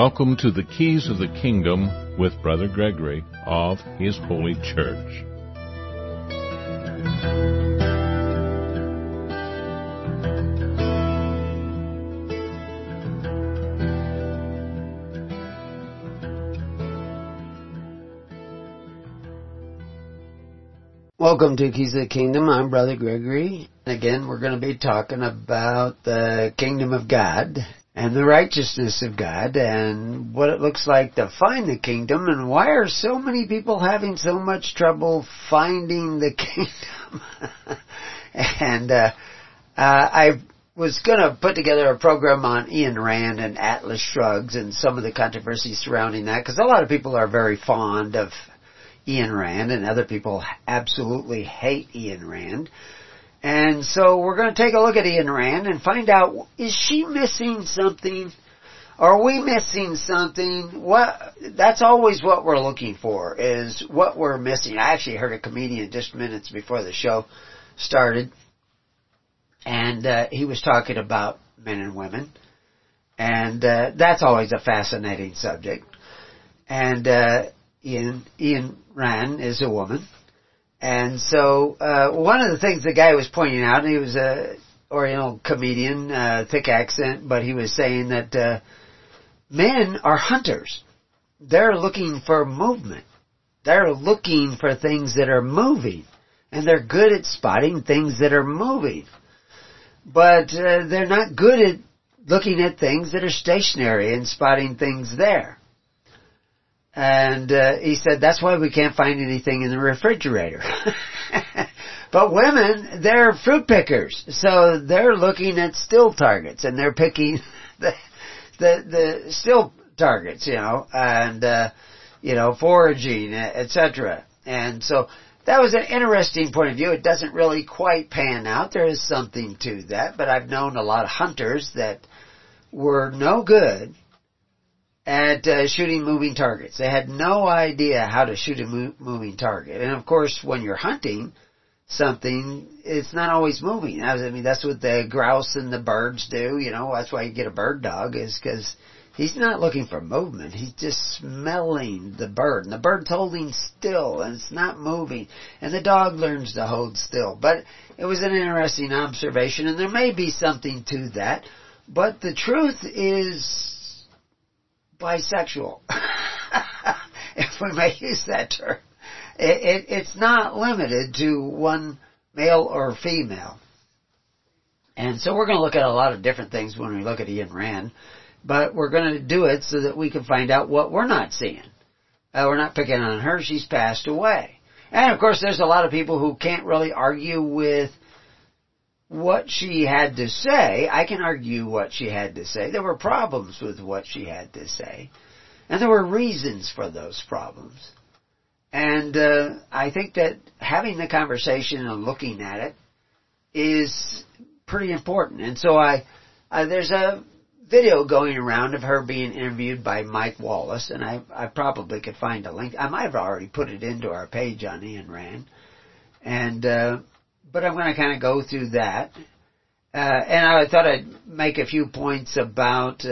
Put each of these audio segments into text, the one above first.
Welcome to the Keys of the Kingdom with Brother Gregory of His Holy Church. Welcome to Keys of the Kingdom. I'm Brother Gregory. Again, we're going to be talking about the Kingdom of God and the righteousness of God and what it looks like to find the kingdom and why are so many people having so much trouble finding the kingdom. And I was going to put together a program on Ayn Rand and Atlas Shrugged and some of the controversy surrounding that, because a lot of people are very fond of Ayn Rand, and other people absolutely hate Ayn Rand. And so we're going to take a look at Ayn Rand and find out, is she missing something? Are we missing something? That's always what we're looking for, is what we're missing. I actually heard a comedian just minutes before the show started, and he was talking about men and women, and that's always a fascinating subject. And Ayn Rand is a woman. And so, one of the things the guy was pointing out, and he was a Oriental comedian, thick accent, but he was saying that, men are hunters. They're looking for movement. They're looking for things that are moving. And they're good at spotting things that are moving. But, they're not good at looking at things that are stationary and spotting things there. And he said, that's why we can't find anything in the refrigerator. But women, they're fruit pickers. So they're looking at still targets, and they're picking the still targets, and, foraging, etc. And so that was an interesting point of view. It doesn't really quite pan out. There is something to that, but I've known a lot of hunters that were no good at shooting moving targets. They had no idea how to shoot a moving target. And of course, when you're hunting something, it's not always moving. I mean, that's what the grouse and the birds do. That's why you get a bird dog, is because he's not looking for movement. He's just smelling the bird. And the bird's holding still, and it's not moving. And the dog learns to hold still. But it was an interesting observation, and there may be something to that. But the truth is bisexual, if we may use that term. It's not limited to one male or female. And so we're going to look at a lot of different things when we look at Ayn Rand, but we're going to do it so that we can find out what we're not seeing. We're not picking on her. She's passed away. And of course, there's a lot of people who can't really argue with what she had to say. I can argue what she had to say. There were problems with what she had to say. And there were reasons for those problems. And I think that having the conversation and looking at it is pretty important. And so there's a video going around of her being interviewed by Mike Wallace, and I probably could find a link. I might have already put it into our page on Ayn Rand. And but I'm going to kind of go through that. And I thought I'd make a few points about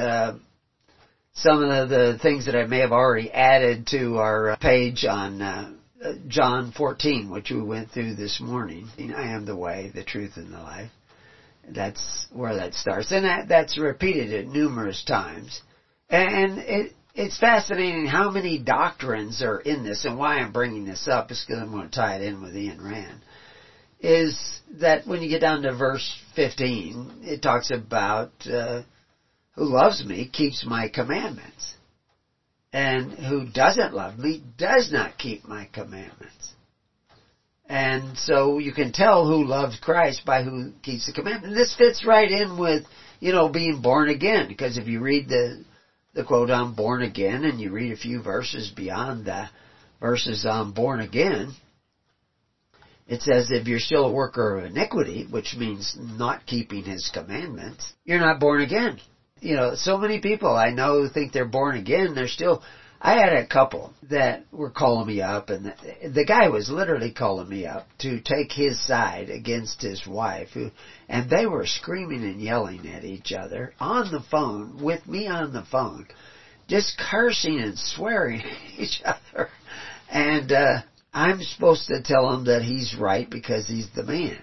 some of the things that I may have already added to our page on John 14, which we went through this morning. I am the way, the truth, and the life. That's where that starts. And that's repeated it numerous times. And it's fascinating how many doctrines are in this, and why I'm bringing this up is because I'm going to tie it in with Ayn Rand. Is that when you get down to verse 15, it talks about who loves me keeps my commandments, and who doesn't love me does not keep my commandments. And so you can tell who loves Christ by who keeps the commandments. This fits right in with, being born again, because if you read the quote on born again, and you read a few verses beyond the verses on born again, it says if you're still a worker of iniquity, which means not keeping His commandments, you're not born again. So many people I know think they're born again. I had a couple that were calling me up, and the guy was literally calling me up to take his side against his wife, and they were screaming and yelling at each other on the phone, with me on the phone, just cursing and swearing at each other. And I'm supposed to tell him that he's right because he's the man.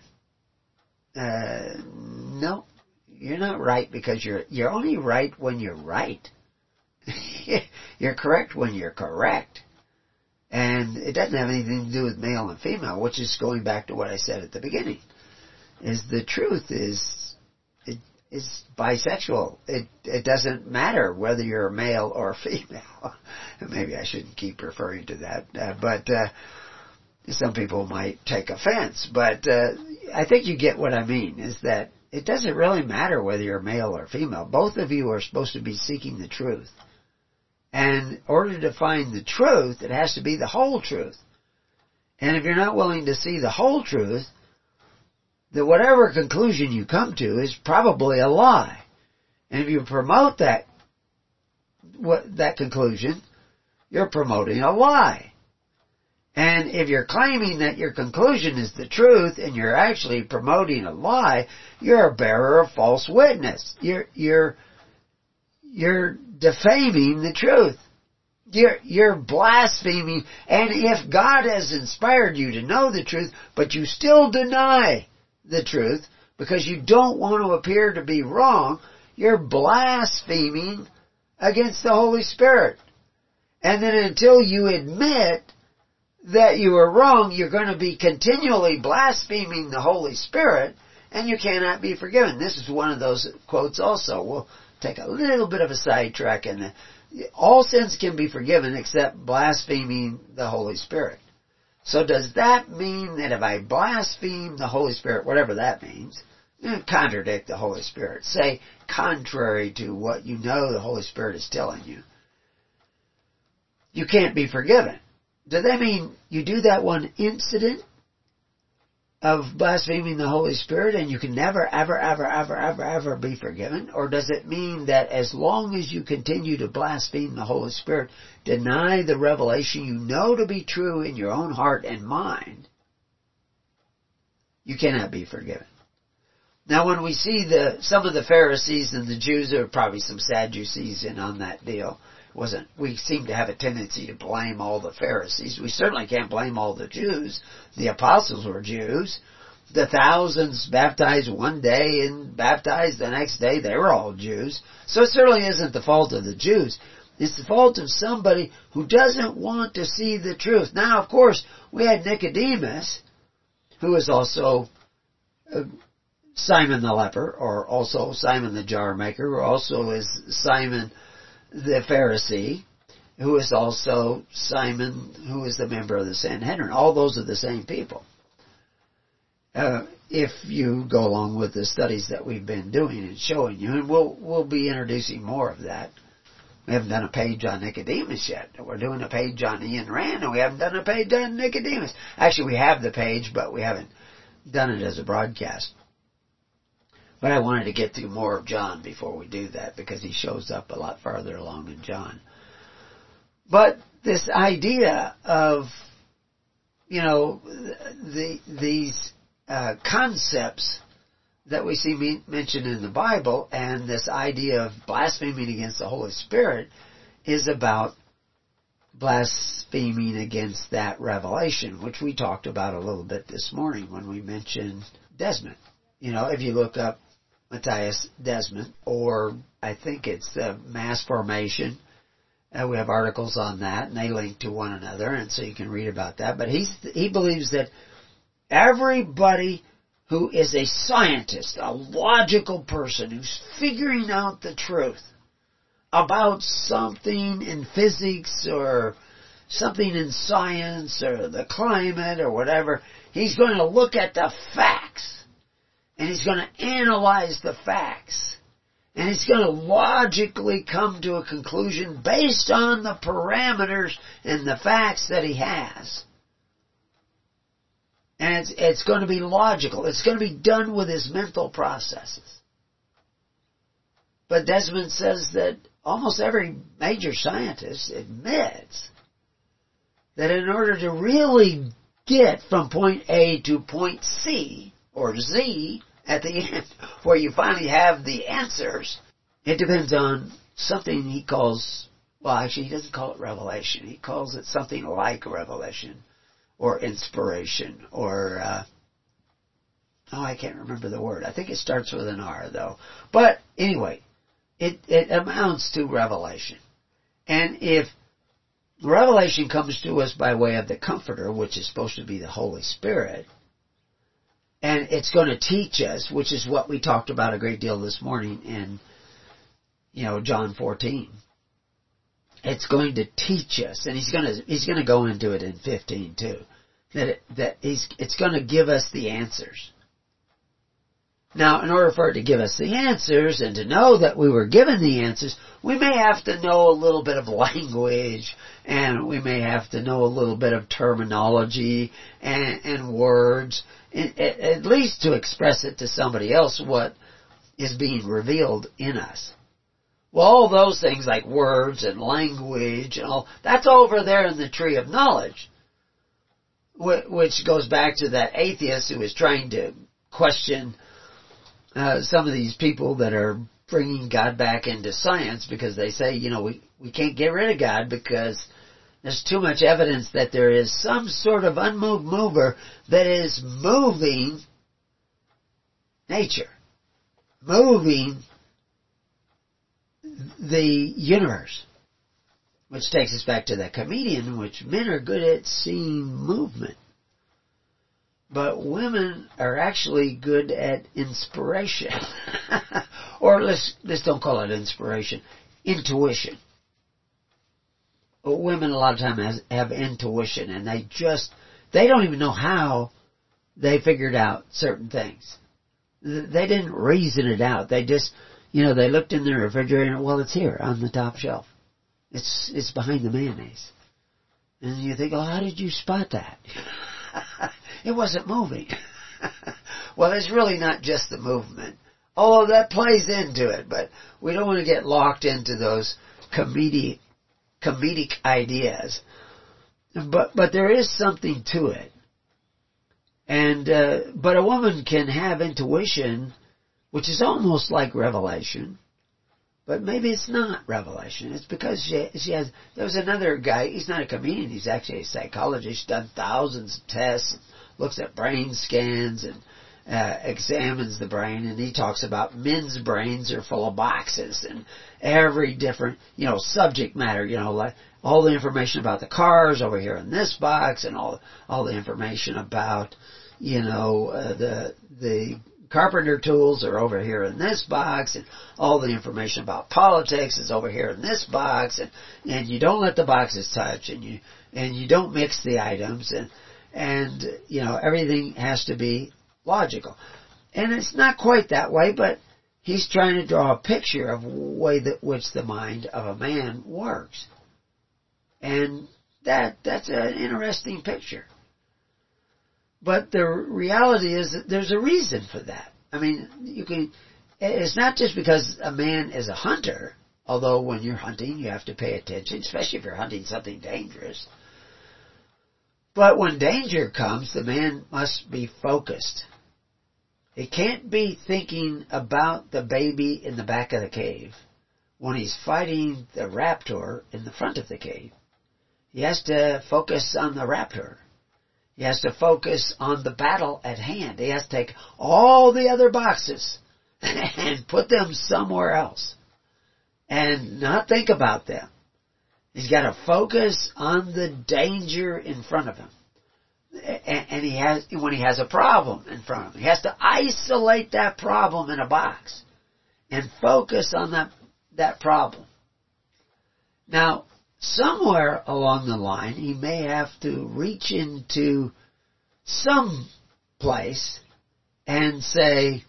No, you're not right because you're only right when you're right. You're correct when you're correct. And it doesn't have anything to do with male and female, which is going back to what I said at the beginning. Is the truth is bisexual. It doesn't matter whether you're a male or a female. Maybe I shouldn't keep referring to that, but some people might take offense. But I think you get what I mean, is that it doesn't really matter whether you're male or female. Both of you are supposed to be seeking the truth. And in order to find the truth, it has to be the whole truth. And if you're not willing to see the whole truth, that whatever conclusion you come to is probably a lie. And if you promote that conclusion, you're promoting a lie. And if you're claiming that your conclusion is the truth and you're actually promoting a lie, you're a bearer of false witness. You're defaming the truth. You're blaspheming. And if God has inspired you to know the truth, but you still deny the truth because you don't want to appear to be wrong, you're blaspheming against the Holy Spirit. And then until you admit that you are wrong, you're going to be continually blaspheming the Holy Spirit, and you cannot be forgiven. This is one of those quotes also. We'll take a little bit of a sidetrack, and all sins can be forgiven except blaspheming the Holy Spirit. So does that mean that if I blaspheme the Holy Spirit, whatever that means, contradict the Holy Spirit, say contrary to what you know the Holy Spirit is telling you, you can't be forgiven? Does that mean you do that one incident of blaspheming the Holy Spirit and you can never, ever, ever, ever, ever, ever be forgiven? Or does it mean that as long as you continue to blaspheme the Holy Spirit, deny the revelation you know to be true in your own heart and mind, you cannot be forgiven? Now when we see some of the Pharisees and the Jews, there are probably some Sadducees in on that deal. We seem to have a tendency to blame all the Pharisees. We certainly can't blame all the Jews. The apostles were Jews. The thousands baptized one day and baptized the next day, they were all Jews. So it certainly isn't the fault of the Jews. It's the fault of somebody who doesn't want to see the truth. Now, of course, we had Nicodemus, who is also Simon the leper, or also Simon the jar maker, or also is Simon the Pharisee, who is also Simon, who is the member of the Sanhedrin. All those are the same people. If you go along with the studies that we've been doing and showing you, and we'll be introducing more of that. We haven't done a page on Nicodemus yet. We're doing a page on Ian Rand, and we haven't done a page on Nicodemus. Actually, we have the page, but we haven't done it as a broadcast. But I wanted to get through more of John before we do that, because he shows up a lot farther along in John. But this idea of, these concepts that we see mentioned in the Bible, and this idea of blaspheming against the Holy Spirit is about blaspheming against that revelation, which we talked about a little bit this morning when we mentioned Desmond. If you look up Matthias Desmond, or I think it's the mass formation, we have articles on that, and they link to one another, and so you can read about that. But he believes that everybody who is a scientist, a logical person, who's figuring out the truth about something in physics or something in science or the climate or whatever, he's going to look at the facts. And he's going to analyze the facts. And he's going to logically come to a conclusion based on the parameters and the facts that he has. And it's going to be logical. It's going to be done with his mental processes. But Desmond says that almost every major scientist admits that in order to really get from point A to point C, or Z, at the end, where you finally have the answers, it depends on something he calls Well, actually, he doesn't call it revelation. He calls it something like revelation or inspiration or, I can't remember the word. I think it starts with an R, though. But anyway, it amounts to revelation. And if revelation comes to us by way of the Comforter, which is supposed to be the Holy Spirit, and it's going to teach us, which is what we talked about a great deal this morning in, John 14. It's going to teach us, and he's going to go into it in 15 too. It's going to give us the answers. Now, in order for it to give us the answers and to know that we were given the answers, we may have to know a little bit of language, and we may have to know a little bit of terminology and words, at least to express it to somebody else what is being revealed in us. Well, all those things like words and language and all, that's over there in the tree of knowledge, which goes back to that atheist who is trying to question some of these people that are bringing God back into science because they say, we can't get rid of God because there's too much evidence that there is some sort of unmoved mover that is moving nature, moving the universe, which takes us back to that comedian, in which men are good at seeing movement. But women are actually good at inspiration. Or let's don't call it inspiration. Intuition. But women a lot of times have intuition, and they don't even know how they figured out certain things. They didn't reason it out. They just, they looked in their refrigerator and, well, it's here on the top shelf. It's behind the mayonnaise. And you think, how did you spot that? It wasn't moving. Well, it's really not just the movement. Although that plays into it, but we don't want to get locked into those comedic ideas. But there is something to it. And, but a woman can have intuition, which is almost like revelation, but maybe it's not revelation. It's because she has, there was another guy, he's not a comedian, he's actually a psychologist, done thousands of tests, looks at brain scans and examines the brain, and he talks about men's brains are full of boxes and every different, subject matter, like all the information about the cars over here in this box, and all the information about, the carpenter tools are over here in this box, and all the information about politics is over here in this box, and you don't let the boxes touch, and you don't mix the items, and everything has to be logical. And it's not quite that way, but he's trying to draw a picture of the way that which the mind of a man works. And that's an interesting picture. But the reality is that there's a reason for that. I mean, it's not just because a man is a hunter, although when you're hunting you have to pay attention, especially if you're hunting something dangerous. But when danger comes, the man must be focused. He can't be thinking about the baby in the back of the cave when he's fighting the raptor in the front of the cave. He has to focus on the raptor. He has to focus on the battle at hand. He has to take all the other boxes and put them somewhere else and not think about them. He's got to focus on the danger in front of him. And when he has a problem in front of him, he has to isolate that problem in a box and focus on that problem. Now, somewhere along the line, he may have to reach into some place and say,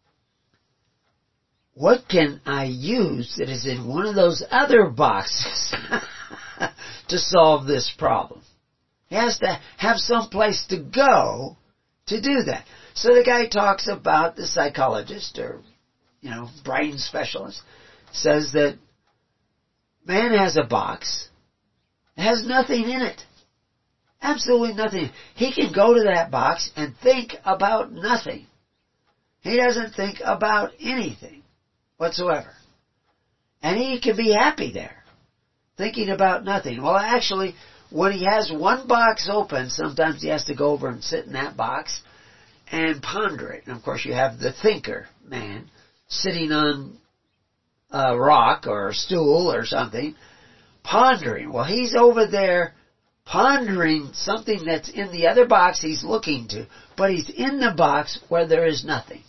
what can I use that is in one of those other boxes to solve this problem? He has to have some place to go to do that. So the guy talks about, the psychologist or, brain specialist, says that man has a box. It has nothing in it. Absolutely nothing. He can go to that box and think about nothing. He doesn't think about anything whatsoever. And he can be happy there. thinking about nothing. Well, actually, when he has one box open, sometimes he has to go over and sit in that box and ponder it. And of course, you have the thinker man sitting on a rock or a stool or something, pondering. Well, he's over there pondering something that's in the other box he's looking to, but he's in the box where there is nothing.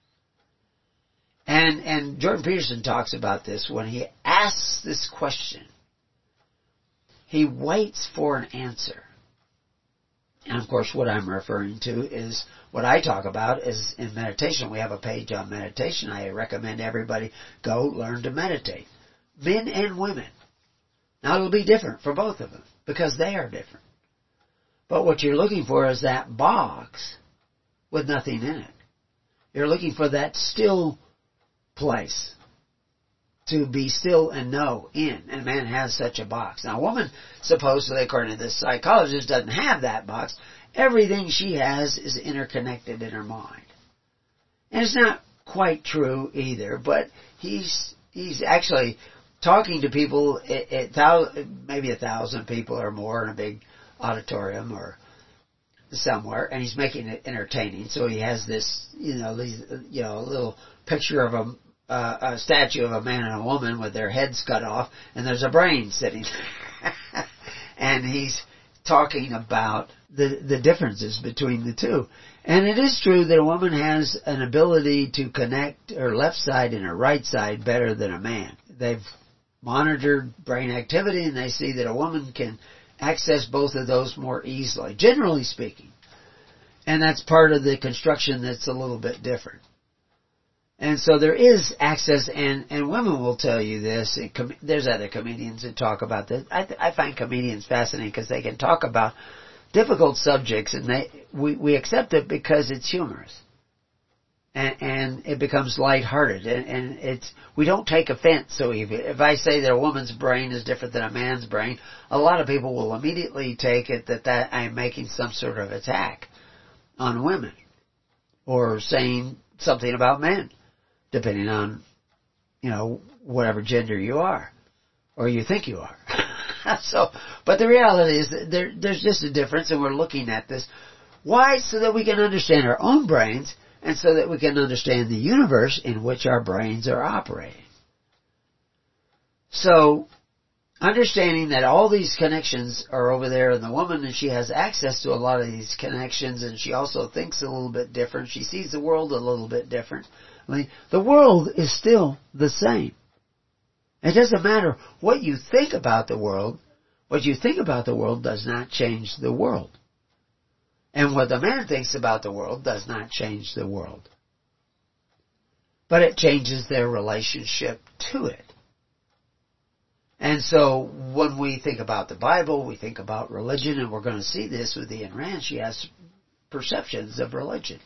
And Jordan Peterson talks about this when he asks this question. He waits for an answer. And of course, what I'm referring to is what I talk about is in meditation. We have a page on meditation. I recommend everybody go learn to meditate. Men and women. Now, it'll be different for both of them because they are different. But what you're looking for is that box with nothing in it. You're looking for that still place to be still and know in. And man has such a box. Now, a woman, supposedly, according to this psychologist, doesn't have that box. Everything she has is interconnected in her mind. And it's not quite true either, but he's actually talking to people, maybe 1,000 people or more in a big auditorium or somewhere, and he's making it entertaining. So he has this, little picture of a statue of a man and a woman with their heads cut off, and there's a brain sitting there. And he's talking about the differences between the two. And it is true that a woman has an ability to connect her left side and her right side better than a man. They've monitored brain activity, and they see that a woman can access both of those more easily, generally speaking. And that's part of the construction that's a little bit different. And so there is access, and women will tell you this. There's other comedians that talk about this. I find comedians fascinating because they can talk about difficult subjects, and we accept it because it's humorous. And it becomes lighthearted, and we don't take offense so easily. If I say that a woman's brain is different than a man's brain, a lot of people will immediately take it that I'm making some sort of attack on women, or saying something about men, depending on, whatever gender you are, or you think you are. But the reality is that there's just a difference, and we're looking at this. Why? So that we can understand our own brains, and so that we can understand the universe in which our brains are operating. So, understanding that all these connections are over there in the woman, and she has access to a lot of these connections, and she also thinks a little bit different. She sees the world a little bit different. I mean, the world is still the same. It doesn't matter what you think about the world. What you think about the world does not change the world. And what the man thinks about the world does not change the world. But it changes their relationship to it. And so when we think about the Bible, we think about religion, and we're going to see this with Ayn Rand. She has perceptions of religion.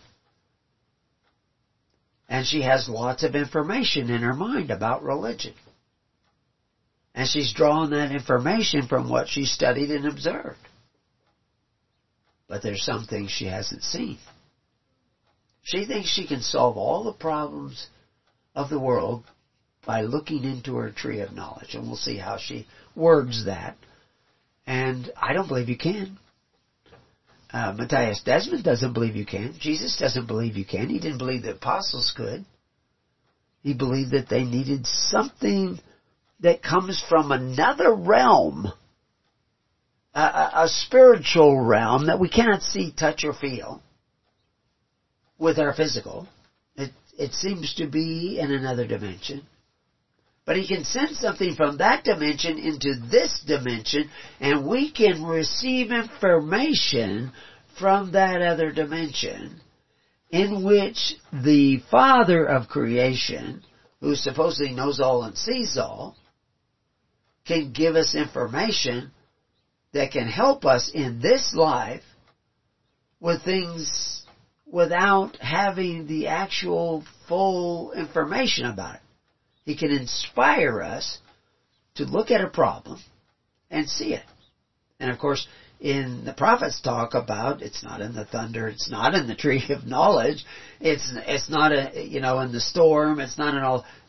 And she has lots of information in her mind about religion. And she's drawn that information from what she studied and observed. But there's some things she hasn't seen. She thinks she can solve all the problems of the world by looking into her tree of knowledge. And we'll see how she words that. And I don't believe you can. Matthias Desmond doesn't believe you can. Jesus doesn't believe you can. He didn't believe the apostles could. He believed that they needed something that comes from another realm, a spiritual realm that we cannot see, touch, or feel with our physical. It seems to be in another dimension. But he can send something from that dimension into this dimension, and we can receive information from that other dimension in which the Father of creation, who supposedly knows all and sees all, can give us information that can help us in this life with things without having the actual full information about it. He can inspire us to look at a problem and see it. And of course, in the prophets talk about, it's not in the thunder, it's not in the tree of knowledge, it's not in the storm, it's not in all,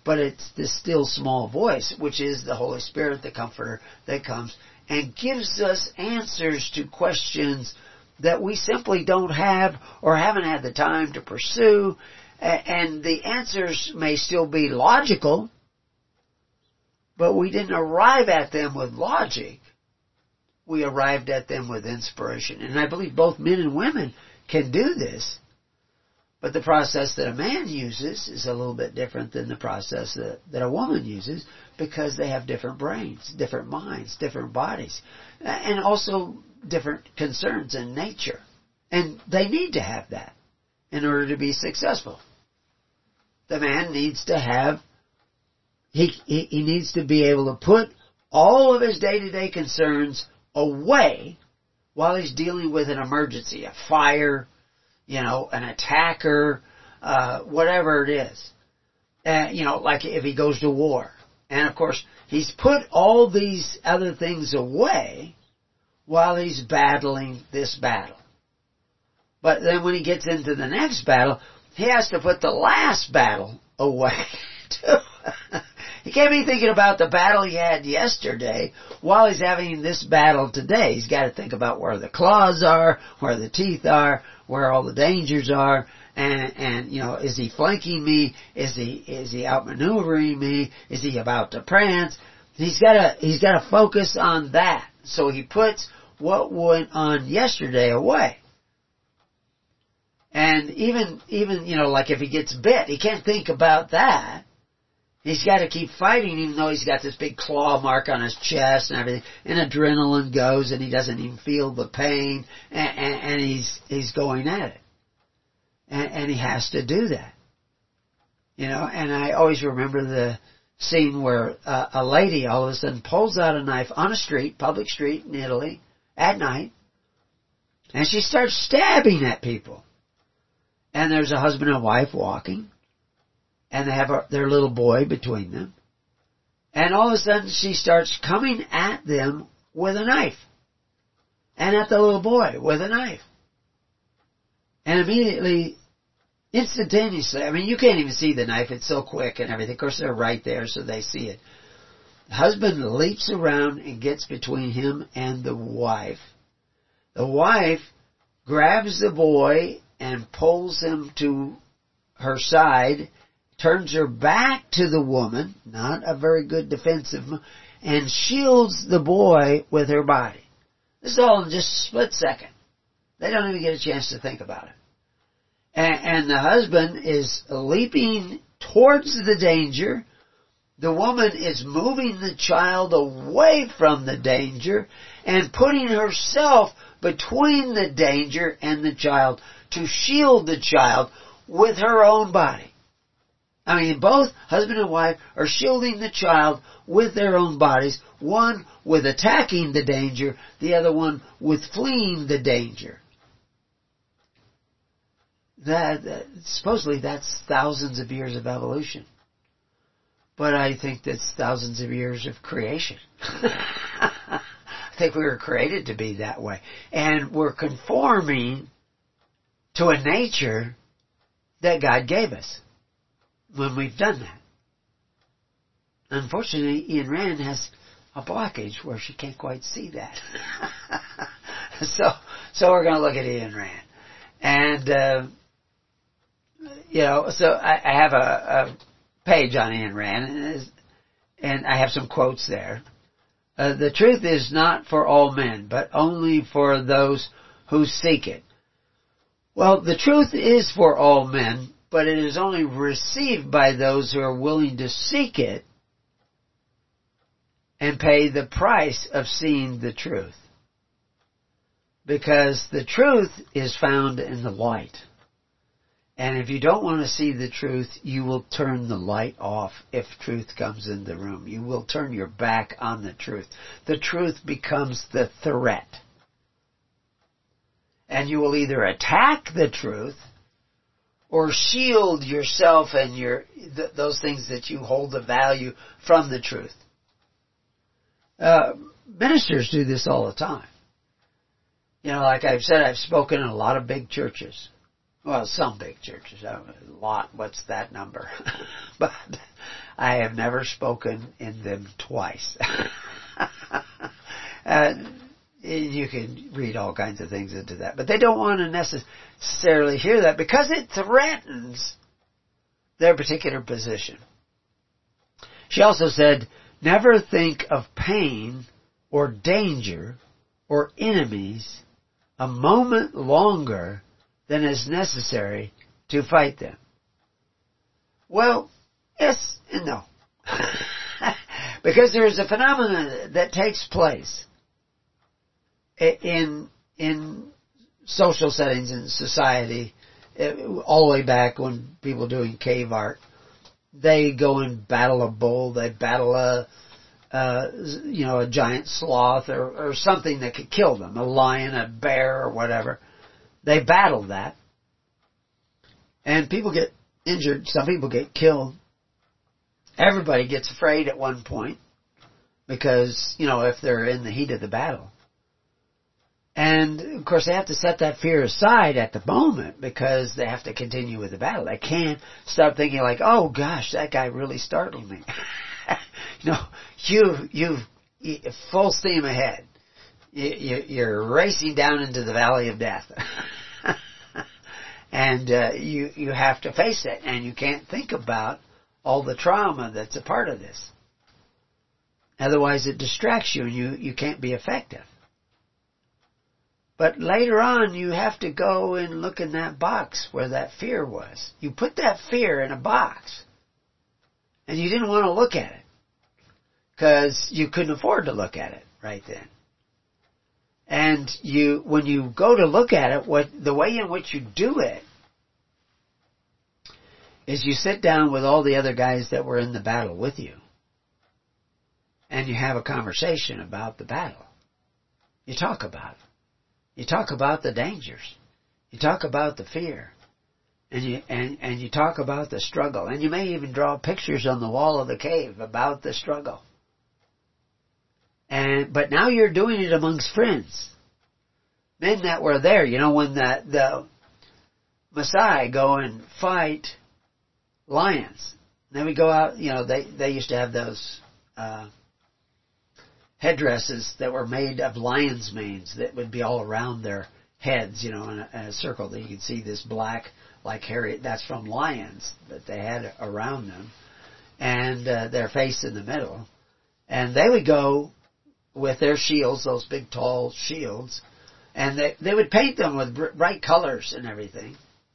but it's this still small voice, which is the Holy Spirit, the Comforter, that comes and gives us answers to questions that we simply don't have or haven't had the time to pursue. And the answers may still be logical, but we didn't arrive at them with logic. We arrived at them with inspiration. And I believe both men and women can do this. But the process that a man uses is a little bit different than the process that a woman uses, because they have different brains, different minds, different bodies, and also different concerns in nature. And they need to have that in order to be successful. The man needs to have, he needs to be able to put all of his day-to-day concerns away while he's dealing with an emergency, a fire, an attacker, whatever it is. Like if he goes to war. And of course, he's put all these other things away while he's battling this battle. But then when he gets into the next battle, he has to put the last battle away too. He can't be thinking about the battle he had yesterday while he's having this battle today. He's got to think about where the claws are, where the teeth are, where all the dangers are, and is he flanking me? Is he outmaneuvering me? Is he about to prance? He's got to focus on that. So he puts what went on yesterday away. And even like if he gets bit, he can't think about that. He's got to keep fighting, even though he's got this big claw mark on his chest and everything. And adrenaline goes, and he doesn't even feel the pain, and he's going at it. And he has to do that. And I always remember the scene where a lady all of a sudden pulls out a knife on a street, public street in Italy, at night, and she starts stabbing at people. And there's a husband and wife walking, and they have their little boy between them. And all of a sudden she starts coming at them with a knife. And at the little boy with a knife. And immediately, instantaneously, you can't even see the knife, it's so quick and everything. Of course, they're right there, so they see it. The husband leaps around and gets between him and the wife. The wife grabs the boy and pulls him to her side, turns her back to the woman, not a very good defensive, and shields the boy with her body. This is all in just a split second. They don't even get a chance to think about it. And the husband is leaping towards the danger. The woman is moving the child away from the danger and putting herself between the danger and the child to shield the child with her own body. Both husband and wife are shielding the child with their own bodies, one with attacking the danger, the other one with fleeing the danger. Supposedly that's thousands of years of evolution. But I think that's thousands of years of creation. I think we were created to be that way. And we're conforming to a nature that God gave us when we've done that. Unfortunately, Ayn Rand has a blockage where she can't quite see that. So we're going to look at Ayn Rand. And, so I have a page on Ayn Rand, and I have some quotes there. The truth is not for all men, but only for those who seek it. Well, the truth is for all men, but it is only received by those who are willing to seek it and pay the price of seeing the truth. Because the truth is found in the light. And if you don't want to see the truth, you will turn the light off if truth comes in the room. You will turn your back on the truth. The truth becomes the threat. And you will either attack the truth or shield yourself and those things that you hold of value from the truth. Ministers do this all the time. Like I've said, I've spoken in a lot of big churches. Well, some big churches. A lot, what's that number? But I have never spoken in them twice. You can read all kinds of things into that. But they don't want to necessarily hear that because it threatens their particular position. She also said, never think of pain or danger or enemies a moment longer than is necessary to fight them. Well, yes and no. Because there is a phenomenon that takes place in social settings in society, all the way back when people were doing cave art. They go and battle a bull, they battle a giant sloth or something that could kill them, a lion, a bear, or whatever. They battle that. And people get injured, some people get killed. Everybody gets afraid at one point because, if they're in the heat of the battle. And, of course, they have to set that fear aside at the moment because they have to continue with the battle. They can't stop thinking like, oh, gosh, that guy really startled me. You full steam ahead. You're racing down into the valley of death. And you have to face it. And you can't think about all the trauma that's a part of this. Otherwise, it distracts you and you can't be effective. But later on, you have to go and look in that box where that fear was. You put that fear in a box. And you didn't want to look at it. Because you couldn't afford to look at it right then. And when you go to look at it, the way in which you do it is you sit down with all the other guys that were in the battle with you. And you have a conversation about the battle. You talk about it. You talk about the dangers. You talk about the fear. And you talk about the struggle. And you may even draw pictures on the wall of the cave about the struggle. But now you're doing it amongst friends. Men that were there, when the Maasai go and fight lions. Then we go out, they used to have those headdresses that were made of lion's manes that would be all around their heads, in a circle that you could see this black, like hairy, that's from lions that they had around them, and their face in the middle. And they would go with their shields, those big tall shields, and they would paint them with bright colors and everything.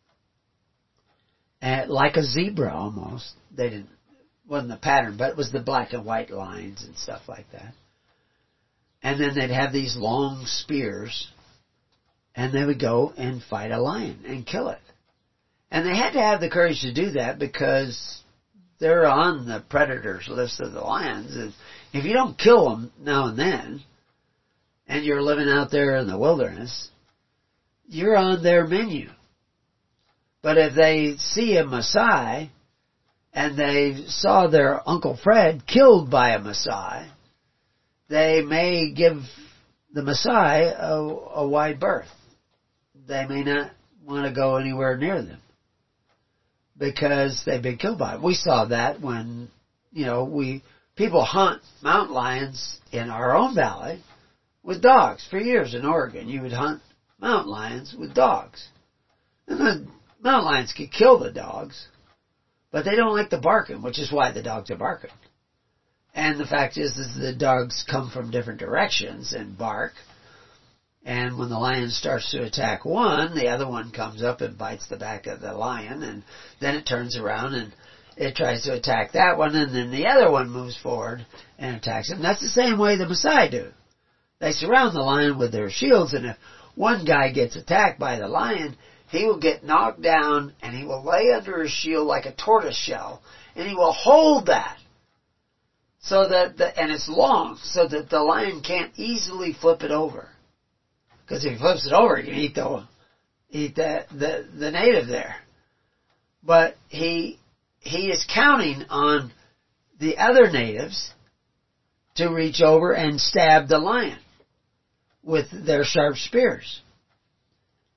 And like a zebra almost. Wasn't the pattern, but it was the black and white lines and stuff like that. And then they'd have these long spears, and they would go and fight a lion and kill it. And they had to have the courage to do that because they're on the predators list of the lions. And if you don't kill them now and then, and you're living out there in the wilderness, you're on their menu. But if they see a Maasai, and they saw their Uncle Fred killed by a Maasai, they may give the Maasai a wide berth. They may not want to go anywhere near them because they've been killed by it. We saw that when, people hunt mountain lions in our own valley with dogs. For years in Oregon, you would hunt mountain lions with dogs. And the mountain lions could kill the dogs, but they don't like the barking, which is why the dogs are barking. And the fact is the dogs come from different directions and bark. And when the lion starts to attack one, the other one comes up and bites the back of the lion, and then it turns around and it tries to attack that one, and then the other one moves forward and attacks him. That's the same way the Maasai do. They surround the lion with their shields, and if one guy gets attacked by the lion, he will get knocked down, and he will lay under his shield like a tortoise shell, and he will hold that. So that and it's long, so that the lion can't easily flip it over. Because if he flips it over, he can eat the native there. But he is counting on the other natives to reach over and stab the lion with their sharp spears.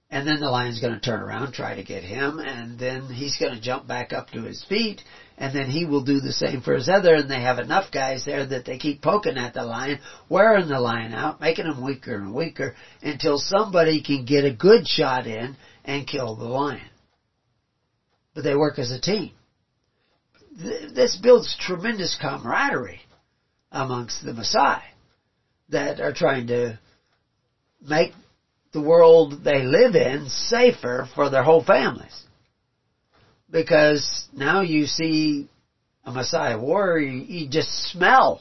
And then the lion's going to turn around, try to get him, and then he's going to jump back up to his feet, and then he will do the same for his other, and they have enough guys there that they keep poking at the lion, wearing the lion out, making him weaker and weaker, until somebody can get a good shot in and kill the lion. But they work as a team. This builds tremendous camaraderie amongst the Maasai that are trying to make the world they live in safer for their whole families. Because now you see a Maasai warrior, you just smell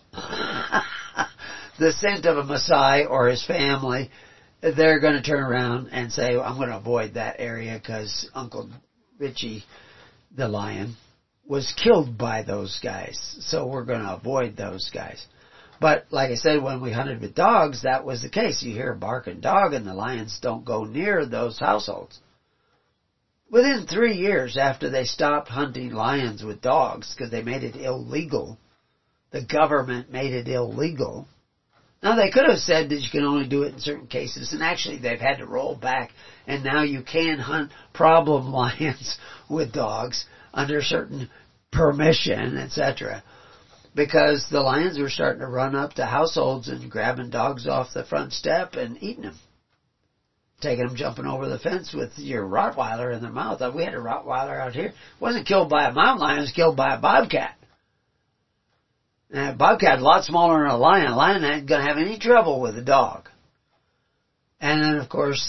the scent of a Maasai or his family. They're going to turn around and say, I'm going to avoid that area because Uncle Richie, the lion, was killed by those guys. So we're going to avoid those guys. But like I said, when we hunted with dogs, that was the case. You hear a barking dog and the lions don't go near those households. Within 3 years after they stopped hunting lions with dogs because they made it illegal, the government made it illegal. Now they could have said that you can only do it in certain cases, and actually they've had to roll back, and now you can hunt problem lions with dogs under certain permission, etc. Because the lions were starting to run up to households and grabbing dogs off the front step and eating them. Taking them jumping over the fence with your Rottweiler in their mouth. We had a Rottweiler out here. It wasn't killed by a mountain lion, it was killed by a bobcat. And a bobcat a lot smaller than a lion. A lion ain't going to have any trouble with a dog. And then, of course,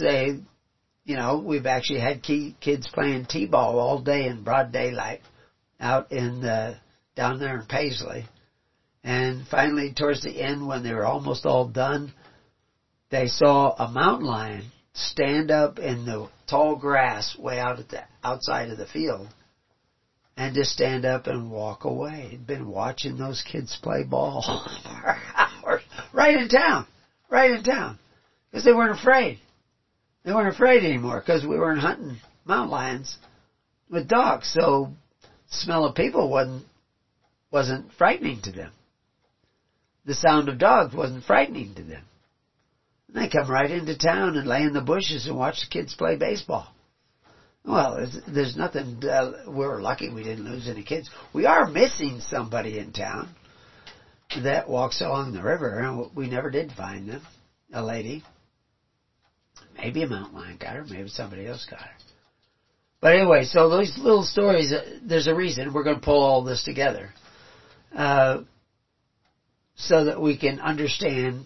we've actually had kids playing t-ball all day in broad daylight out in down there in Paisley. And finally, towards the end, when they were almost all done, they saw a mountain lion stand up in the tall grass way out at the outside of the field and just stand up and walk away. He'd been watching those kids play ball for hours right in town. Because they weren't afraid. They weren't afraid anymore because we weren't hunting mountain lions with dogs. So the smell of people wasn't frightening to them. The sound of dogs wasn't frightening to them. And they come right into town and lay in the bushes and watch the kids play baseball. Well, there's nothing, we're lucky we didn't lose any kids. We are missing somebody in town that walks along the river, and we never did find them. A lady. Maybe a mountain lion got her, maybe somebody else got her. But anyway, so those little stories, there's a reason we're going to pull all this together. So that we can understand,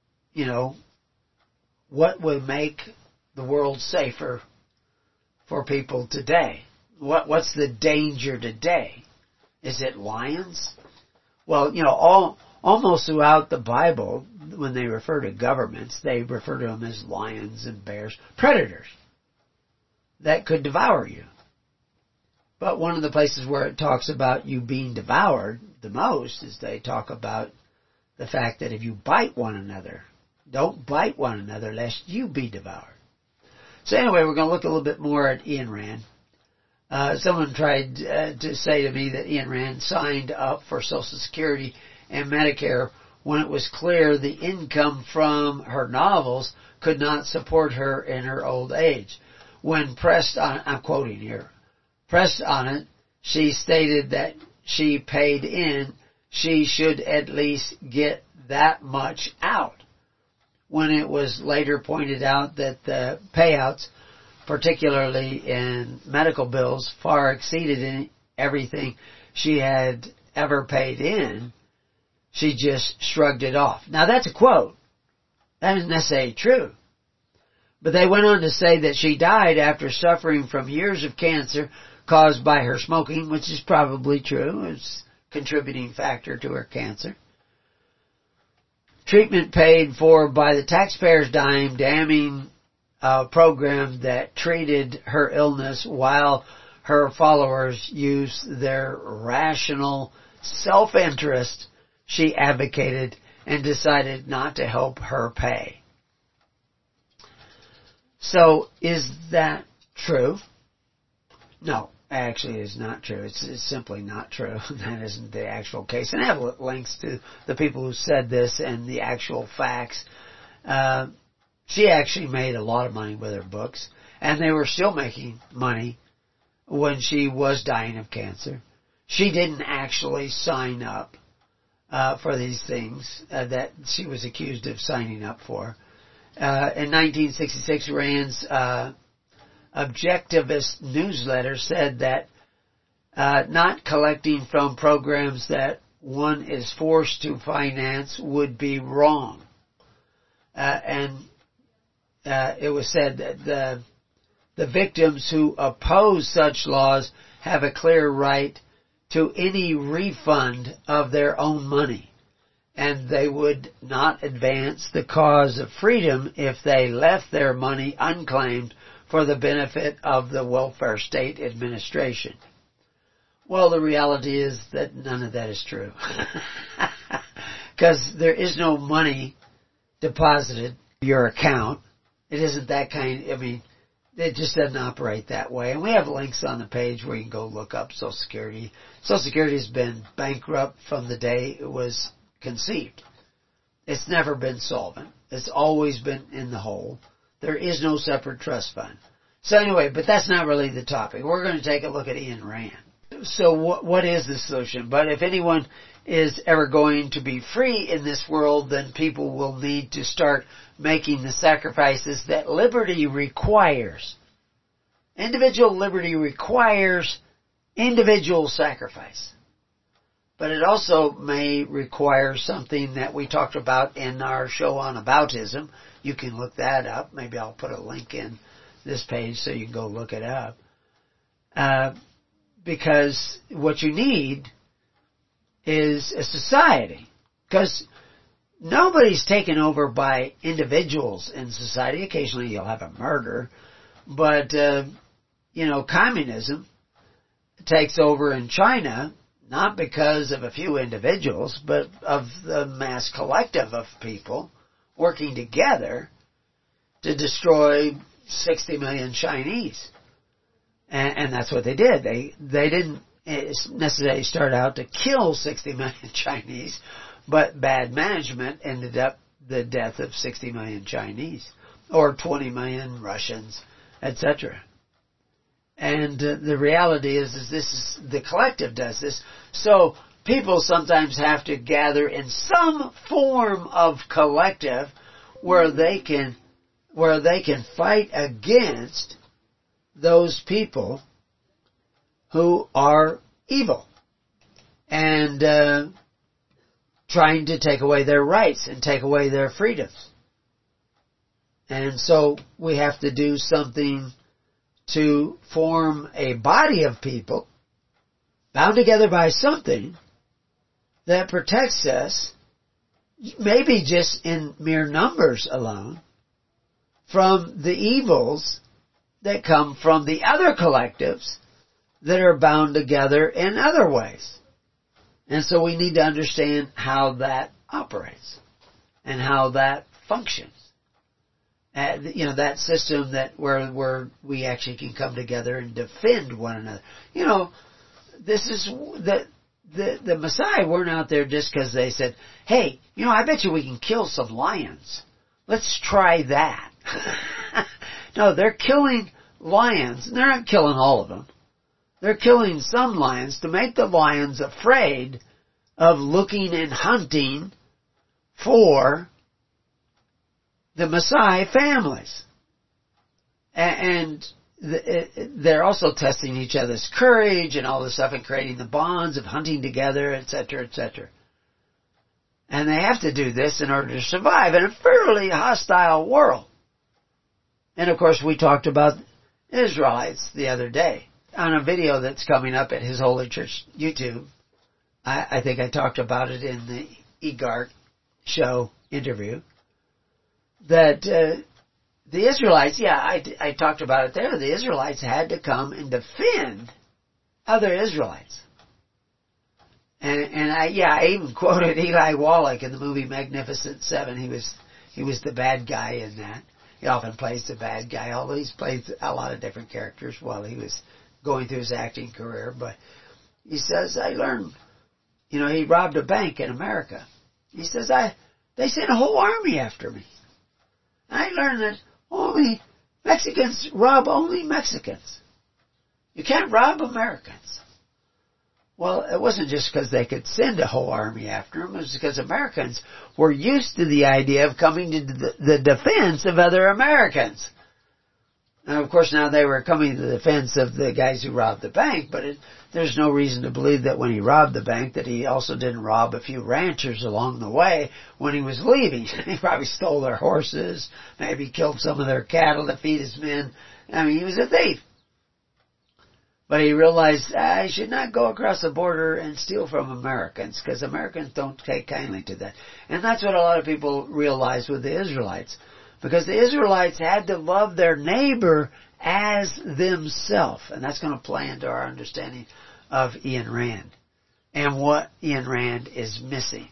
what would make the world safer for people today. What's the danger today? Is it lions? Well, almost throughout the Bible, when they refer to governments, they refer to them as lions and bears, predators that could devour you. But one of the places where it talks about you being devoured the most is they talk about the fact that if you bite one another, don't bite one another lest you be devoured. So anyway, we're going to look a little bit more at Ayn Rand. Someone tried to say to me that Ayn Rand signed up for Social Security and Medicare when it was clear the income from her novels could not support her in her old age. When pressed on, I'm quoting here, pressed on it, she stated that she paid in, she should at least get that much out. When it was later pointed out that the payouts, particularly in medical bills, far exceeded everything she had ever paid in, she just shrugged it off. Now that's a quote. That isn't necessarily true. But they went on to say that she died after suffering from years of cancer caused by her smoking, which is probably true. It's a contributing factor to her cancer. Treatment paid for by the taxpayer's dime, damning a program that treated her illness while her followers used their rational self-interest. She advocated and decided not to help her pay. So, is that true? No, actually it's not true. It's simply not true. That isn't the actual case. And I have links to the people who said this and the actual facts. She actually made a lot of money with her books. And they were still making money when she was dying of cancer. She didn't actually sign up for these things that she was accused of signing up for. In 1966, Rand's objectivist newsletter said that not collecting from programs that one is forced to finance would be wrong. And it was said that the victims who oppose such laws have a clear right to any refund of their own money, and they would not advance the cause of freedom if they left their money unclaimed for the benefit of the welfare state administration. Well, the reality is that none of that is true. Because there is no money deposited in your account. It isn't that kind, it just doesn't operate that way. And we have links on the page where you can go look up Social Security. Social Security has been bankrupt from the day it was conceived. It's never been solvent. It's always been in the hole. There is no separate trust fund. So anyway, but that's not really the topic. We're going to take a look at Ayn Rand. So what is the solution? But if anyone is ever going to be free in this world, then people will need to start making the sacrifices that liberty requires. Individual liberty requires individual sacrifice. But it also may require something that we talked about in our show on Aboutism. You can look that up. Maybe I'll put a link in this page so you can go look it up. Because what you need is a society. Because nobody's taken over by individuals in society. Occasionally you'll have a murder. But, communism takes over in China, not because of a few individuals, but of the mass collective of people working together to destroy 60 million Chinese. And that's what they did. They didn't necessarily start out to kill 60 million Chinese, but bad management ended up the death of 60 million Chinese, or 20 million Russians, etc. And the reality is this is the collective does this. So people sometimes have to gather in some form of collective where they can fight against those people who are evil and trying to take away their rights and take away their freedoms. And so we have to do something to form a body of people bound together by something that protects us, maybe just in mere numbers alone, from the evils that come from the other collectives that are bound together in other ways. And so we need to understand how that operates and how that functions. That system that where we actually can come together and defend one another. This is the Messiah weren't out there just because they said, hey, I bet you we can kill some lions. Let's try that. No, they're killing lions, and they're not killing all of them. They're killing some lions to make the lions afraid of looking and hunting for the Messiah families. And they're also testing each other's courage and all this stuff and creating the bonds of hunting together, etc., etc. And they have to do this in order to survive in a fairly hostile world. And of course we talked about Israelites the other day on a video that's coming up at His Holy Church YouTube. I think I talked about it in the eGart show interview. That the Israelites, I talked about it there. The Israelites had to come and defend other Israelites. And I even quoted Eli Wallach in the movie Magnificent Seven. He was the bad guy in that. He often plays the bad guy, although he's played a lot of different characters while he was going through his acting career. But he says, I learned, he robbed a bank in America. He says, they sent a whole army after me. I learned that only Mexicans rob only Mexicans. You can't rob Americans. Well, it wasn't just because they could send a whole army after them. It was because Americans were used to the idea of coming to the defense of other Americans. And of course now they were coming to the defense of the guys who robbed the bank, but there's no reason to believe that when he robbed the bank that he also didn't rob a few ranchers along the way when he was leaving. He probably stole their horses, maybe killed some of their cattle to feed his men. I mean, he was a thief. But he realized, I should not go across the border and steal from Americans, because Americans don't take kindly to that. And that's what a lot of people realized with the Israelites. Because the Israelites had to love their neighbor as themselves. And that's going to play into our understanding of Ayn Rand and what Ayn Rand is missing.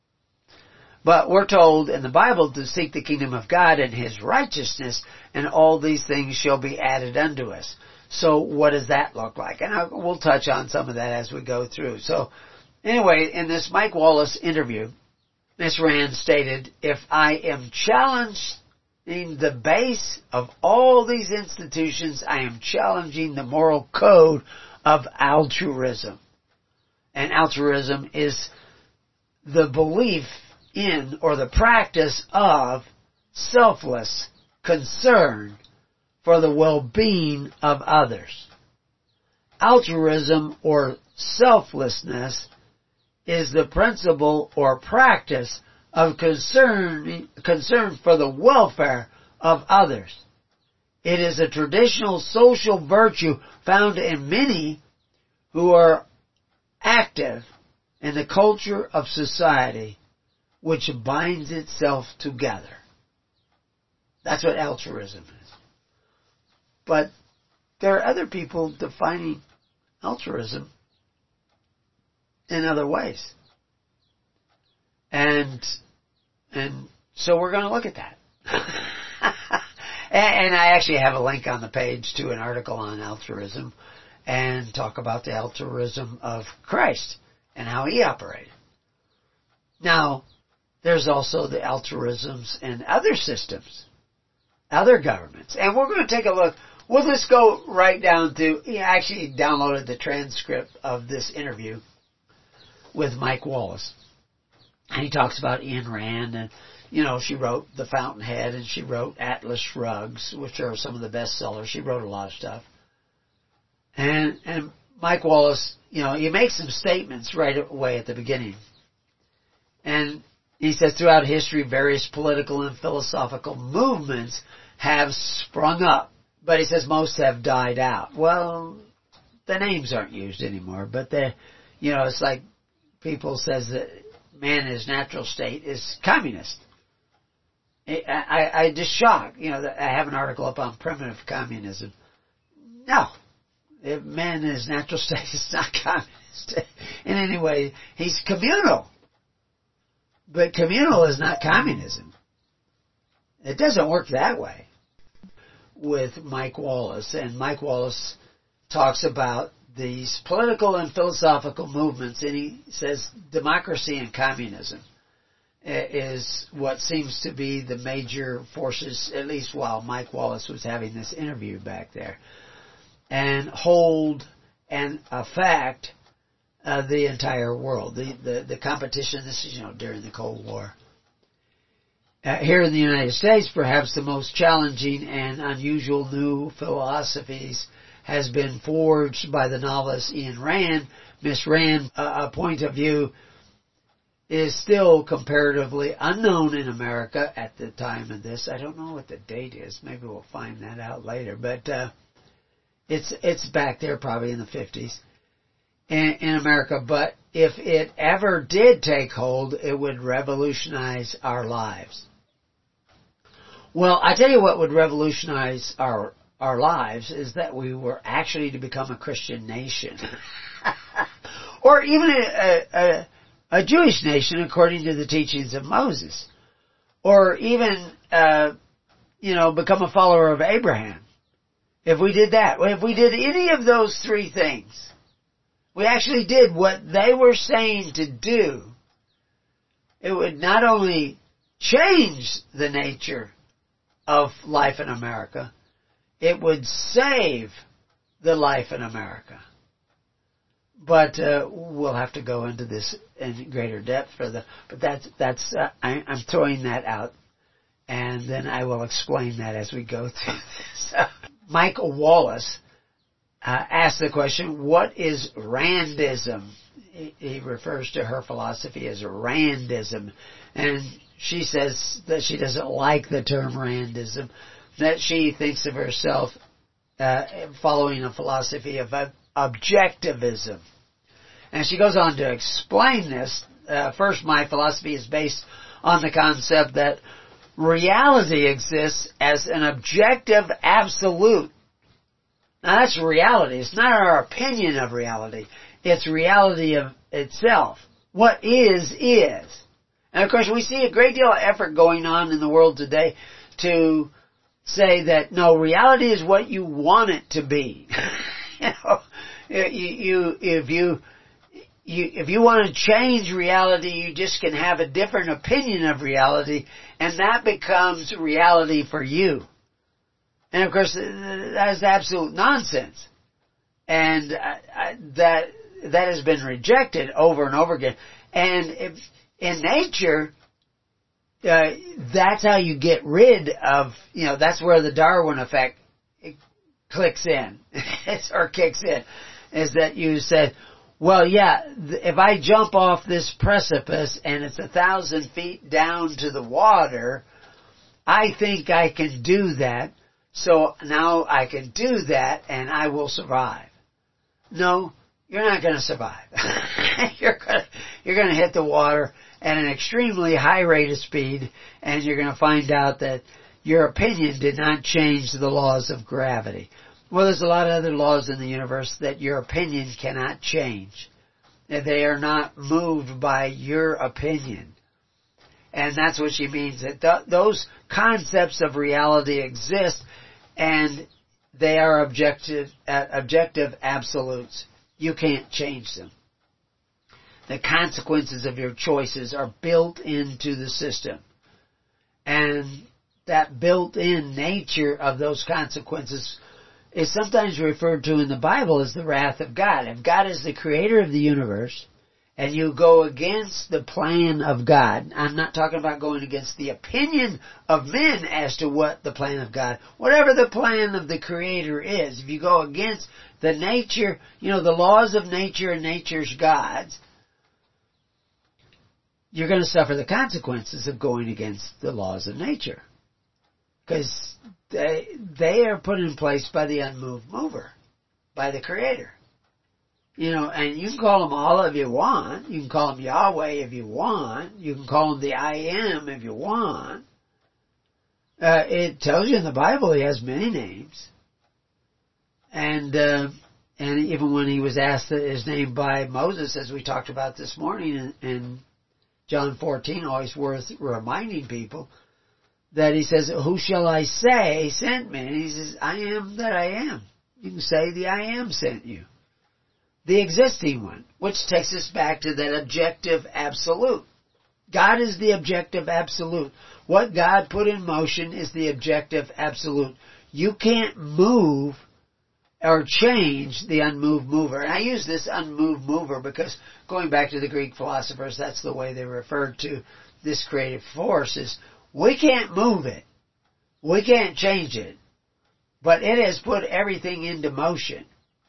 But we're told in the Bible to seek the kingdom of God and His righteousness, and all these things shall be added unto us. So what does that look like? And we'll touch on some of that as we go through. So anyway, in this Mike Wallace interview, Miss Rand stated, if I am challenging the base of all these institutions, I am challenging the moral code of altruism. And altruism is the belief in or the practice of selfless concern for the well-being of others. Altruism or selflessness is the principle or practice of concern for the welfare of others. It is a traditional social virtue found in many who are active in the culture of society which binds itself together. That's what altruism is. But there are other people defining altruism in other ways. And so we're going to look at that. And I actually have a link on the page to an article on altruism and talk about the altruism of Christ and how He operated. Now, there's also the altruisms in other systems, other governments. And we're going to take a look. We'll just go right down to, I actually downloaded the transcript of this interview with Mike Wallace. And he talks about Ayn Rand, and, she wrote The Fountainhead, and she wrote Atlas Shrugs, which are some of the best sellers. She wrote a lot of stuff. And Mike Wallace, he makes some statements right away at the beginning. And he says, throughout history, various political and philosophical movements have sprung up. But he says most have died out. Well, the names aren't used anymore, but it's like people says that man in his natural state is communist. I just shocked, I have an article up on primitive communism. No, man in his natural state is not communist. In any way, he's communal. But communal is not communism. It doesn't work that way. With Mike Wallace, and Mike Wallace talks about these political and philosophical movements, and he says democracy and communism is what seems to be the major forces, at least while Mike Wallace was having this interview back there, and hold and affect the entire world. The competition, this is during the Cold War. Here in the United States, perhaps the most challenging and unusual new philosophies has been forged by the novelist Ayn Rand. Miss Rand, a point of view, is still comparatively unknown in America at the time of this. I don't know what the date is. Maybe we'll find that out later. But it's back there probably in the 50s in America. But if it ever did take hold, it would revolutionize our lives. Well, I tell you what would revolutionize our lives is that we were actually to become a Christian nation. Or even a Jewish nation according to the teachings of Moses. Or even, become a follower of Abraham. If we did that, if we did any of those three things, we actually did what they were saying to do, it would not only change the nature of life in America, it would save the life in America. But we'll have to go into this in greater depth but I'm throwing that out, and then I will explain that as we go through this. Michael Wallace asked the question, what is Randism? He refers to her philosophy as Randism, and she says that she doesn't like the term Randism, that she thinks of herself following a philosophy of objectivism. And she goes on to explain this. First, my philosophy is based on the concept that reality exists as an objective absolute. Now that's reality. It's not our opinion of reality. It's reality of itself. What is. And of course we see a great deal of effort going on in the world today to say that no, reality is what you want it to be. If you want to change reality, you just can have a different opinion of reality, and that becomes reality for you. And of course, that is absolute nonsense. And that has been rejected over and over again. And in nature, that's how you get rid of, that's where the Darwin effect clicks in, or kicks in, is that you said, well, yeah, if I jump off this precipice and it's 1,000 feet down to the water, I think I can do that. So now I can do that and I will survive. No, you're not going to survive. You're going to hit the water at an extremely high rate of speed, and you're going to find out that your opinion did not change the laws of gravity. Well, there's a lot of other laws in the universe that your opinion cannot change. They are not moved by your opinion. And that's what she means, that those concepts of reality exist, and they are objective absolutes. You can't change them. The consequences of your choices are built into the system. And that built-in nature of those consequences is sometimes referred to in the Bible as the wrath of God. If God is the creator of the universe, and you go against the plan of God, I'm not talking about going against the opinion of men as to what the plan of God, whatever the plan of the creator is, if you go against the nature, the laws of nature and nature's gods, you're going to suffer the consequences of going against the laws of nature. Because they are put in place by the unmoved mover, by the Creator. And you can call them Allah if you want. You can call them Yahweh if you want. You can call him the I Am if you want. It tells you in the Bible he has many names. And even when he was asked his name by Moses, as we talked about this morning in John 14, always worth reminding people, that he says, who shall I say sent me? And he says, I am that I am. You can say the I am sent you. The existing one, which takes us back to that objective absolute. God is the objective absolute. What God put in motion is the objective absolute. You can't move or change the unmoved mover. And I use this unmoved mover because going back to the Greek philosophers, that's the way they referred to this creative force is, we can't move it. We can't change it. But it has put everything into motion.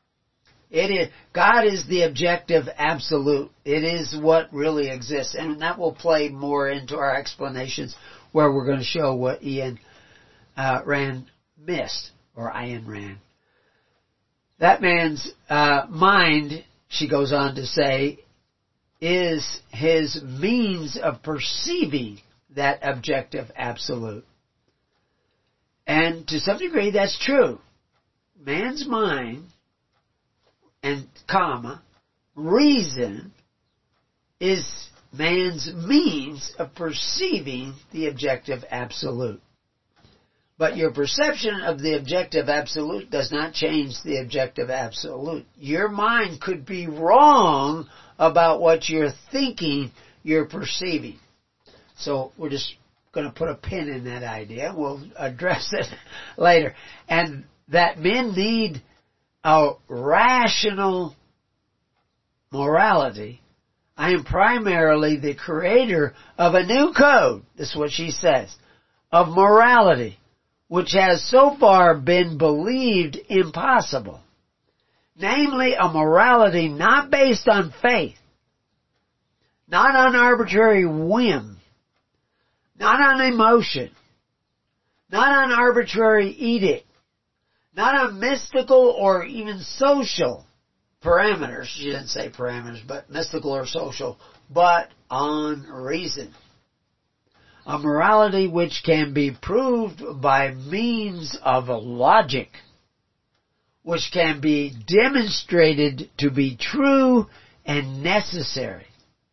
God is the objective absolute. It is what really exists. And that will play more into our explanations where we're going to show what Ayn Rand missed, or Ayn Rand. That man's mind, she goes on to say, is his means of perceiving that objective absolute. And to some degree that's true. Man's mind and reason is man's means of perceiving the objective absolute. But your perception of the objective absolute does not change the objective absolute. Your mind could be wrong about what you're thinking you're perceiving. So we're just going to put a pin in that idea. We'll address it later. And that men need a rational morality, I am primarily the creator of a new code, this is what she says, of morality, which has so far been believed impossible. Namely, a morality not based on faith, not on arbitrary whim, not on emotion, not on arbitrary edict, not on mystical or even social parameters. She didn't say parameters, but mystical or social, but on reason. A morality which can be proved by means of logic, which can be demonstrated to be true and necessary.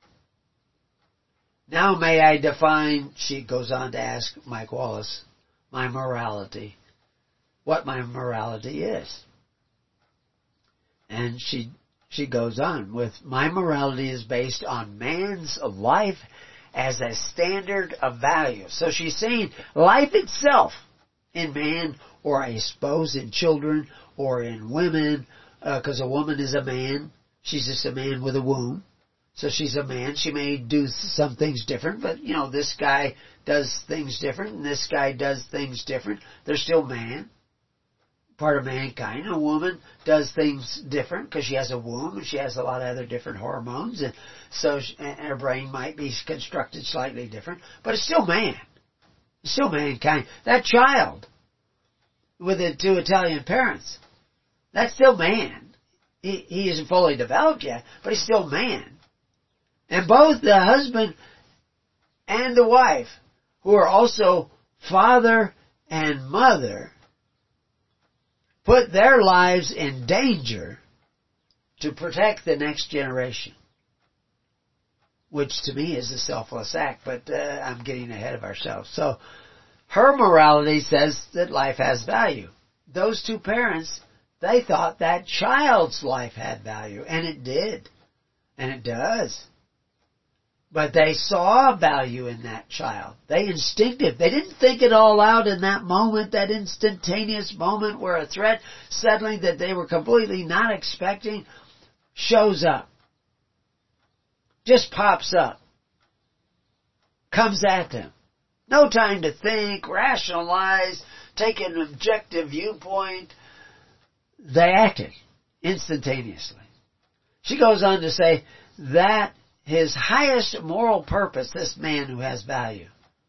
Now may I define, she goes on to ask Mike Wallace, my morality, what my morality is. And she goes on with, my morality is based on man's life as a standard of value. So she's saying life itself in man, or I suppose in children, or in women, because a woman is a man. She's just a man with a womb. So she's a man. She may do some things different, but, this guy does things different, and this guy does things different. They're still man, part of mankind. A woman does things different because she has a womb, and she has a lot of other different hormones, and so and her brain might be constructed slightly different, but it's still man. It's still mankind. That child with the two Italian parents, that's still man. He isn't fully developed yet, but he's still man. And both the husband and the wife, who are also father and mother, put their lives in danger to protect the next generation. Which to me is a selfless act, but I'm getting ahead of ourselves. So, her morality says that life has value. Those two parents, they thought that child's life had value, and it did. And it does. But they saw value in that child. They didn't think it all out in that moment, that instantaneous moment where a threat suddenly that they were completely not expecting shows up. Just pops up. Comes at them. No time to think, rationalize, take an objective viewpoint. They acted instantaneously. She goes on to say that his highest moral purpose, this man who has value,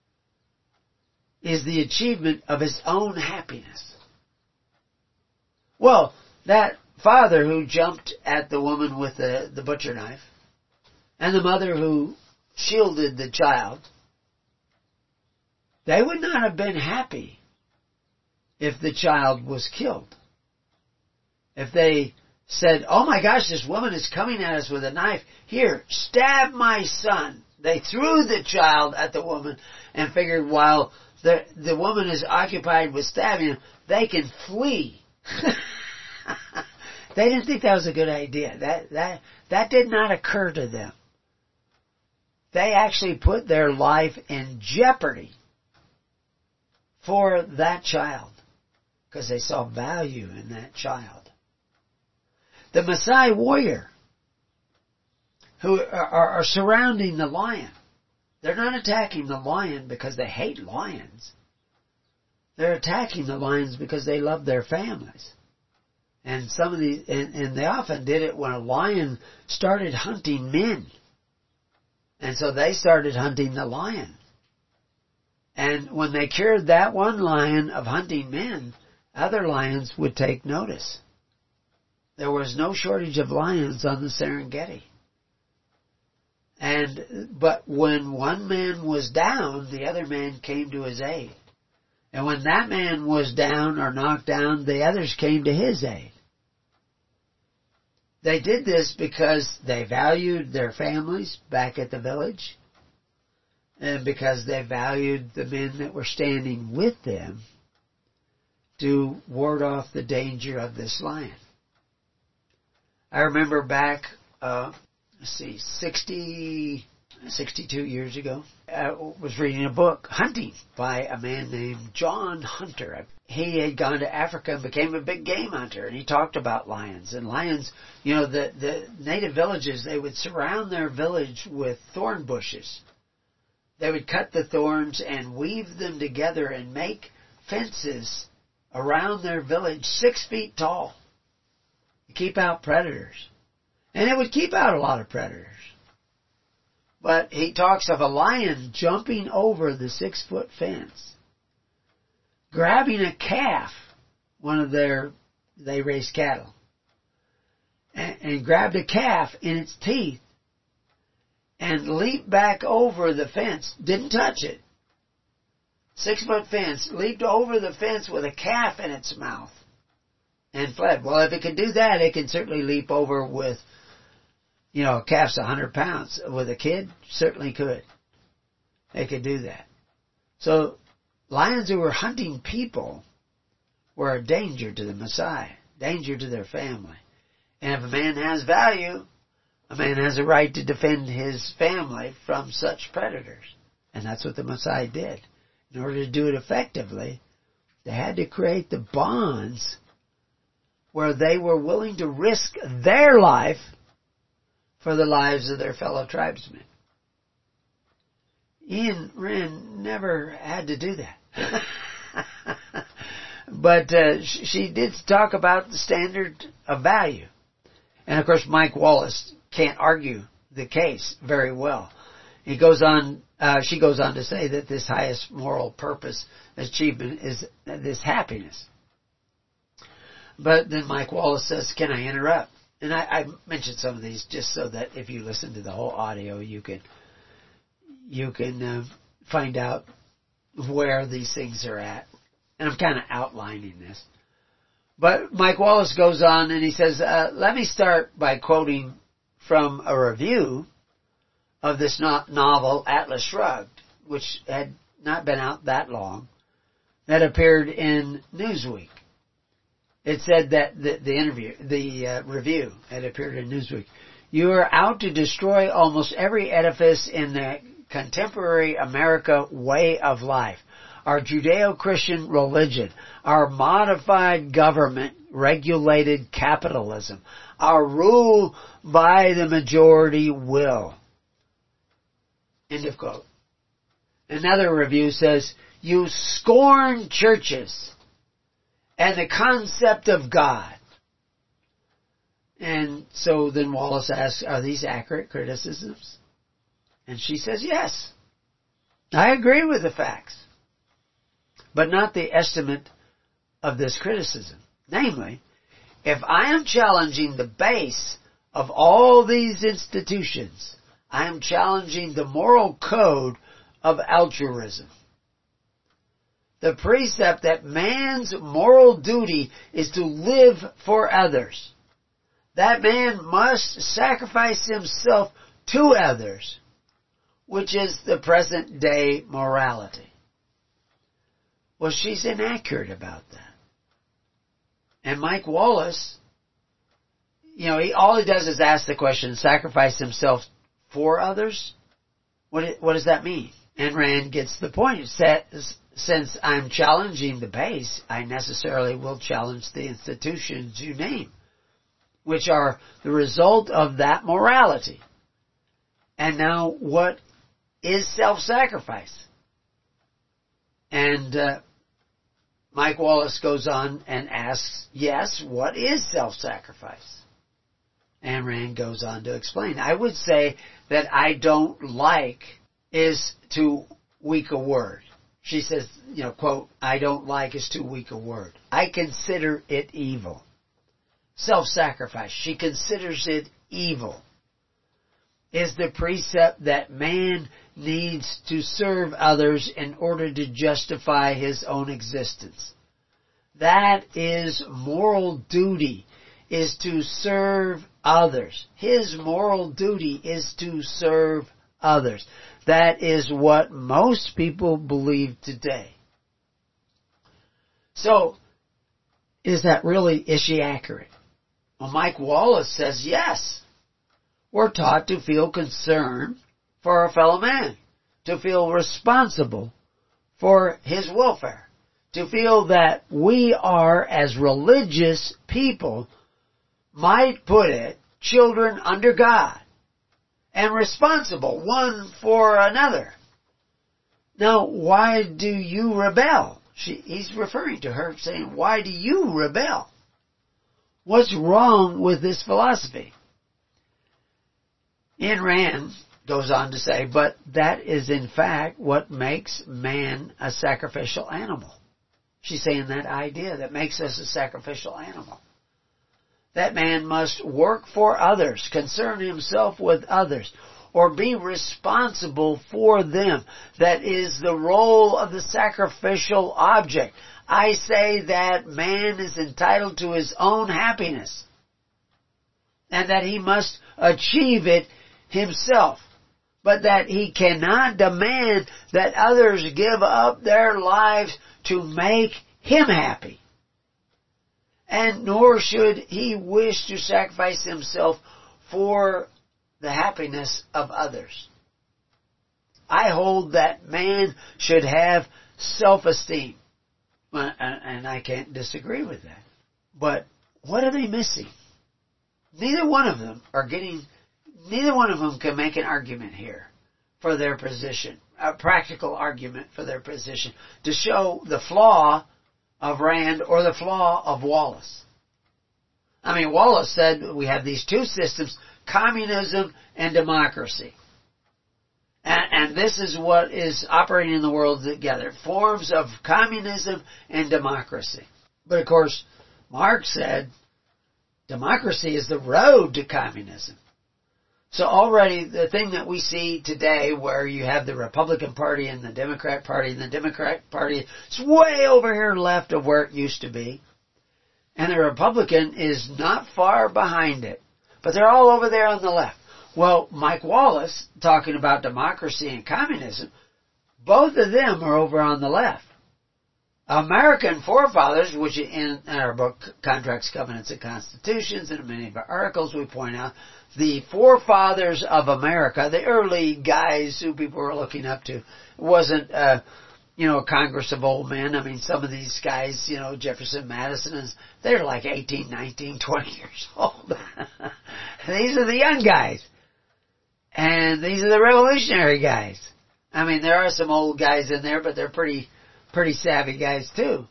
is the achievement of his own happiness. Well, that father who jumped at the woman with the butcher knife, and the mother who shielded the child, they would not have been happy if the child was killed. If they said, oh my gosh, this woman is coming at us with a knife. Here, stab my son. They threw the child at the woman and figured while the woman is occupied with stabbing him, they can flee. They didn't think that was a good idea. That did not occur to them. They actually put their life in jeopardy for that child because they saw value in that child. The Maasai warrior who are surrounding the lion. They're not attacking the lion because they hate lions. They're attacking the lions because they love their families. And some of these, and they often did it when a lion started hunting men. And so they started hunting the lion. And when they cured that one lion of hunting men, other lions would take notice. There was no shortage of lions on the Serengeti. But when one man was down, the other man came to his aid. And when that man was down or knocked down, the others came to his aid. They did this because they valued their families back at the village, and because they valued the men that were standing with them to ward off the danger of this lion. I remember back, 60 62 years ago. I was reading a book, Hunting, by a man named John Hunter. He had gone to Africa and became a big game hunter, and he talked about lions. And lions, the native villages, they would surround their village with thorn bushes. They would cut the thorns and weave them together and make fences around their village 6 feet tall to keep out predators. And it would keep out a lot of predators. But he talks of a lion jumping over the 6-foot fence, grabbing a calf, they raise cattle, and grabbed a calf in its teeth and leaped back over the fence, didn't touch it. 6-foot fence, leaped over the fence with a calf in its mouth and fled. Well, if it can do that, it can certainly leap over with, a calf's 100 pounds. With a kid, certainly could. They could do that. So, lions who were hunting people were a danger to the Messiah, danger to their family. And if a man has value, a man has a right to defend his family from such predators. And that's what the Messiah did. In order to do it effectively, they had to create the bonds where they were willing to risk their life for the lives of their fellow tribesmen. Ayn Rand never had to do that. But she did talk about the standard of value. And of course Mike Wallace can't argue the case very well. She goes on to say that this highest moral purpose achievement is this happiness. But then Mike Wallace says, can I interrupt? And I mentioned some of these just so that if you listen to the whole audio, you can find out where these things are at. And I'm kind of outlining this. But Mike Wallace goes on and he says, let me start by quoting from a review of this novel, Atlas Shrugged, which had not been out that long, that appeared in Newsweek. It said that the review had appeared in Newsweek. You are out to destroy almost every edifice in the contemporary America way of life. Our Judeo-Christian religion, our modified government regulated capitalism, our rule by the majority will. End of quote. Another review says, you scorn churches and the concept of God. And so then Wallace asks, are these accurate criticisms? And she says, yes. I agree with the facts, but not the estimate of this criticism. Namely, if I am challenging the base of all these institutions, I am challenging the moral code of altruism. The precept that man's moral duty is to live for others. That man must sacrifice himself to others, which is the present day morality. Well, she's inaccurate about that. And Mike Wallace, all he does is ask the question, sacrifice himself for others? What does that mean? And Rand gets the point. It says, since I'm challenging the base, I necessarily will challenge the institutions you name, which are the result of that morality. And now, what is self-sacrifice? And Mike Wallace goes on and asks, yes, what is self-sacrifice? And Rand goes on to explain. I would say that I don't like is too weak a word. She says, quote, I don't like is too weak a word. I consider it evil. Self-sacrifice. She considers it evil. Is the precept that man needs to serve others in order to justify his own existence. That is moral duty, is to serve others. His moral duty is to serve others. That is what most people believe today. So, is she accurate? Well, Mike Wallace says yes. We're taught to feel concern for a fellow man, to feel responsible for his welfare, to feel that we are, as religious people, might put it, children under God, and responsible one for another. Now, why do you rebel? He's referring to her, saying, why do you rebel? What's wrong with this philosophy? Ayn Rand goes on to say, but that is in fact what makes man a sacrificial animal. She's saying that idea that makes us a sacrificial animal. That man must work for others, concern himself with others, or be responsible for them. That is the role of the sacrificial object. I say that man is entitled to his own happiness, and that he must achieve it himself, but that he cannot demand that others give up their lives to make him happy. And nor should he wish to sacrifice himself for the happiness of others. I hold that man should have self-esteem. And I can't disagree with that. But what are they missing? Neither one of them can make an argument here for their position, a practical argument for their position, to show the flaw of Rand or the flaw of Wallace. I mean, Wallace said we have these two systems, communism and democracy. And this is what is operating in the world together, forms of communism and democracy. But of course, Marx said democracy is the road to communism. So already the thing that we see today where you have the Republican Party and the Democrat Party, is way over here left of where it used to be. And the Republican is not far behind it. But they're all over there on the left. Well, Mike Wallace, talking about democracy and communism, both of them are over on the left. American forefathers, which in our book, Contracts, Covenants, and Constitutions, and in many of our articles we point out, the forefathers of America, the early guys who people were looking up to, wasn't, a Congress of old men. I mean, some of these guys, Jefferson, Madison, they're like 18, 19, 20 years old. These are the young guys. And these are the revolutionary guys. I mean, there are some old guys in there, but they're pretty savvy guys too.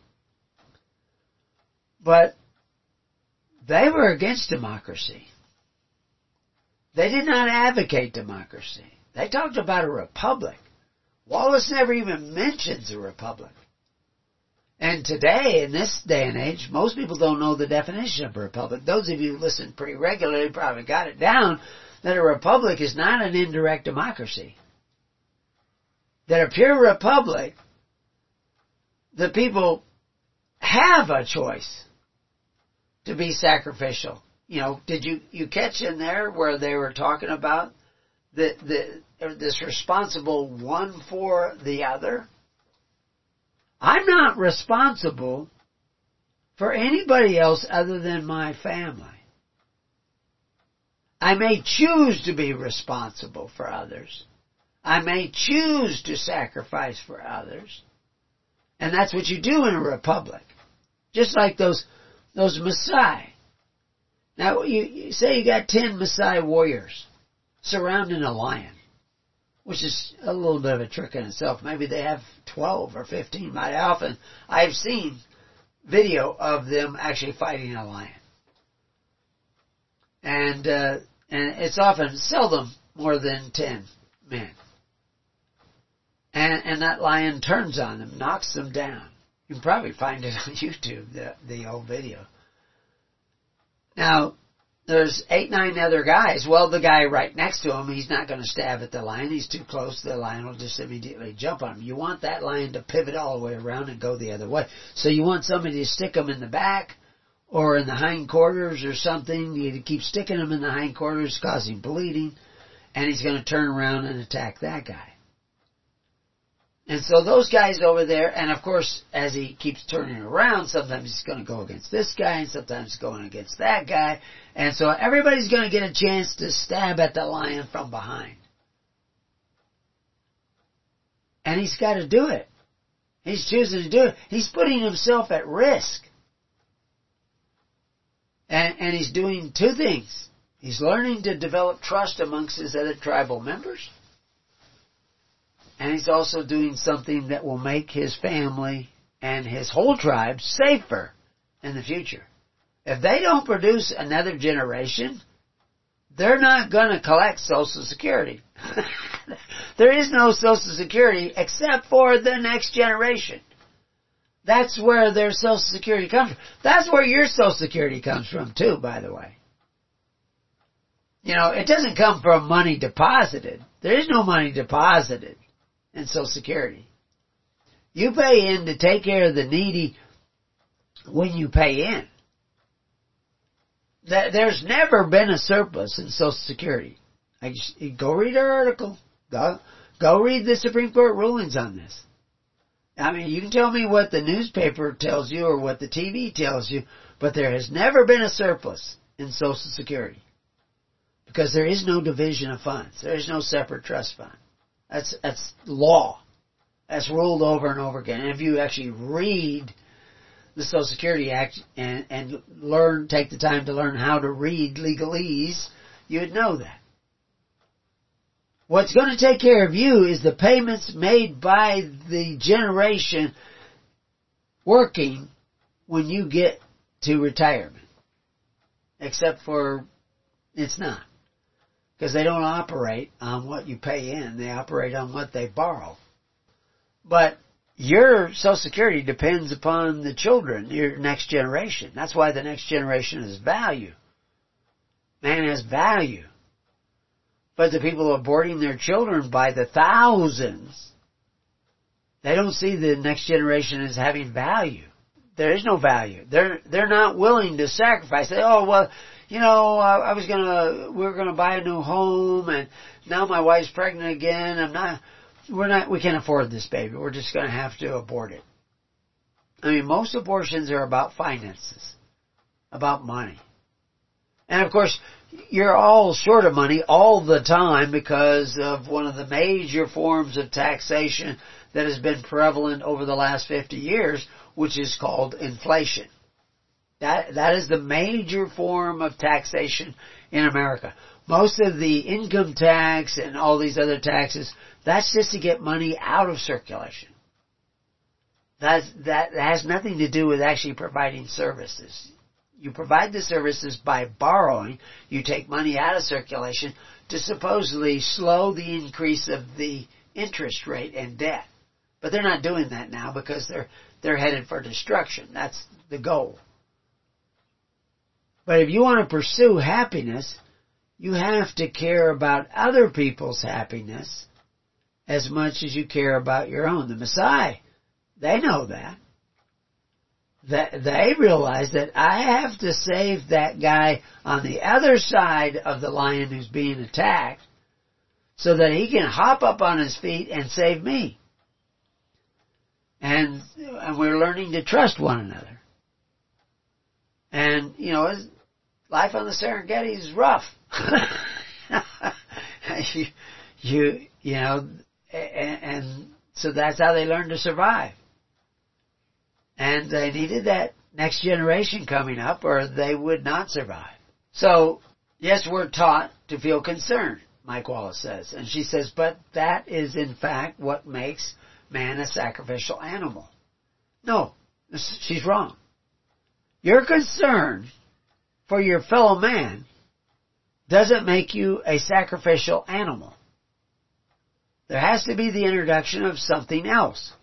But they were against democracy. They did not advocate democracy. They talked about a republic. Wallace never even mentions a republic. And today, in this day and age, most people don't know the definition of a republic. Those of you who listen pretty regularly probably got it down, that a republic is not an indirect democracy. That a pure republic, the people have a choice to be sacrificial. Did you catch in there where they were talking about this responsible one for the other? I'm not responsible for anybody else other than my family. I may choose to be responsible for others. I may choose to sacrifice for others. And that's what you do in a republic. Just like those Maasai. Now, you say you got 10 Maasai warriors surrounding a lion, which is a little bit of a trick in itself. Maybe they have 12 or 15. I've seen video of them actually fighting a lion. And it's seldom more than 10 men. And that lion turns on them, knocks them down. You can probably find it on YouTube, the old video. Now, there's 8, 9 other guys. Well, the guy right next to him, he's not going to stab at the lion. He's too close. The lion will just immediately jump on him. You want that lion to pivot all the way around and go the other way. So you want somebody to stick him in the back or in the hindquarters or something. You keep sticking him in the hindquarters, causing bleeding, and he's going to turn around and attack that guy. And so those guys over there, and of course, as he keeps turning around, sometimes he's going to go against this guy, and sometimes going against that guy. And so everybody's going to get a chance to stab at the lion from behind. And he's got to do it. He's choosing to do it. He's putting himself at risk. And he's doing two things. He's learning to develop trust amongst his other tribal members. And he's also doing something that will make his family and his whole tribe safer in the future. If they don't produce another generation, they're not going to collect Social Security. There is no Social Security except for the next generation. That's where their Social Security comes from. That's where your Social Security comes from too, by the way. You know, it doesn't come from money deposited. There is no money deposited in Social Security. You pay in to take care of the needy when you pay in. There's never been a surplus in Social Security. Go read our article. Go read the Supreme Court rulings on this. I mean, you can tell me what the newspaper tells you or what the TV tells you, but there has never been a surplus in Social Security. Because there is no division of funds. There is no separate trust fund. That's law. That's ruled over and over again. And if you actually read the Social Security Act and take the time to learn how to read legalese, you'd know that. What's going to take care of you is the payments made by the generation working when you get to retirement. Except for, it's not. Because they don't operate on what you pay in. They operate on what they borrow. But your Social Security depends upon the children, your next generation. That's why the next generation has value. Man has value. But the people aborting their children by the thousands, they don't see the next generation as having value. There is no value. They're not willing to sacrifice. They, oh, well, you know, we're gonna buy a new home, and now my wife's pregnant again. We can't afford this baby. We're just gonna have to abort it. I mean, most abortions are about finances, about money. And of course, you're all short of money all the time because of one of the major forms of taxation that has been prevalent over the last 50 years, which is called inflation. That is the major form of taxation in America. Most of the income tax and all these other taxes, that's just to get money out of circulation. That has nothing to do with actually providing services. You provide the services by borrowing. You take money out of circulation to supposedly slow the increase of the interest rate and debt. But they're not doing that now because they're headed for destruction. That's the goal. But if you want to pursue happiness, you have to care about other people's happiness as much as you care about your own. The Messiah, they know that. They realize that I have to save that guy on the other side of the lion who's being attacked so that he can hop up on his feet and save me. And we're learning to trust one another. And, you know, life on the Serengeti is rough. you know, and so that's how they learn to survive. And they needed that next generation coming up or they would not survive. So, yes, we're taught to feel concerned, Mike Wallace says. And she says, but that is in fact what makes man a sacrificial animal. No, she's wrong. Your concern for your fellow man doesn't make you a sacrificial animal. There has to be the introduction of something else.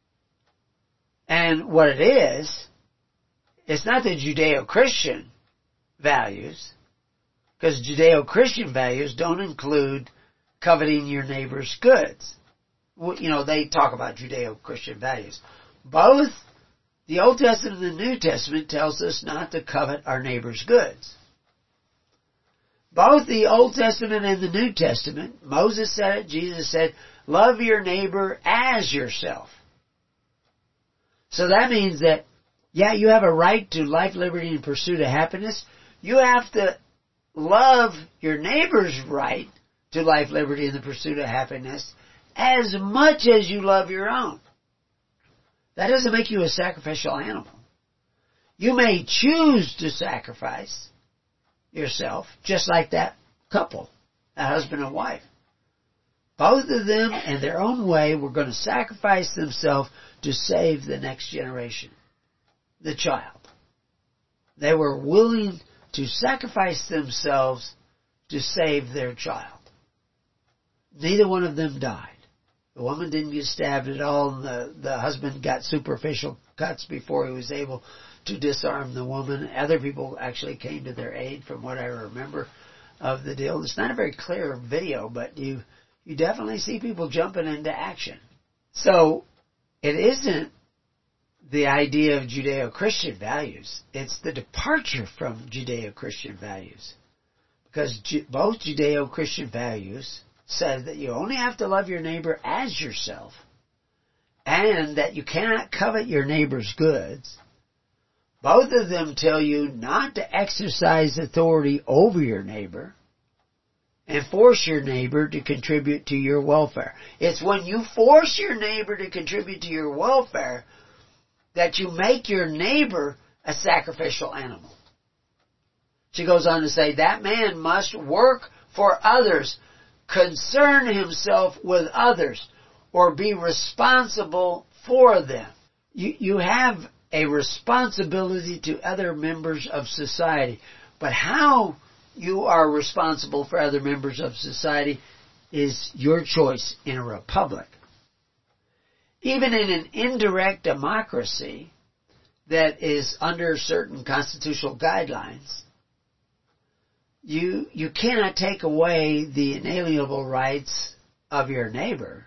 And what it is, it's not the Judeo-Christian values, because Judeo-Christian values don't include coveting your neighbor's goods. You know, they talk about Judeo-Christian values. Both the Old Testament and the New Testament tells us not to covet our neighbor's goods. Both the Old Testament and the New Testament, Moses said it, Jesus said, love your neighbor as yourself. So that means that, yeah, you have a right to life, liberty, and pursuit of happiness. You have to love your neighbor's right to life, liberty, and the pursuit of happiness as much as you love your own. That doesn't make you a sacrificial animal. You may choose to sacrifice yourself, just like that couple, that husband and wife. Both of them, in their own way, were going to sacrifice themselves to save the next generation, the child. They were willing to sacrifice themselves to save their child. Neither one of them died. The woman didn't get stabbed at all, and the husband got superficial cuts before he was able to disarm the woman. Other people actually came to their aid, from what I remember of the deal. It's not a very clear video, but you definitely see people jumping into action. So it isn't the idea of Judeo-Christian values. It's the departure from Judeo-Christian values. Because both Judeo-Christian values said that you only have to love your neighbor as yourself, and that you cannot covet your neighbor's goods. Both of them tell you not to exercise authority over your neighbor and force your neighbor to contribute to your welfare. It's when you force your neighbor to contribute to your welfare that you make your neighbor a sacrificial animal. She goes on to say, that man must work for others, concern himself with others, or be responsible for them. You have a responsibility to other members of society, but how you are responsible for other members of society is your choice in a republic. Even in an indirect democracy that is under certain constitutional guidelines, you cannot take away the inalienable rights of your neighbor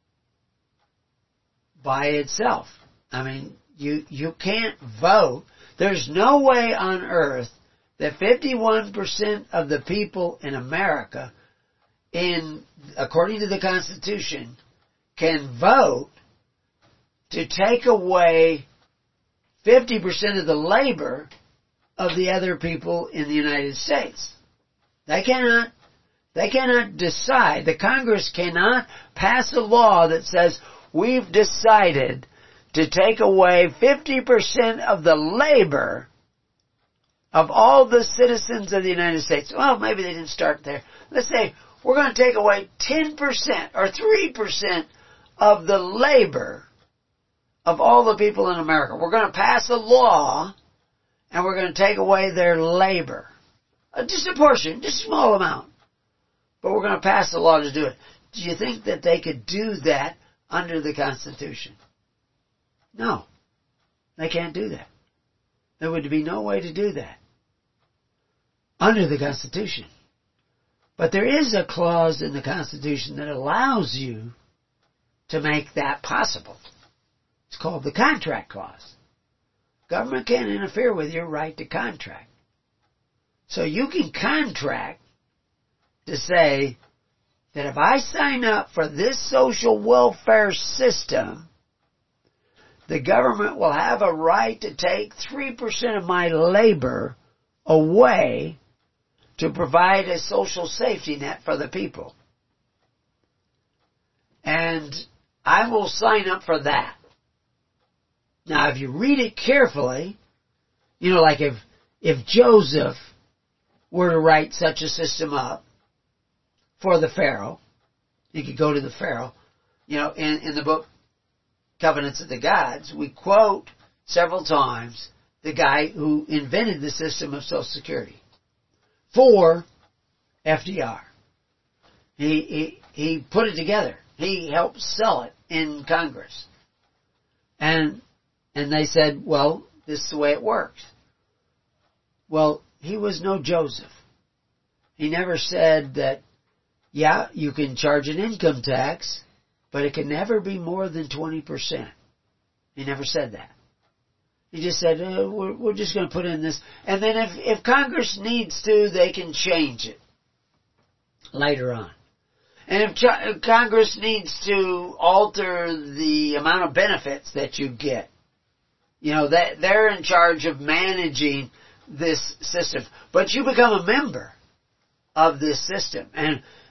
by itself. I mean, you can't vote. There's no way on earth that 51% of the people in America, according to the Constitution, can vote to take away 50% of the labor of the other people in the United States. They cannot decide. The Congress cannot pass a law that says we've decided to take away 50% of the labor of all the citizens of the United States. Well, maybe they didn't start there. Let's say we're going to take away 10% or 3% of the labor of all the people in America. We're going to pass a law and we're going to take away their labor. Just a portion, just a small amount. But we're going to pass a law to do it. Do you think that they could do that under the Constitution? No. They can't do that. There would be no way to do that under the Constitution. But there is a clause in the Constitution that allows you to make that possible. It's called the Contract Clause. Government can't interfere with your right to contract. So you can contract to say that if I sign up for this social welfare system, the government will have a right to take 3% of my labor away to provide a social safety net for the people. And I will sign up for that. Now, if you read it carefully, like if Joseph were to write such a system up for the Pharaoh, he could go to the Pharaoh. In the book Covenants of the Gods, we quote several times the guy who invented the system of Social Security for FDR. He put it together. He helped sell it in Congress. And they said, well, this is the way it works. Well, he was no Joseph. He never said that, yeah, you can charge an income tax, but it can never be more than 20%. He never said that. He just said, we're just going to put in this. And then if Congress needs to, they can change it later on. And if Congress needs to alter the amount of benefits that you get, that they're in charge of managing this system. But you become a member of this system. And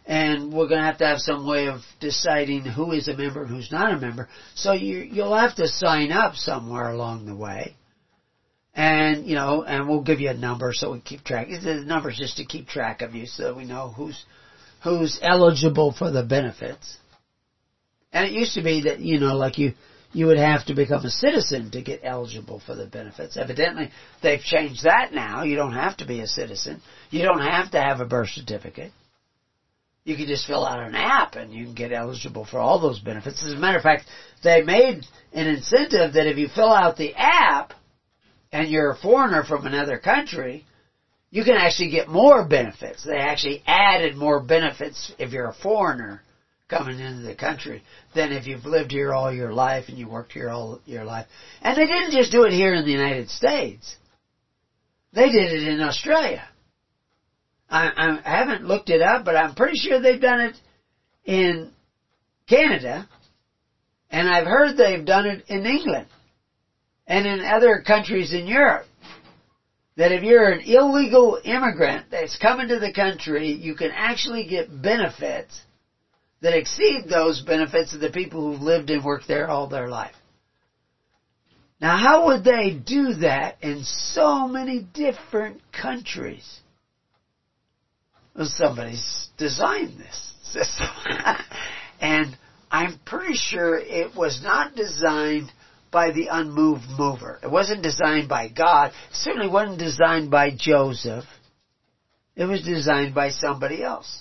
And we're going to have some way of deciding who is a member and who's not a member. So you'll have to sign up somewhere along the way. And, and we'll give you a number so we keep track. The number's just to keep track of you so that we know who's eligible for the benefits. And it used to be that, like you would have to become a citizen to get eligible for the benefits. Evidently, they've changed that now. You don't have to be a citizen. You don't have to have a birth certificate. You can just fill out an app and you can get eligible for all those benefits. As a matter of fact, they made an incentive that if you fill out the app and you're a foreigner from another country, you can actually get more benefits. They actually added more benefits if you're a foreigner coming into the country than if you've lived here all your life and you worked here all your life. And they didn't just do it here in the United States. They did it in Australia. I haven't looked it up, but I'm pretty sure they've done it in Canada, and I've heard they've done it in England and in other countries in Europe. That if you're an illegal immigrant that's coming to the country, you can actually get benefits that exceed those benefits of the people who've lived and worked there all their life. Now, how would they do that in so many different countries? Well, somebody's designed this system. And I'm pretty sure it was not designed by the unmoved mover. It wasn't designed by God. It certainly wasn't designed by Joseph. It was designed by somebody else.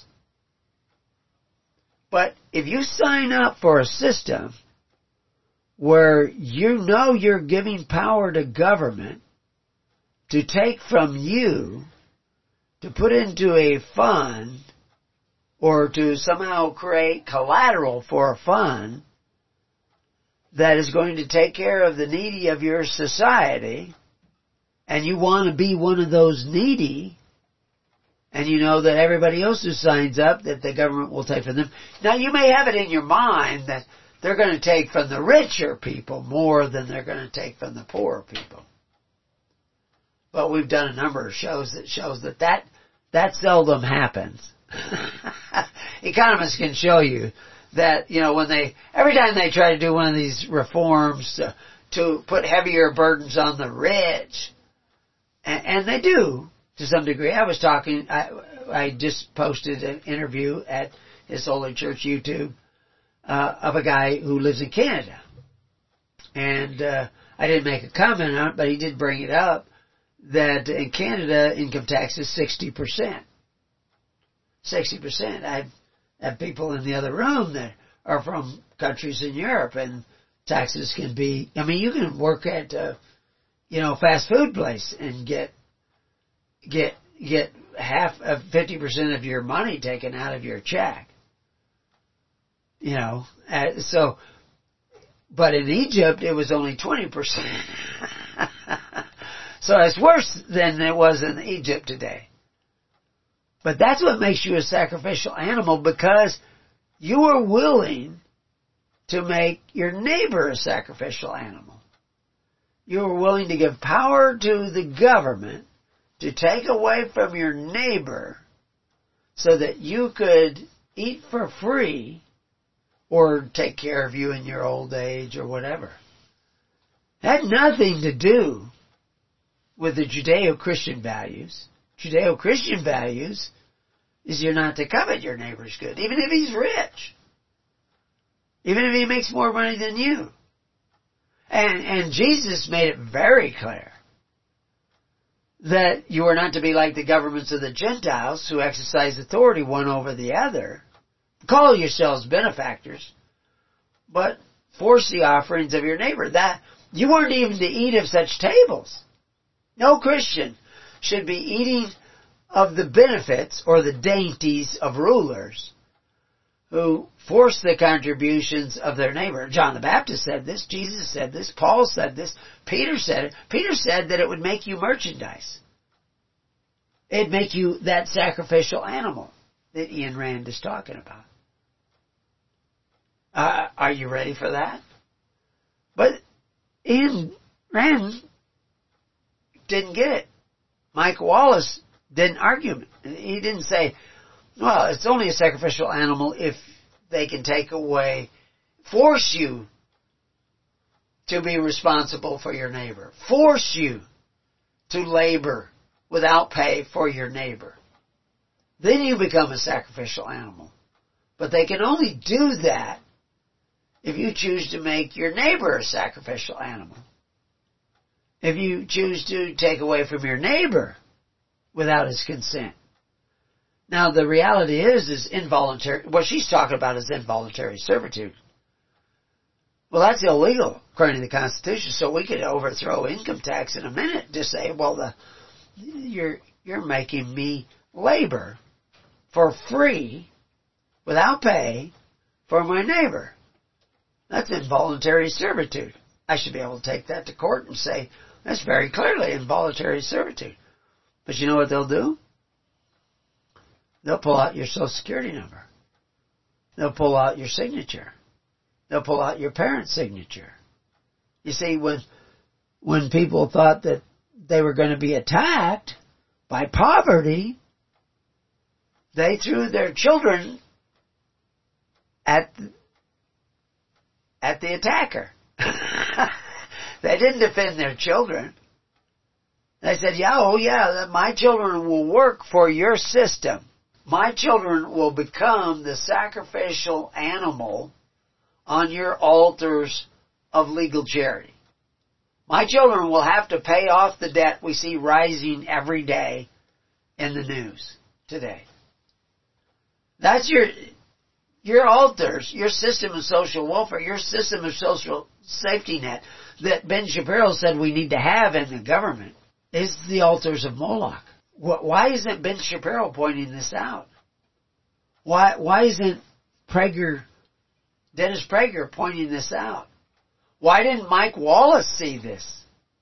But if you sign up for a system where you're giving power to government to take from you to put into a fund or to somehow create collateral for a fund that is going to take care of the needy of your society, and you want to be one of those needy, and you know that everybody else who signs up, that the government will take from them. Now, you may have it in your mind that they're going to take from the richer people more than they're going to take from the poorer people. But we've done a number of shows that shows that seldom happens. Economists can show you that, every time they try to do one of these reforms to put heavier burdens on the rich, and they do to some degree. I just posted an interview at His Holy Church YouTube of a guy who lives in Canada. And I didn't make a comment on it, but he did bring it up, that in Canada, income tax is 60%. 60%. I have people in the other room that are from countries in Europe, and taxes can be, you can work at, fast food place and get half of 50% of your money taken out of your check. But in Egypt, it was only 20%. So it's worse than it was in Egypt today. But that's what makes you a sacrificial animal, because you are willing to make your neighbor a sacrificial animal. You are willing to give power to the government to take away from your neighbor so that you could eat for free or take care of you in your old age or whatever. It had nothing to do with the Judeo-Christian values. Judeo-Christian values is you're not to covet your neighbor's good, even if he's rich. Even if he makes more money than you. And Jesus made it very clear that you are not to be like the governments of the Gentiles who exercise authority one over the other. Call yourselves benefactors, but force the offerings of your neighbor. That you weren't even to eat of such tables. No Christian should be eating of the benefits or the dainties of rulers who force the contributions of their neighbor. John the Baptist said this, Jesus said this, Paul said this, Peter said it. Peter said that it would make you merchandise. It'd make you that sacrificial animal that Ian Rand is talking about. Are you ready for that? But Ian Rand didn't get it. Mike Wallace didn't argue. He didn't say, Well, it's only a sacrificial animal if they can force you to be responsible for your neighbor. Force you to labor without pay for your neighbor. Then you become a sacrificial animal. But they can only do that if you choose to make your neighbor a sacrificial animal. If you choose to take away from your neighbor without his consent. Now the reality is involuntary, what she's talking about is involuntary servitude. Well, that's illegal according to the Constitution, so we could overthrow income tax in a minute. Just say, well, you're making me labor for free, without pay, for my neighbor. That's involuntary servitude. I should be able to take that to court and say, that's very clearly involuntary servitude. But you know what they'll do? They'll pull out your Social Security number. They'll pull out your signature. They'll pull out your parent's signature. You see, when people thought that they were going to be attacked by poverty, they threw their children at the attacker. They didn't defend their children. They said, my children will work for your system. My children will become the sacrificial animal on your altars of legal charity. My children will have to pay off the debt we see rising every day in the news today. That's your altars, your system of social welfare, your system of social safety net that Ben Shapiro said we need to have in the government is the altars of Moloch. Why isn't Ben Shapiro pointing this out? Why isn't Dennis Prager pointing this out? Why didn't Mike Wallace see this?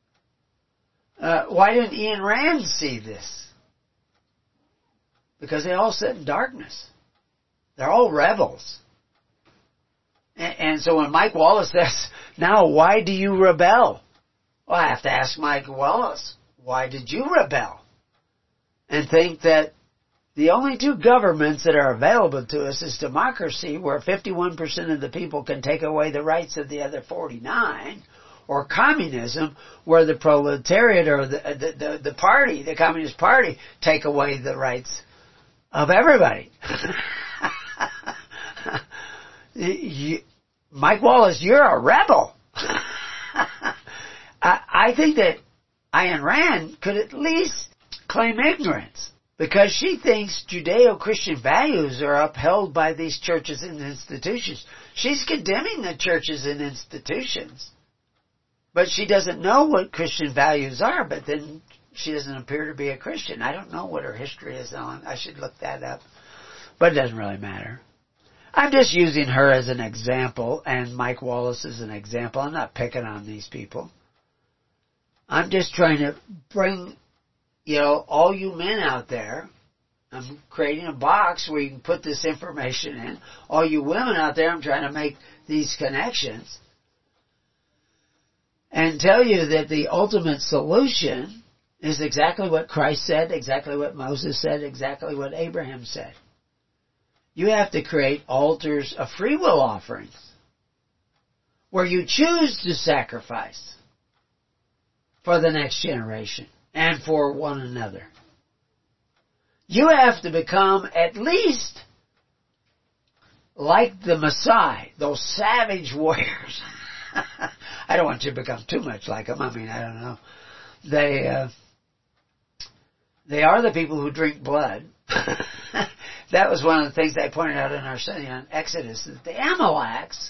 Why didn't Ian Rand see this? Because they all sit in darkness. They're all rebels. And so when Mike Wallace says, now why do you rebel? Well, I have to ask Mike Wallace, why did you rebel? And think that the only two governments that are available to us is democracy, where 51% of the people can take away the rights of the other 49, or communism, where the proletariat or the party, the Communist Party, take away the rights of everybody. Mike Wallace, you're a rebel. I think that Ayn Rand could at least claim ignorance, because she thinks Judeo-Christian values are upheld by these churches and institutions. She's condemning the churches and institutions, but she doesn't know what Christian values are, but then she doesn't appear to be a Christian. I don't know what her history is on. I should look that up, but it doesn't really matter. I'm just using her as an example and Mike Wallace as an example. I'm not picking on these people. I'm just trying to bring, all you men out there. I'm creating a box where you can put this information in. All you women out there, I'm trying to make these connections and tell you that the ultimate solution is exactly what Christ said, exactly what Moses said, exactly what Abraham said. You have to create altars of free will offerings where you choose to sacrifice for the next generation and for one another. You have to become at least like the Maasai, those savage warriors. I don't want you to become too much like them. I don't know. They are the people who drink blood. That was one of the things I pointed out in our study on Exodus, that the Amaleks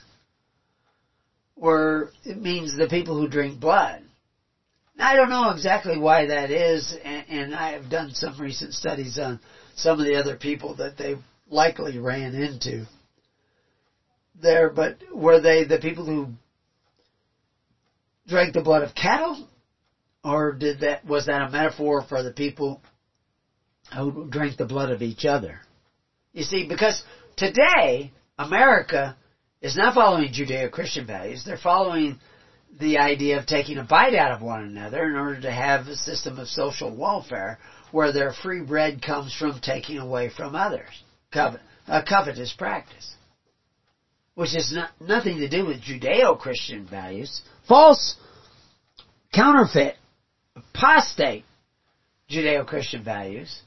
it means the people who drink blood. Now, I don't know exactly why that is, and I have done some recent studies on some of the other people that they likely ran into there, but were they the people who drank the blood of cattle, or was that a metaphor for the people who drank the blood of each other? You see, because today, America is not following Judeo-Christian values. They're following the idea of taking a bite out of one another in order to have a system of social welfare where their free bread comes from taking away from others. a covetous practice, which has nothing to do with Judeo-Christian values. False, counterfeit, apostate Judeo-Christian values.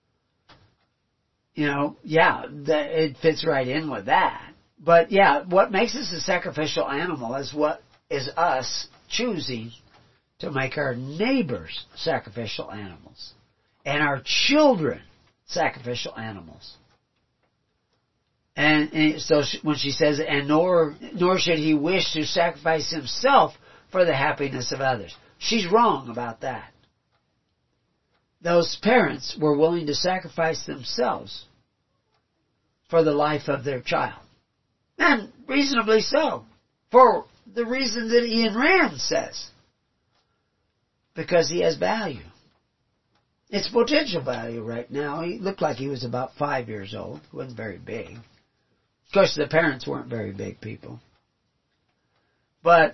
It fits right in with that. But what makes us a sacrificial animal is what is us choosing to make our neighbors sacrificial animals and our children sacrificial animals. And so when she says, and nor should he wish to sacrifice himself for the happiness of others. She's wrong about that. Those parents were willing to sacrifice themselves for the life of their child. And reasonably so. For the reason that Ian Rand says. Because he has value. It's potential value right now. He looked like he was about 5 years old. He wasn't very big. Of course, the parents weren't very big people. But,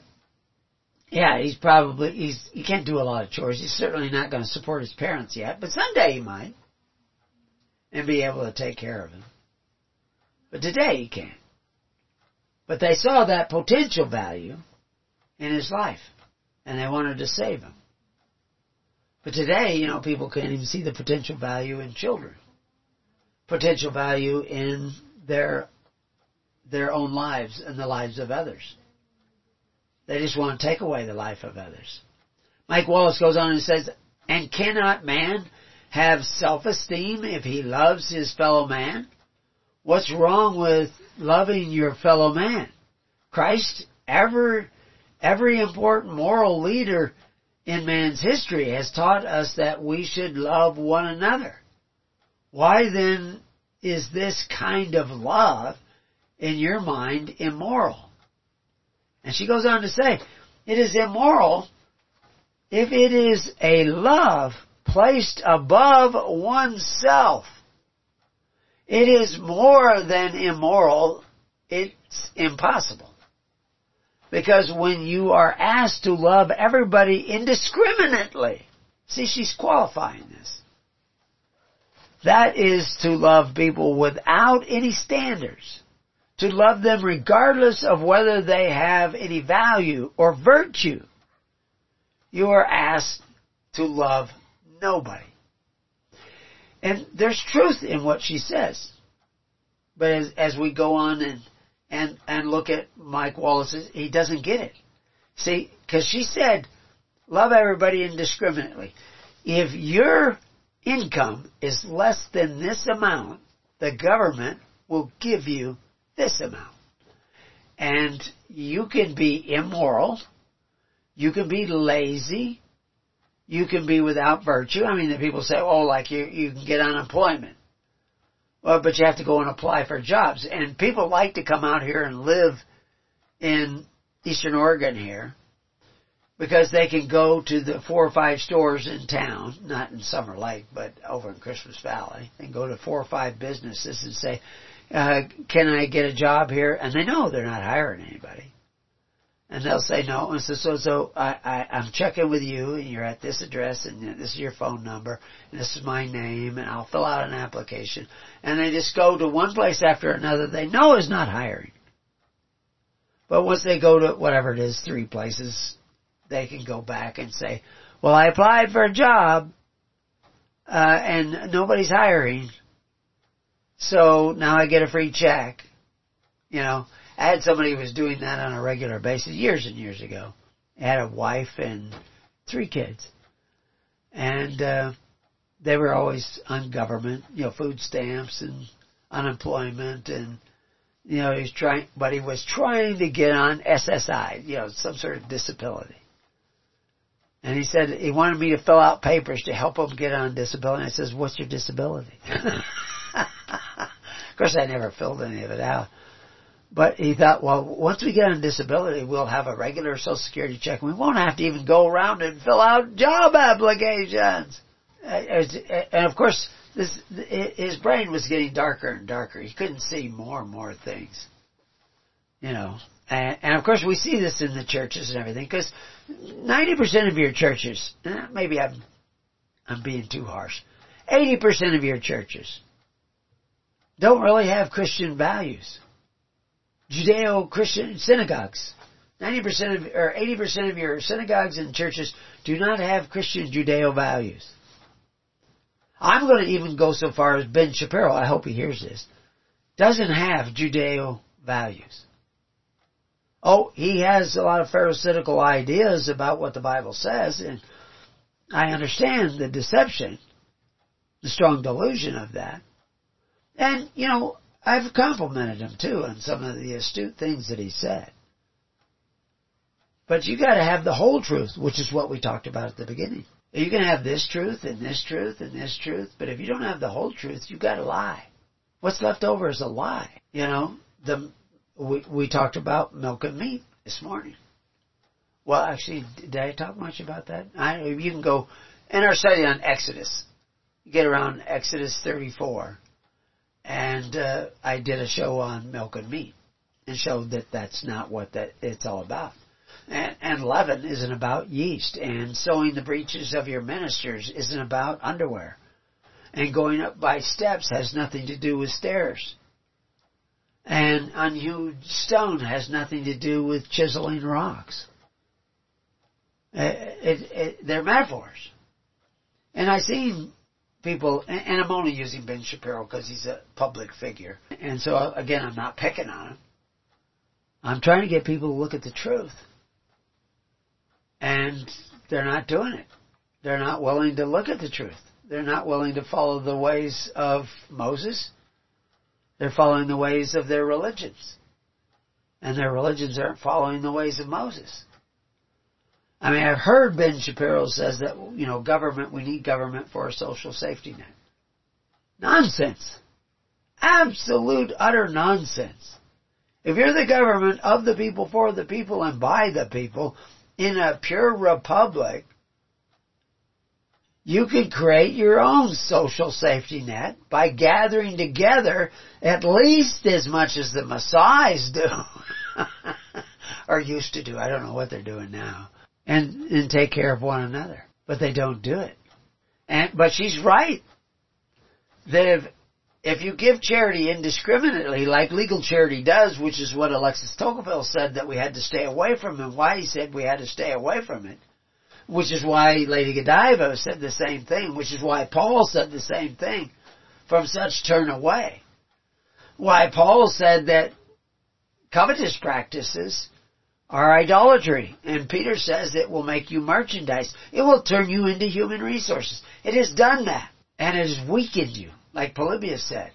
he can't do a lot of chores. He's certainly not going to support his parents yet. But someday he might. And be able to take care of him. But today he can't. But they saw that potential value in his life. And they wanted to save him. But today, people can't even see the potential value in children. Potential value in their own lives and the lives of others. They just want to take away the life of others. Mike Wallace goes on and says, and cannot man have self-esteem if he loves his fellow man? What's wrong with loving your fellow man? Christ, every important moral leader in man's history has taught us that we should love one another. Why then is this kind of love in your mind immoral? And she goes on to say, it is immoral if it is a love placed above oneself. It is more than immoral, it's impossible. Because when you are asked to love everybody indiscriminately, see, she's qualifying this. That is to love people without any standards. To love them regardless of whether they have any value or virtue. You are asked to love nobody. And there's truth in what she says. But as we go on and look at Mike Wallace's, he doesn't get it. See, because she said, love everybody indiscriminately. If your income is less than this amount, the government will give you this amount. And you can be immoral. You can be lazy. You can be without virtue. I mean, the people say, like you can get unemployment. Well, but you have to go and apply for jobs. And people like to come out here and live in Eastern Oregon here because they can go to the 4 or 5 stores in town, not in Summer Lake, but over in Christmas Valley, and go to 4 or 5 businesses and say, can I get a job here? And they know they're not hiring anybody. And they'll say no. And so I'm checking with you, and you're at this address, and this is your phone number, and this is my name, and I'll fill out an application. And they just go to one place after another they know is not hiring. But once they go to whatever it is, 3 places, they can go back and say, well, I applied for a job, and nobody's hiring, so now I get a free check. I had somebody who was doing that on a regular basis years and years ago. He had a wife and 3 kids. And they were always on government, food stamps and unemployment. And, he was trying to get on SSI, some sort of disability. And he said he wanted me to fill out papers to help him get on disability. And I says, what's your disability? Of course, I never filled any of it out. But he thought, well, once we get on disability, we'll have a regular Social Security check. We won't have to even go around and fill out job applications. And of course, his brain was getting darker and darker. He couldn't see more and more things. And of course, we see this in the churches and everything, because 90% of your churches, maybe I'm being too harsh, 80% of your churches don't really have Christian values. Judeo-Christian synagogues. 80% of your synagogues and churches do not have Christian Judeo values. I'm going to even go so far as Ben Shapiro, I hope he hears this, doesn't have Judeo values. Oh, he has a lot of Pharisaical ideas about what the Bible says, and I understand the deception, the strong delusion of that. And, I've complimented him too on some of the astute things that he said. But you got to have the whole truth, which is what we talked about at the beginning. You can have this truth and this truth and this truth, but if you don't have the whole truth, you got to lie. What's left over is a lie. We talked about milk and meat this morning. Well, actually, did I talk much about that? You can go in our study on Exodus. You get around Exodus 34, and I did a show on milk and meat and showed that that's not what it's all about. And leaven isn't about yeast, and sewing the breeches of your ministers isn't about underwear. And going up by steps has nothing to do with stairs. And unhewed stone has nothing to do with chiseling rocks. They're metaphors. And I've seen people, and I'm only using Ben Shapiro because he's a public figure. And so, again, I'm not picking on him. I'm trying to get people to look at the truth. And they're not doing it. They're not willing to look at the truth. They're not willing to follow the ways of Moses. They're following the ways of their religions. And their religions aren't following the ways of Moses. I mean, I've heard Ben Shapiro says that, government, we need government for a social safety net. Nonsense. Absolute, utter nonsense. If you're the government of the people, for the people, and by the people, in a pure republic, you could create your own social safety net by gathering together at least as much as the Messiahs do. Or used to do. I don't know what they're doing now. And take care of one another. But they don't do it. But she's right. That if you give charity indiscriminately, like legal charity does, which is what Alexis Tocqueville said that we had to stay away from, and why he said we had to stay away from it, which is why Lady Godiva said the same thing, which is why Paul said the same thing, from such turn away. Why Paul said that covetous practices are idolatry, and Peter says it will make you merchandise. It will turn you into human resources. It has done that, and it has weakened you, like Polybius said.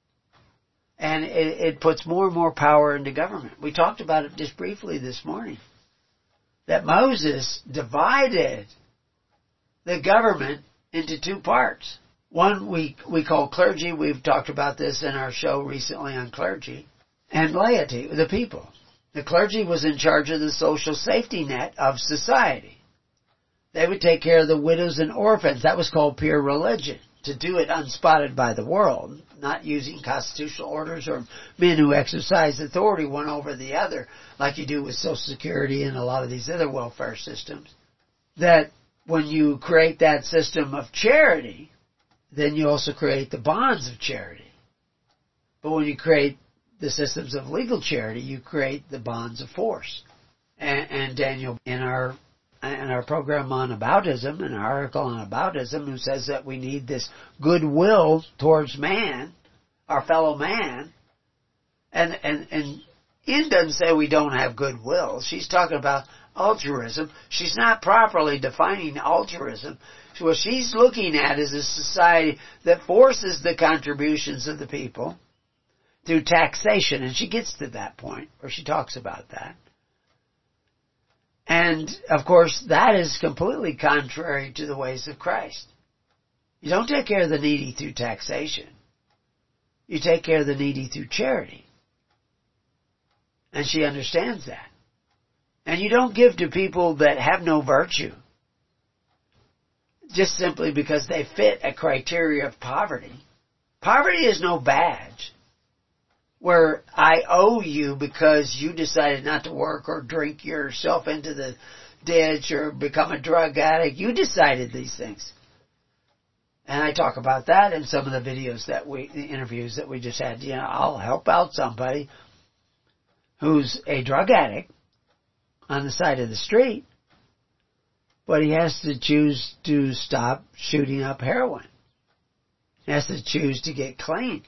And it puts more and more power into government. We talked about it just briefly this morning. That Moses divided the government into two parts. One we call clergy. We've talked about this in our show recently on clergy. And laity, the people. The clergy was in charge of the social safety net of society. They would take care of the widows and orphans. That was called pure religion. To do it unspotted by the world, not using constitutional orders or men who exercise authority one over the other, like you do with Social Security and a lot of these other welfare systems. That when you create that system of charity, then you also create the bonds of charity. But when you create the systems of legal charity, you create the bonds of force. And Daniel, in our program on aboutism, an article on aboutism, who says that we need this goodwill towards man, our fellow man, and Ian doesn't say we don't have goodwill. She's talking about altruism. She's not properly defining altruism. So what she's looking at is a society that forces the contributions of the people through taxation, and she gets to that point where she talks about that. And, of course, that is completely contrary to the ways of Christ. You don't take care of the needy through taxation. You take care of the needy through charity. And she understands that. And you don't give to people that have no virtue just simply because they fit a criteria of poverty. Poverty is no badge where I owe you because you decided not to work or drink yourself into the ditch or become a drug addict. You decided these things. And I talk about that in some of the videos the interviews that we just had. I'll help out somebody who's a drug addict on the side of the street, but he has to choose to stop shooting up heroin. He has to choose to get clean.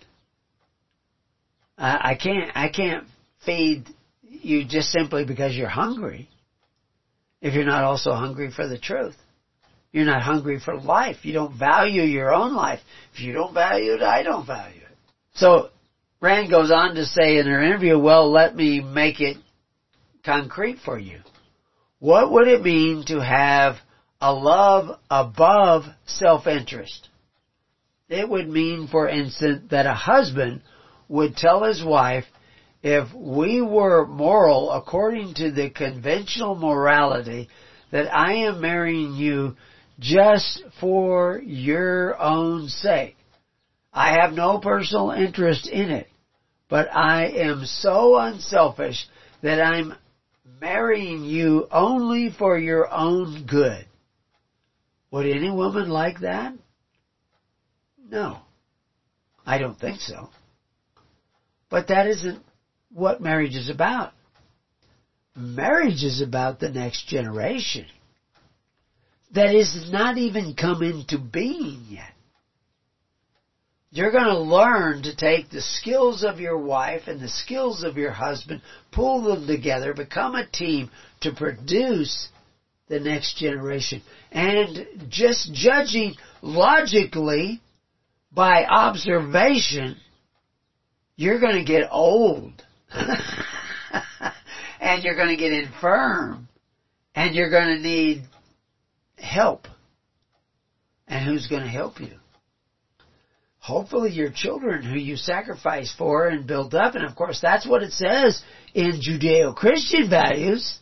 I can't feed you just simply because you're hungry if you're not also hungry for the truth. You're not hungry for life. You don't value your own life. If you don't value it, I don't value it. So Rand goes on to say in her interview, well, let me make it concrete for you. What would it mean to have a love above self-interest? It would mean, for instance, that a husband would tell his wife, if we were moral according to the conventional morality, that I am marrying you just for your own sake. I have no personal interest in it, but I am so unselfish that I'm marrying you only for your own good. Would any woman like that? No. I don't think so. But that isn't what marriage is about. Marriage is about the next generation that is not even come into being yet. You're going to learn to take the skills of your wife and the skills of your husband, pull them together, become a team to produce the next generation. And just judging logically by observation, you're going to get old. And you're going to get infirm. And you're going to need help. And who's going to help you? Hopefully your children who you sacrifice for and build up. And of course that's what it says in Judeo-Christian values.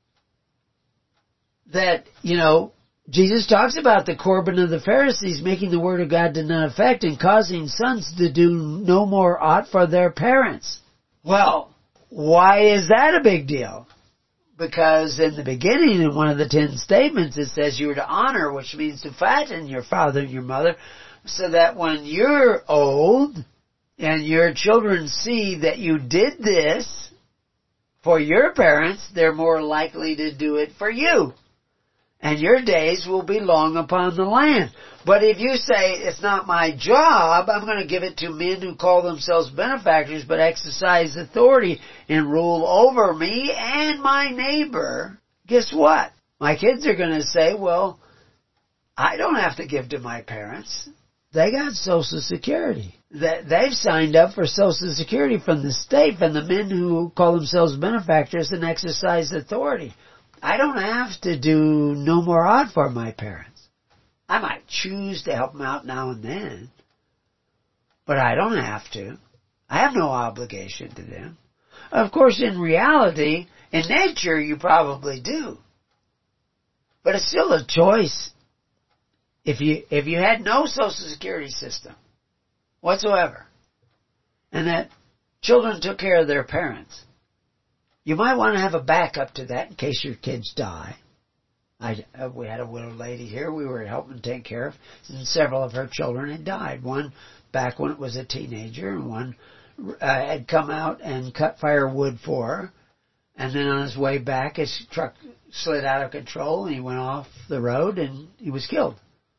That, Jesus talks about the Corban of the Pharisees making the Word of God to none effect and causing sons to do no more aught for their parents. Well, why is that a big deal? Because in the beginning, in one of the 10 statements, it says you are to honor, which means to fatten your father and your mother, so that when you're old and your children see that you did this for your parents, they're more likely to do it for you. And your days will be long upon the land. But if you say, it's not my job, I'm going to give it to men who call themselves benefactors but exercise authority and rule over me and my neighbor, guess what? My kids are going to say, well, I don't have to give to my parents. They got Social Security. They've signed up for Social Security from the state, from the men who call themselves benefactors and exercise authority. I don't have to do no more odd for my parents. I might choose to help them out now and then, but I don't have to. I have no obligation to them. Of course, in reality, in nature, you probably do. But it's still a choice. If you had no Social Security system whatsoever, and that children took care of their parents, you might want to have a backup to that in case your kids die. We had a widow lady here we were helping take care of, and several of her children had died. One back when it was a teenager, and one had come out and cut firewood for her, and then on his way back his truck slid out of control and he went off the road and he was killed.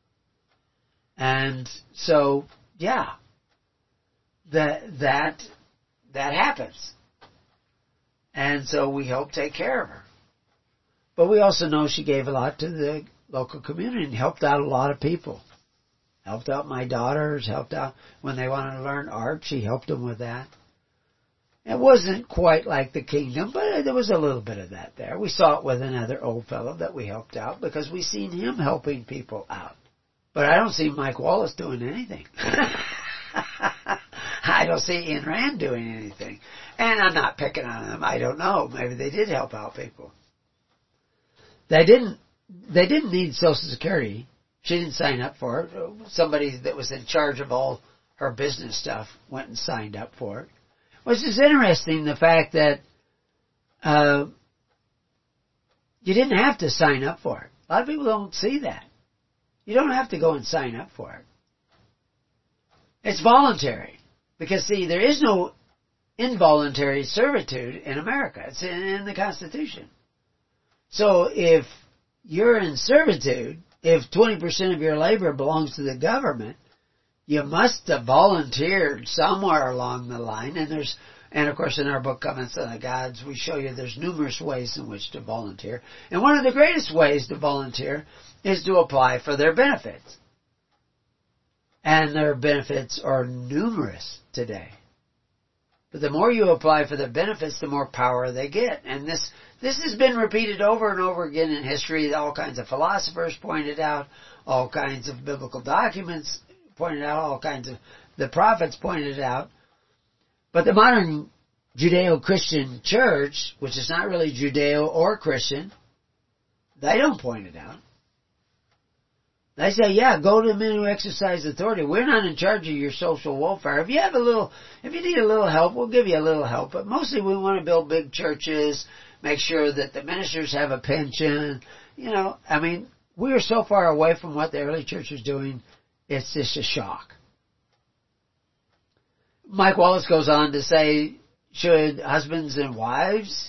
And so, yeah, that happens. And so we helped take care of her. But we also know she gave a lot to the local community and helped out a lot of people. Helped out my daughters, helped out when they wanted to learn art, she helped them with that. It wasn't quite like the kingdom, but there was a little bit of that there. We saw it with another old fellow that we helped out because we seen him helping people out. But I don't see Mike Wallace doing anything. I don't see Ayn Rand doing anything. And I'm not picking on them. I don't know. Maybe they did help out people. They didn't need Social Security. She didn't sign up for it. Somebody that was in charge of all her business stuff went and signed up for it. Which is interesting, the fact that you didn't have to sign up for it. A lot of people don't see that. You don't have to go and sign up for it. It's voluntary. Because, see, there is no involuntary servitude in America. It's in the Constitution. So if you're in servitude, if 20% of your labor belongs to the government, you must have volunteered somewhere along the line. And of course in our book, Covenants of the Gods, we show you there's numerous ways in which to volunteer. And one of the greatest ways to volunteer is to apply for their benefits. And their benefits are numerous today. But the more you apply for their benefits, the more power they get. And this has been repeated over and over again in history. All kinds of philosophers pointed out, all kinds of biblical documents pointed out, all kinds of the prophets pointed out. But the modern Judeo-Christian church, which is not really Judeo or Christian, they don't point it out. They say, yeah, go to the men who exercise authority. We're not in charge of your social welfare. If you need a little help, we'll give you a little help. But mostly we want to build big churches, make sure that the ministers have a pension. We are so far away from what the early church was doing, it's just a shock. Mike Wallace goes on to say, should husbands and wives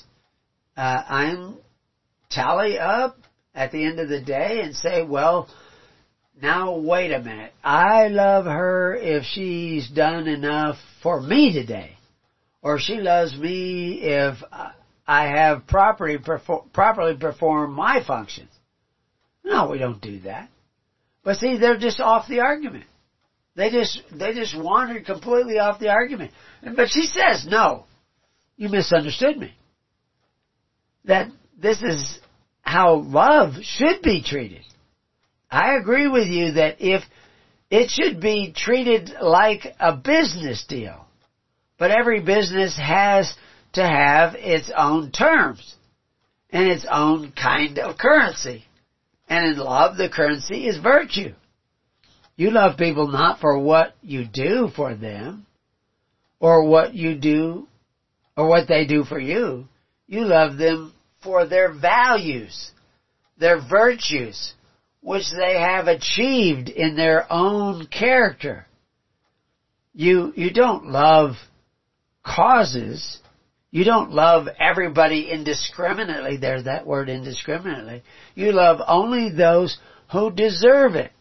tally up at the end of the day and say, well, now wait a minute, I love her if she's done enough for me today, or she loves me if I have properly performed my functions. No, we don't do that. But see, they're just off the argument. They just wandered completely off the argument. But she says, no, you misunderstood me. That this is how love should be treated. I agree with you that if it should be treated like a business deal, but every business has to have its own terms and its own kind of currency. And in love, the currency is virtue. You love people not for what you do for them or what you do or what they do for you. You love them for their values, their virtues, which they have achieved in their own character. You don't love causes. You don't love everybody indiscriminately. There's that word, indiscriminately. You love only those who deserve it.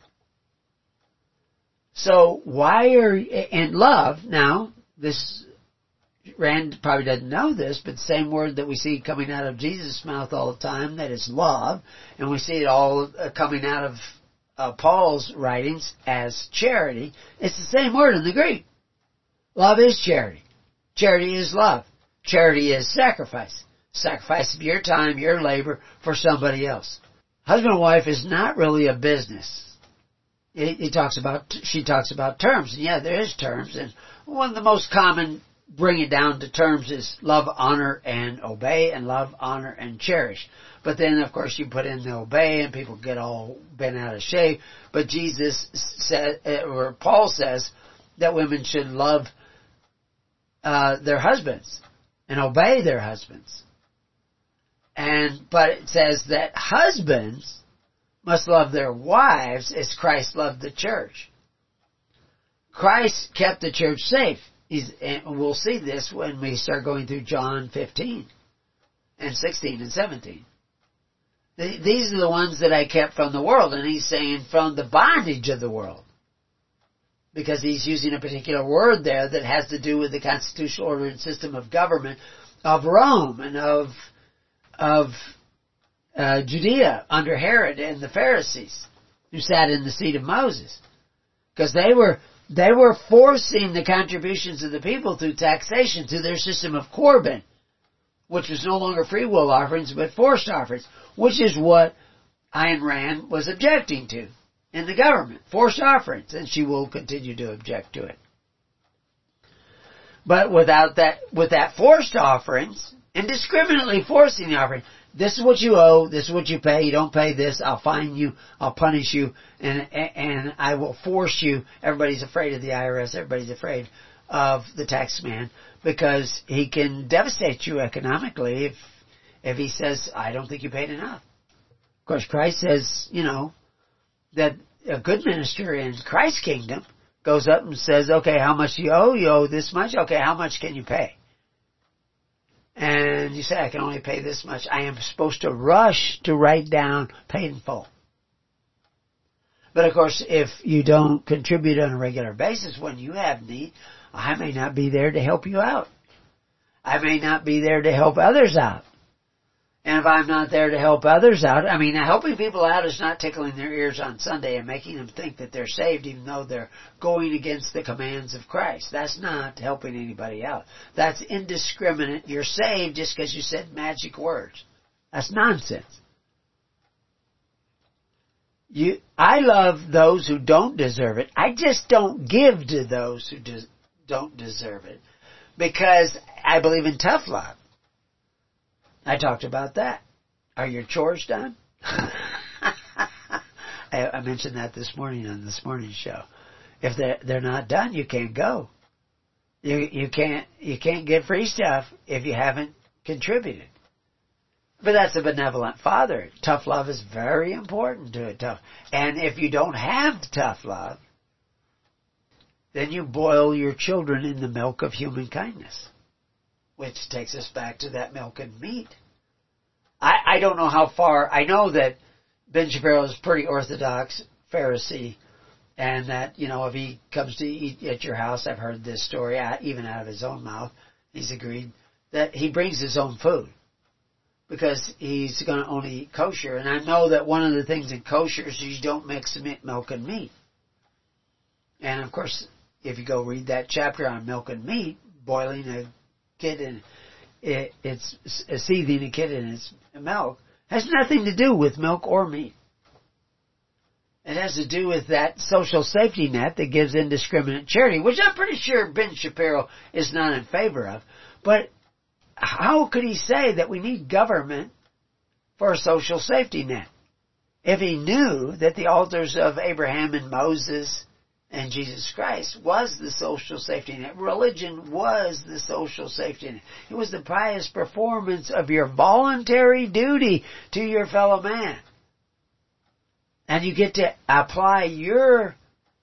So in love, now, Rand probably doesn't know this, but the same word that we see coming out of Jesus' mouth all the time, that is love, and we see it all coming out of Paul's writings as charity, it's the same word in the Greek. Love is charity. Charity is love. Charity is sacrifice. Sacrifice of your time, your labor for somebody else. Husband and wife is not really a business. She talks about terms. And yeah, there is terms. And one of the most common, bring it down to terms, is love, honor, and obey, and love, honor, and cherish. But then, of course, you put in the obey, and people get all bent out of shape. But Jesus said, or Paul says, that women should love their husbands and obey their husbands. But it says that husbands must love their wives as Christ loved the church. Christ kept the church safe. And we'll see this when we start going through John 15 and 16 and 17. These are the ones that I kept from the world, and he's saying from the bondage of the world. Because he's using a particular word there that has to do with the constitutional order and system of government of Rome and of Judea under Herod and the Pharisees who sat in the seat of Moses. Because they were forcing the contributions of the people through taxation, through their system of Corban, which was no longer free will offerings but forced offerings, which is what Ayn Rand was objecting to in the government. Forced offerings, and she will continue to object to it. But with that forced offerings, indiscriminately forcing the offering, this is what you owe, this is what you pay, you don't pay this, I'll fine you, I'll punish you, and I will force you. Everybody's afraid of the IRS, everybody's afraid of the tax man, because he can devastate you economically if he says, I don't think you paid enough. Of course, Christ says, that a good minister in Christ's kingdom goes up and says, okay, how much do you owe? You owe this much? Okay, how much can you pay? And you say, I can only pay this much. I am supposed to rush to write down paid in full. But of course, if you don't contribute on a regular basis when you have need, I may not be there to help you out. I may not be there to help others out. And if I'm not there to help others out, I mean, helping people out is not tickling their ears on Sunday and making them think that they're saved even though they're going against the commands of Christ. That's not helping anybody out. That's indiscriminate. You're saved just because you said magic words. That's nonsense. I love those who don't deserve it. I just don't give to those who don't deserve it because I believe in tough love. I talked about that. Are your chores done? I mentioned that this morning on this morning's show. If they're not done, you can't go. You can't get free stuff if you haven't contributed. But that's a benevolent father. Tough love is very important to it. And if you don't have tough love, then you boil your children in the milk of human kindness. Which takes us back to that milk and meat. I don't know how far. I know that Ben Shapiro is pretty orthodox Pharisee, and that, if he comes to eat at your house, I've heard this story, even out of his own mouth, he's agreed, that he brings his own food, because he's going to only eat kosher. And I know that one of the things in kosher is you don't mix milk and meat. And of course, if you go read that chapter on milk and meat, boiling a kid in it's seething a kid in its milk has nothing to do with milk or meat. It has to do with that social safety net that gives indiscriminate charity, which I'm pretty sure Ben Shapiro is not in favor of. But how could he say that we need government for a social safety net if he knew that the altars of Abraham and Moses and Jesus Christ was the social safety net? Religion was the social safety net. It was the pious performance of your voluntary duty to your fellow man. And you get to apply your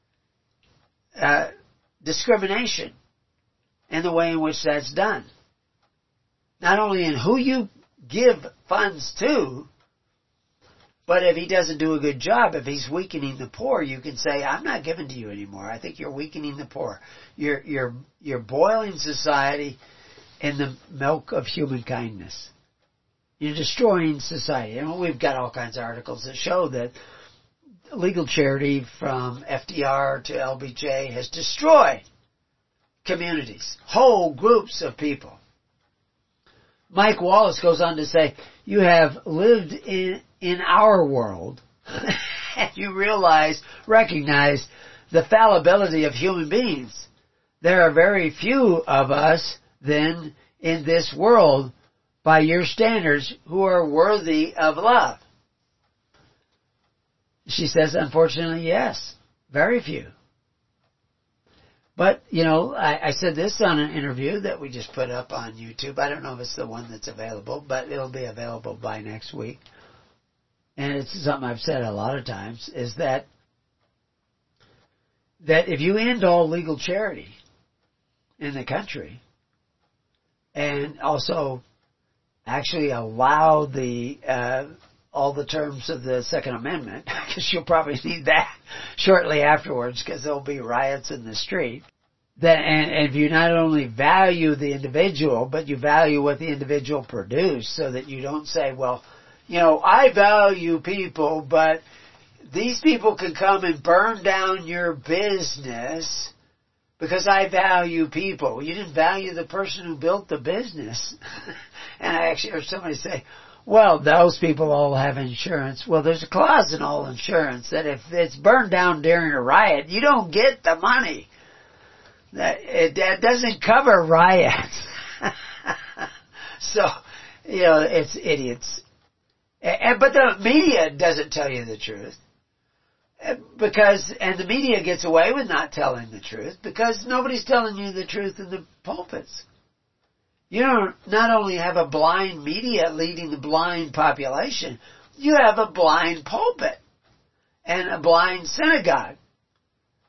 discrimination in the way in which that's done. Not only in who you give funds to, but if he doesn't do a good job, if he's weakening the poor, you can say, I'm not giving to you anymore. I think you're weakening the poor. You're boiling society in the milk of human kindness. You're destroying society. And we've got all kinds of articles that show that legal charity from FDR to LBJ has destroyed communities, whole groups of people. Mike Wallace goes on to say, you have lived in our world, and you recognize the fallibility of human beings. There are very few of us, then, in this world, by your standards, who are worthy of love. She says, unfortunately, yes, very few. But, I said this on an interview that we just put up on YouTube. I don't know if it's the one that's available, but it'll be available by next week. And it's something I've said a lot of times, is that if you end all legal charity in the country and also actually allow all the terms of the Second Amendment, because you'll probably need that shortly afterwards because there'll be riots in the street, and if you not only value the individual, but you value what the individual produced, so that you don't say, well, I value people, but these people can come and burn down your business because I value people. You didn't value the person who built the business. And I actually heard somebody say, well, those people all have insurance. Well, there's a clause in all insurance that if it's burned down during a riot, you don't get the money. That doesn't cover riots. So, it's idiots. But the media doesn't tell you the truth. And the media gets away with not telling the truth because nobody's telling you the truth in the pulpits. You don't not only have a blind media leading the blind population, you have a blind pulpit and a blind synagogue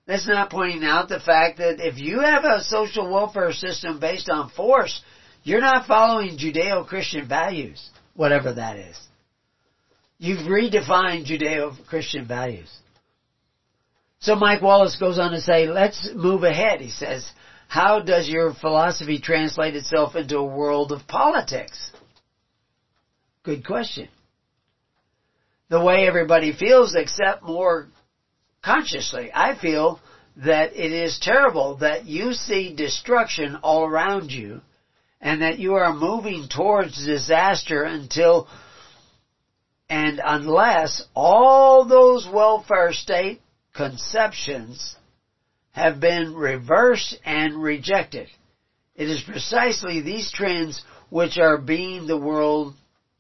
That's not pointing out the fact that if you have a social welfare system based on force, you're not following Judeo-Christian values, whatever that is. You've redefined Judeo-Christian values. So Mike Wallace goes on to say, let's move ahead. He says, how does your philosophy translate itself into a world of politics? Good question. The way everybody feels, except more consciously. I feel that it is terrible that you see destruction all around you and that you are moving towards disaster until and unless all those welfare state conceptions have been reversed and rejected. It is precisely these trends which are bringing the world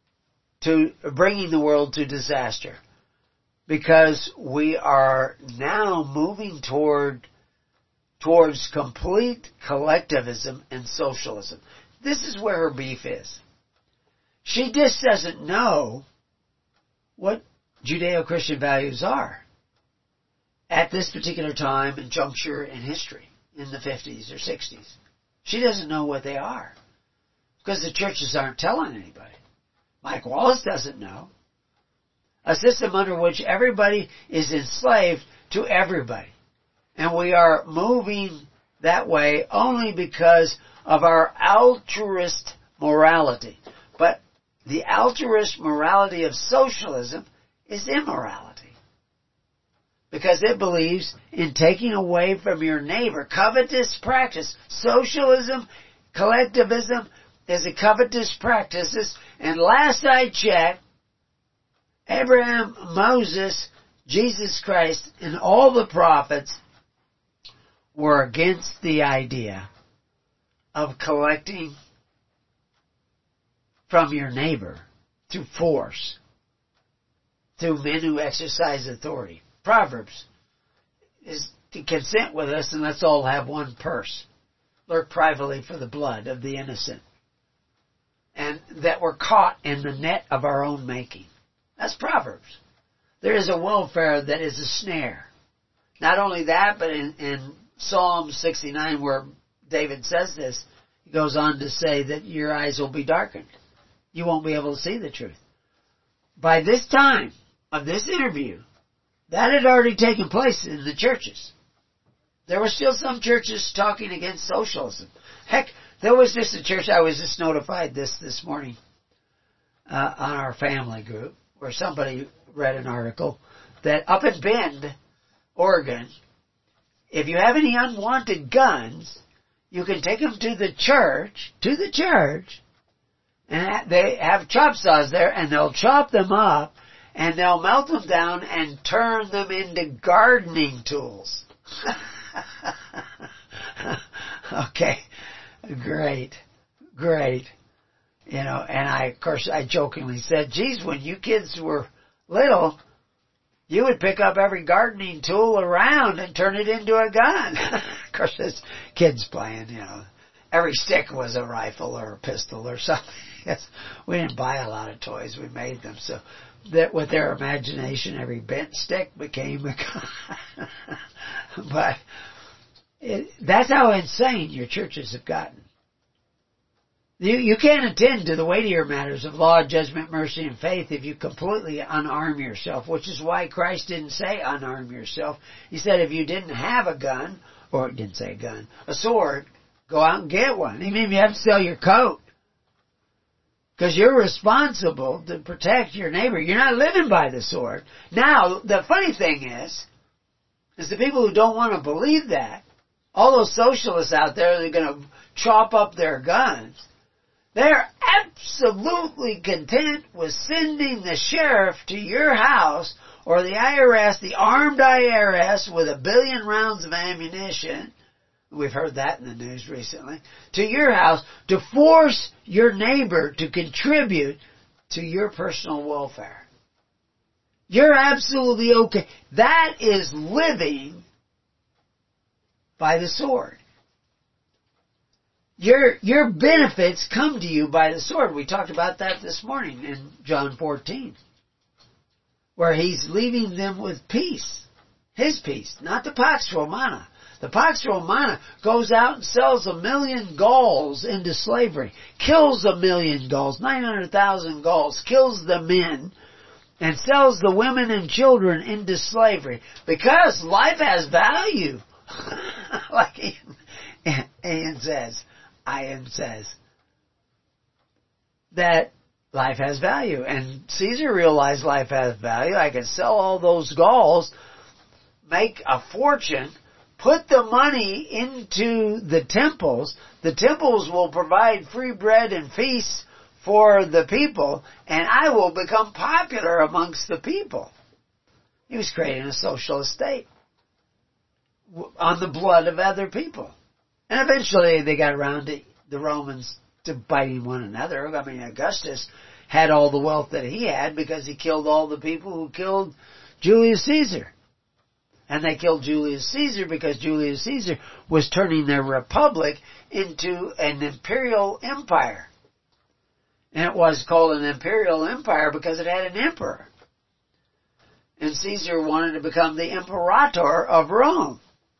to disaster. Because we are now moving towards complete collectivism and socialism. This is where her beef is. She just doesn't know what Judeo-Christian values are at this particular time and juncture in history, in the 50s or 60s. She doesn't know what they are because the churches aren't telling anybody. Mike Wallace doesn't know. A system under which everybody is enslaved to everybody. And we are moving that way only because of our altruist morality. But the altruist morality of socialism is immorality. Because it believes in taking away from your neighbor. Covetous practice. Socialism, collectivism is a covetous practice. And last I checked, Abraham, Moses, Jesus Christ, and all the prophets were against the idea of collecting from your neighbor through force, through men who exercise authority. Proverbs is to consent with us and let's all have one purse. Lurk privately for the blood of the innocent. And that we're caught in the net of our own making. That's Proverbs. There is a welfare that is a snare. Not only that, but in Psalm 69 where David says this, he goes on to say that your eyes will be darkened. You won't be able to see the truth. By this time of this interview, that had already taken place in the churches. There were still some churches talking against socialism. Heck, there was just a church, I was just notified this morning on our family group, where somebody read an article that up in Bend, Oregon, if you have any unwanted guns, you can take them to the church, and they have chop saws there, and they'll chop them up, and they'll melt them down and turn them into gardening tools. Okay, great. You know, and I jokingly said, geez, when you kids were little, you would pick up every gardening tool around and turn it into a gun. Of course, it's kids playing, you know. Every stick was a rifle or a pistol or something. Yes, we didn't buy a lot of toys. We made them. So that with their imagination, every bent stick became a gun. But that's how insane your churches have gotten. You can't attend to the weightier matters of law, judgment, mercy, and faith if you completely unarm yourself, which is why Christ didn't say unarm yourself. He said if you didn't have a gun, or it didn't say a gun, a sword, go out and get one. Even if you have to sell your coat. Because you're responsible to protect your neighbor. You're not living by the sword. Now, the funny thing is the people who don't want to believe that, all those socialists out there that are going to chop up their guns, they're absolutely content with sending the sheriff to your house or the IRS, the armed IRS with 1 billion rounds of ammunition, we've heard that in the news recently, to your house to force your neighbor to contribute to your personal welfare. You're absolutely okay. That is living by the sword. Your benefits come to you by the sword. We talked about that this morning in John 14, where he's leaving them with peace. His piece, not the Pax Romana. The Pax Romana goes out and sells 1 million Gauls into slavery, kills 1 million Gauls, 900,000 Gauls, kills the men, and sells the women and children into slavery because life has value. Like Ian says that life has value. And Caesar realized life has value. I can sell all those Gauls, make a fortune, put the money into the temples. The temples will provide free bread and feasts for the people, and I will become popular amongst the people. He was creating a socialist state on the blood of other people. And eventually they got around to the Romans to biting one another. I mean, Augustus had all the wealth that he had because he killed all the people who killed Julius Caesar. And they killed Julius Caesar because Julius Caesar was turning their republic into an imperial empire. And it was called an imperial empire because it had an emperor. And Caesar wanted to become the imperator of Rome.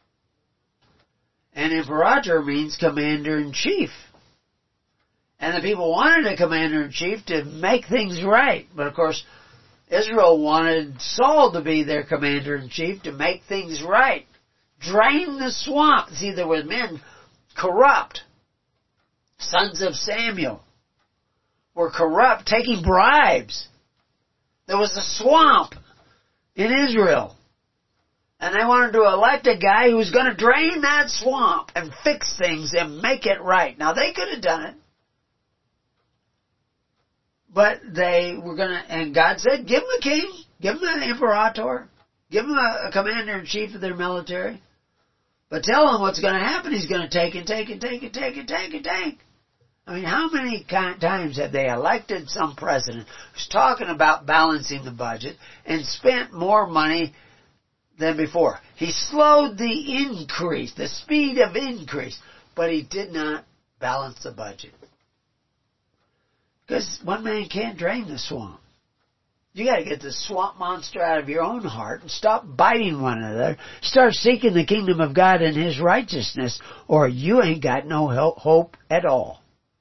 And imperator means commander-in-chief. And the people wanted a commander-in-chief to make things right. But of course, Israel wanted Saul to be their commander-in-chief to make things right. Drain the swamp. See, there were men corrupt. Sons of Samuel were corrupt, taking bribes. There was a swamp in Israel. And they wanted to elect a guy who was going to drain that swamp and fix things and make it right. Now, they could have done it. But they were going to, and God said, give them a king, give them an imperator, give them a commander-in-chief of their military. But tell them what's going to happen. He's going to take and take and take and take and take and take. I mean, how many times have they elected some president who's talking about balancing the budget and spent more money than before? He slowed the increase, the speed of increase, but he did not balance the budget. Because one man can't drain the swamp. You got to get the swamp monster out of your own heart and stop biting one another. Start seeking the kingdom of God and His righteousness, or you ain't got no hope at all.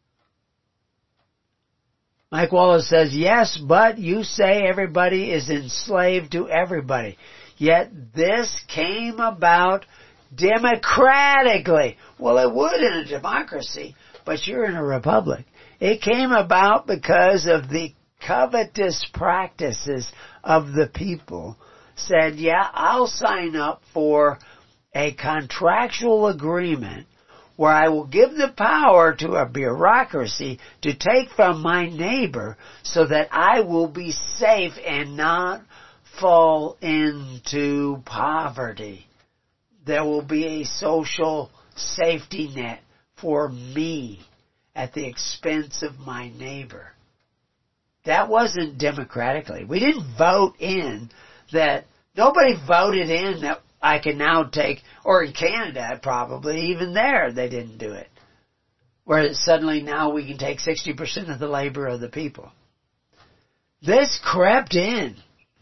Mike Wallace says, yes, but you say everybody is enslaved to everybody. Yet this came about democratically. Well, it would in a democracy, but you're in a republic. It came about because of the covetous practices of the people. Said, yeah, I'll sign up for a contractual agreement where I will give the power to a bureaucracy to take from my neighbor so that I will be safe and not fall into poverty. There will be a social safety net for me at the expense of my neighbor. That wasn't democratically. We didn't vote in that. Nobody voted in that I can now take, or in Canada probably, even there they didn't do it. Where suddenly now we can take 60% of the labor of the people. This crept in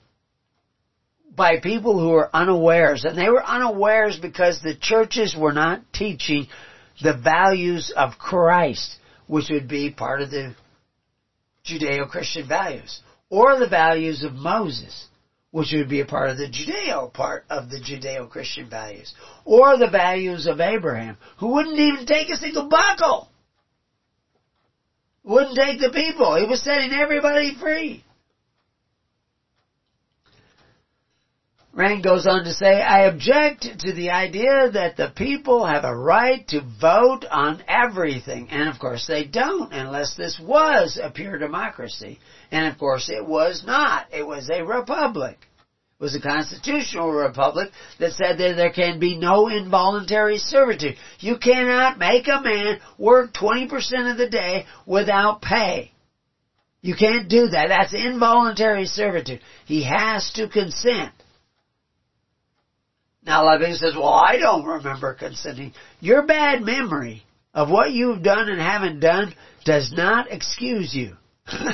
by people who were unawares. And they were unawares because the churches were not teaching the values of Christ, which would be part of the Judeo-Christian values. Or the values of Moses, which would be a part of the Judeo-Christian values. Or the values of Abraham, who wouldn't even take a single buckle. Wouldn't take the people. He was setting everybody free. Rand goes on to say, I object to the idea that the people have a right to vote on everything. And of course they don't, unless this was a pure democracy. And of course it was not. It was a republic. It was a constitutional republic that said that there can be no involuntary servitude. You cannot make a man work 20% of the day without pay. You can't do that. That's involuntary servitude. He has to consent. Now, a lot of people says, well, I don't remember consenting. Your bad memory of what you've done and haven't done does not excuse you.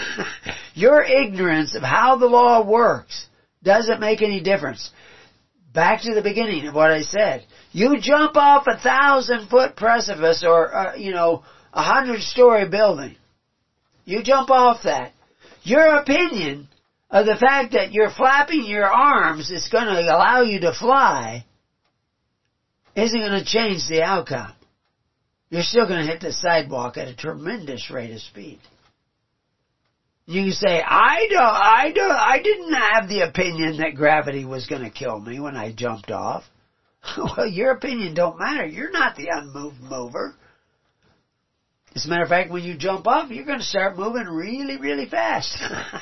Your ignorance of how the law works doesn't make any difference. Back to the beginning of what I said. You jump off a 1,000-foot precipice or, 100-story building. You jump off that. Your opinion of the fact that you're flapping your arms is going to allow you to fly isn't going to change the outcome. You're still going to hit the sidewalk at a tremendous rate of speed. You can say, I didn't have the opinion that gravity was going to kill me when I jumped off. Well, your opinion don't matter. You're not the unmoved mover. As a matter of fact, when you jump off, you're going to start moving really, really fast.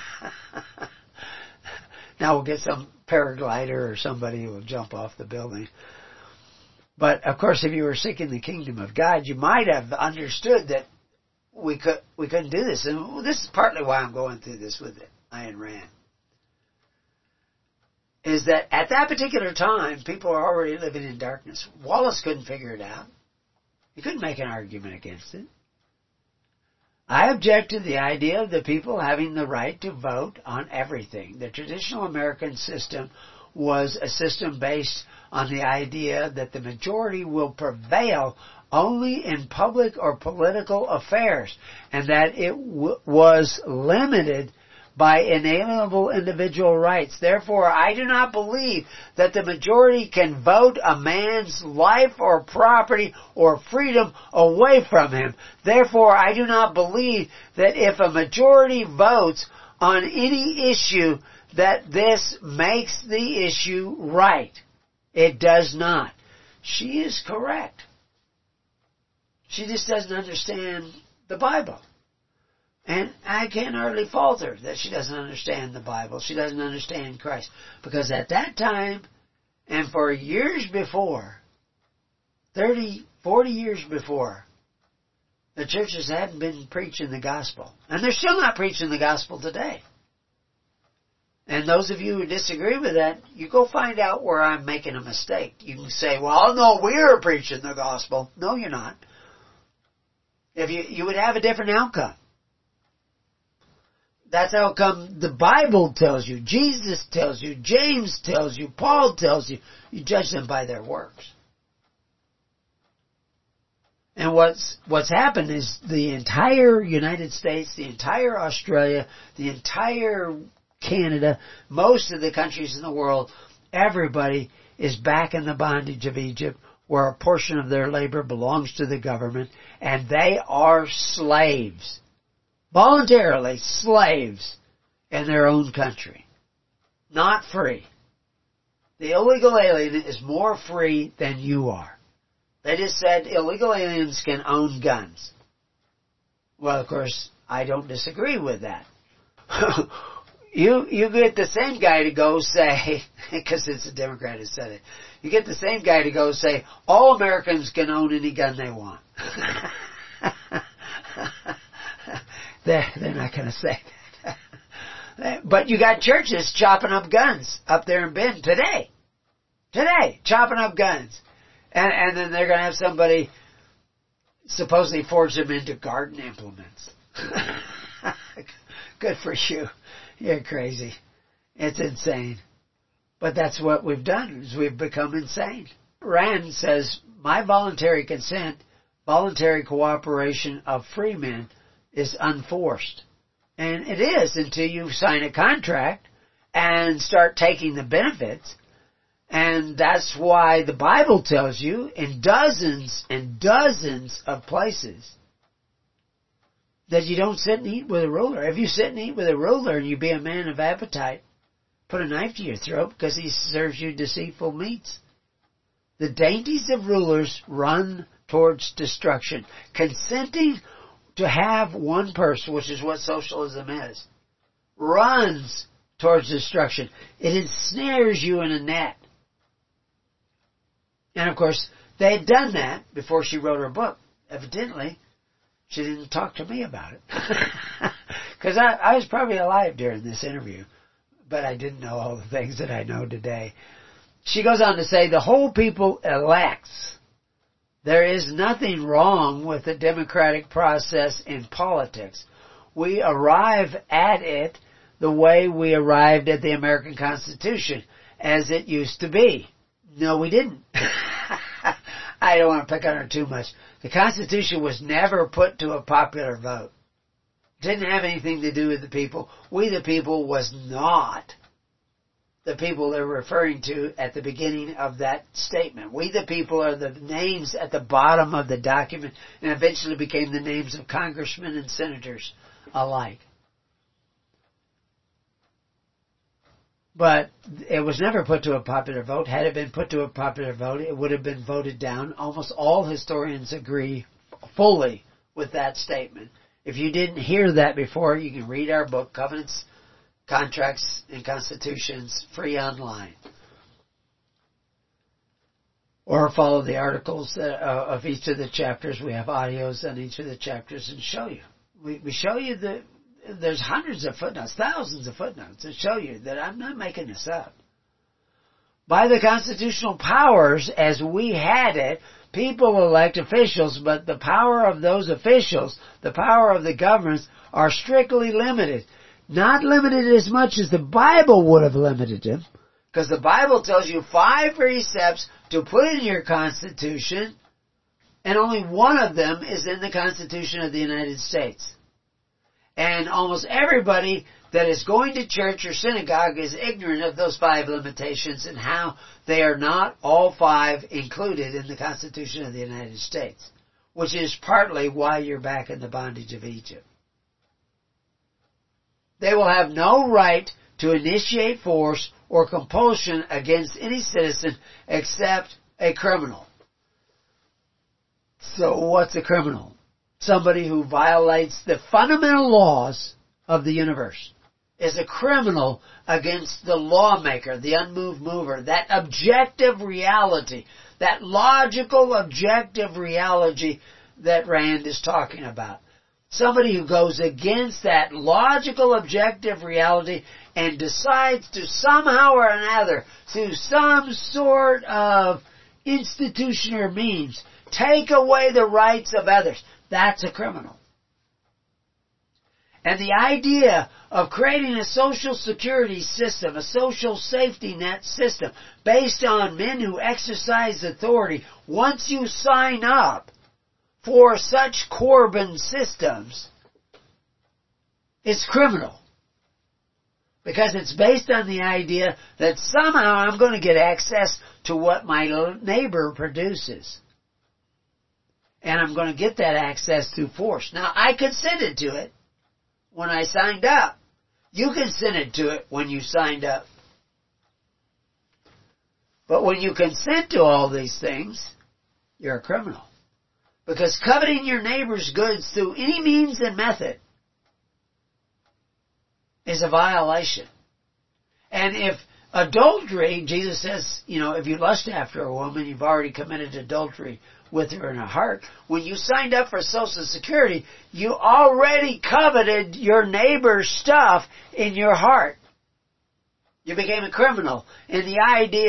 Now we'll get some paraglider or somebody who will jump off the building. But, of course, if you were seeking the kingdom of God, you might have understood that we couldn't do this. And this is partly why I'm going through this with Ayn Rand. Is that at that particular time, people are already living in darkness. Wallace couldn't figure it out. He couldn't make an argument against it. I object to the idea of the people having the right to vote on everything. The traditional American system was a system based on the idea that the majority will prevail only in public or political affairs, and that it was limited by inalienable individual rights. Therefore, I do not believe that the majority can vote a man's life or property or freedom away from him. Therefore, I do not believe that if a majority votes on any issue that this makes the issue right. It does not. She is correct. She just doesn't understand the Bible. And I can't hardly fault her that she doesn't understand the Bible. She doesn't understand Christ. Because at that time, and for years before, 30, 40 years before, the churches hadn't been preaching the gospel. And they're still not preaching the gospel today. And those of you who disagree with that, you go find out where I'm making a mistake. You can say, well, no, we're preaching the gospel. No, you're not. If you would have a different outcome. That's how come the Bible tells you, Jesus tells you, James tells you, Paul tells you. You judge them by their works. And what's happened is the entire United States, the entire Australia, the entire Canada, most of the countries in the world, everybody is back in the bondage of Egypt, where a portion of their labor belongs to the government, and they are slaves. Voluntarily slaves in their own country. Not free. The illegal alien is more free than you are. They just said illegal aliens can own guns. Well, of course, I don't disagree with that. You get the same guy to go say, because it's a Democrat who said it, you get the same guy to go say, all Americans can own any gun they want. They're not going to say that. But you got churches chopping up guns up there in Bend today. Today, chopping up guns. And then they're going to have somebody supposedly forge them into garden implements. Good for you. You're crazy. It's insane. But that's what we've done, is we've become insane. Rand says, my voluntary consent, voluntary cooperation of free men is unforced. And it is until you sign a contract and start taking the benefits. And that's why the Bible tells you in dozens and dozens of places that you don't sit and eat with a ruler. If you sit and eat with a ruler and you be a man of appetite, put a knife to your throat because he serves you deceitful meats. The dainties of rulers run towards destruction. Consenting to have one purse, which is what socialism is, runs towards destruction. It ensnares you in a net. And of course, they had done that before she wrote her book. Evidently, she didn't talk to me about it. Because I was probably alive during this interview, but I didn't know all the things that I know today. She goes on to say, the whole people elects. There is nothing wrong with the democratic process in politics. We arrive at it the way we arrived at the American Constitution, as it used to be. No, we didn't. I don't want to pick on her too much. The Constitution was never put to a popular vote. Didn't have anything to do with the people. We the people was not the people they're referring to at the beginning of that statement. We the people are the names at the bottom of the document, and eventually became the names of congressmen and senators alike. But it was never put to a popular vote. Had it been put to a popular vote, it would have been voted down. Almost all historians agree fully with that statement. If you didn't hear that before, you can read our book, Covenants, Contracts, and Constitutions, free online. Or follow the articles of each of the chapters. We have audios on each of the chapters and show you. We show you that there's hundreds of footnotes, thousands of footnotes that show you that I'm not making this up. By the constitutional powers as we had it, people elect officials, but the power of those officials, the power of the governments, are strictly limited. Not limited as much as the Bible would have limited them, because the Bible tells you 5 precepts to put in your Constitution, and only one of them is in the Constitution of the United States. And almost everybody that is going to church or synagogue is ignorant of those 5 limitations and how they are not all 5 included in the Constitution of the United States, which is partly why you're back in the bondage of Egypt. They will have no right to initiate force or compulsion against any citizen except a criminal. So what's a criminal? Somebody who violates the fundamental laws of the universe is a criminal against the lawmaker, the unmoved mover, that objective reality, that logical objective reality that Rand is talking about. Somebody who goes against that logical objective reality and decides to somehow or another, through some sort of institution or means, take away the rights of others. That's a criminal. And the idea of creating a social security system, a social safety net system, based on men who exercise authority, once you sign up for such Corbyn systems, is criminal. Because it's based on the idea that somehow I'm going to get access to what my neighbor produces. And I'm going to get that access through force. Now, I consented to it when I signed up. You consented to it when you signed up. But when you consent to all these things, you're a criminal. Because coveting your neighbor's goods through any means and method is a violation. And if adultery, Jesus says, if you lust after a woman, you've already committed adultery with her in her heart. When you signed up for Social Security, you already coveted your neighbor's stuff in your heart. You became a criminal in the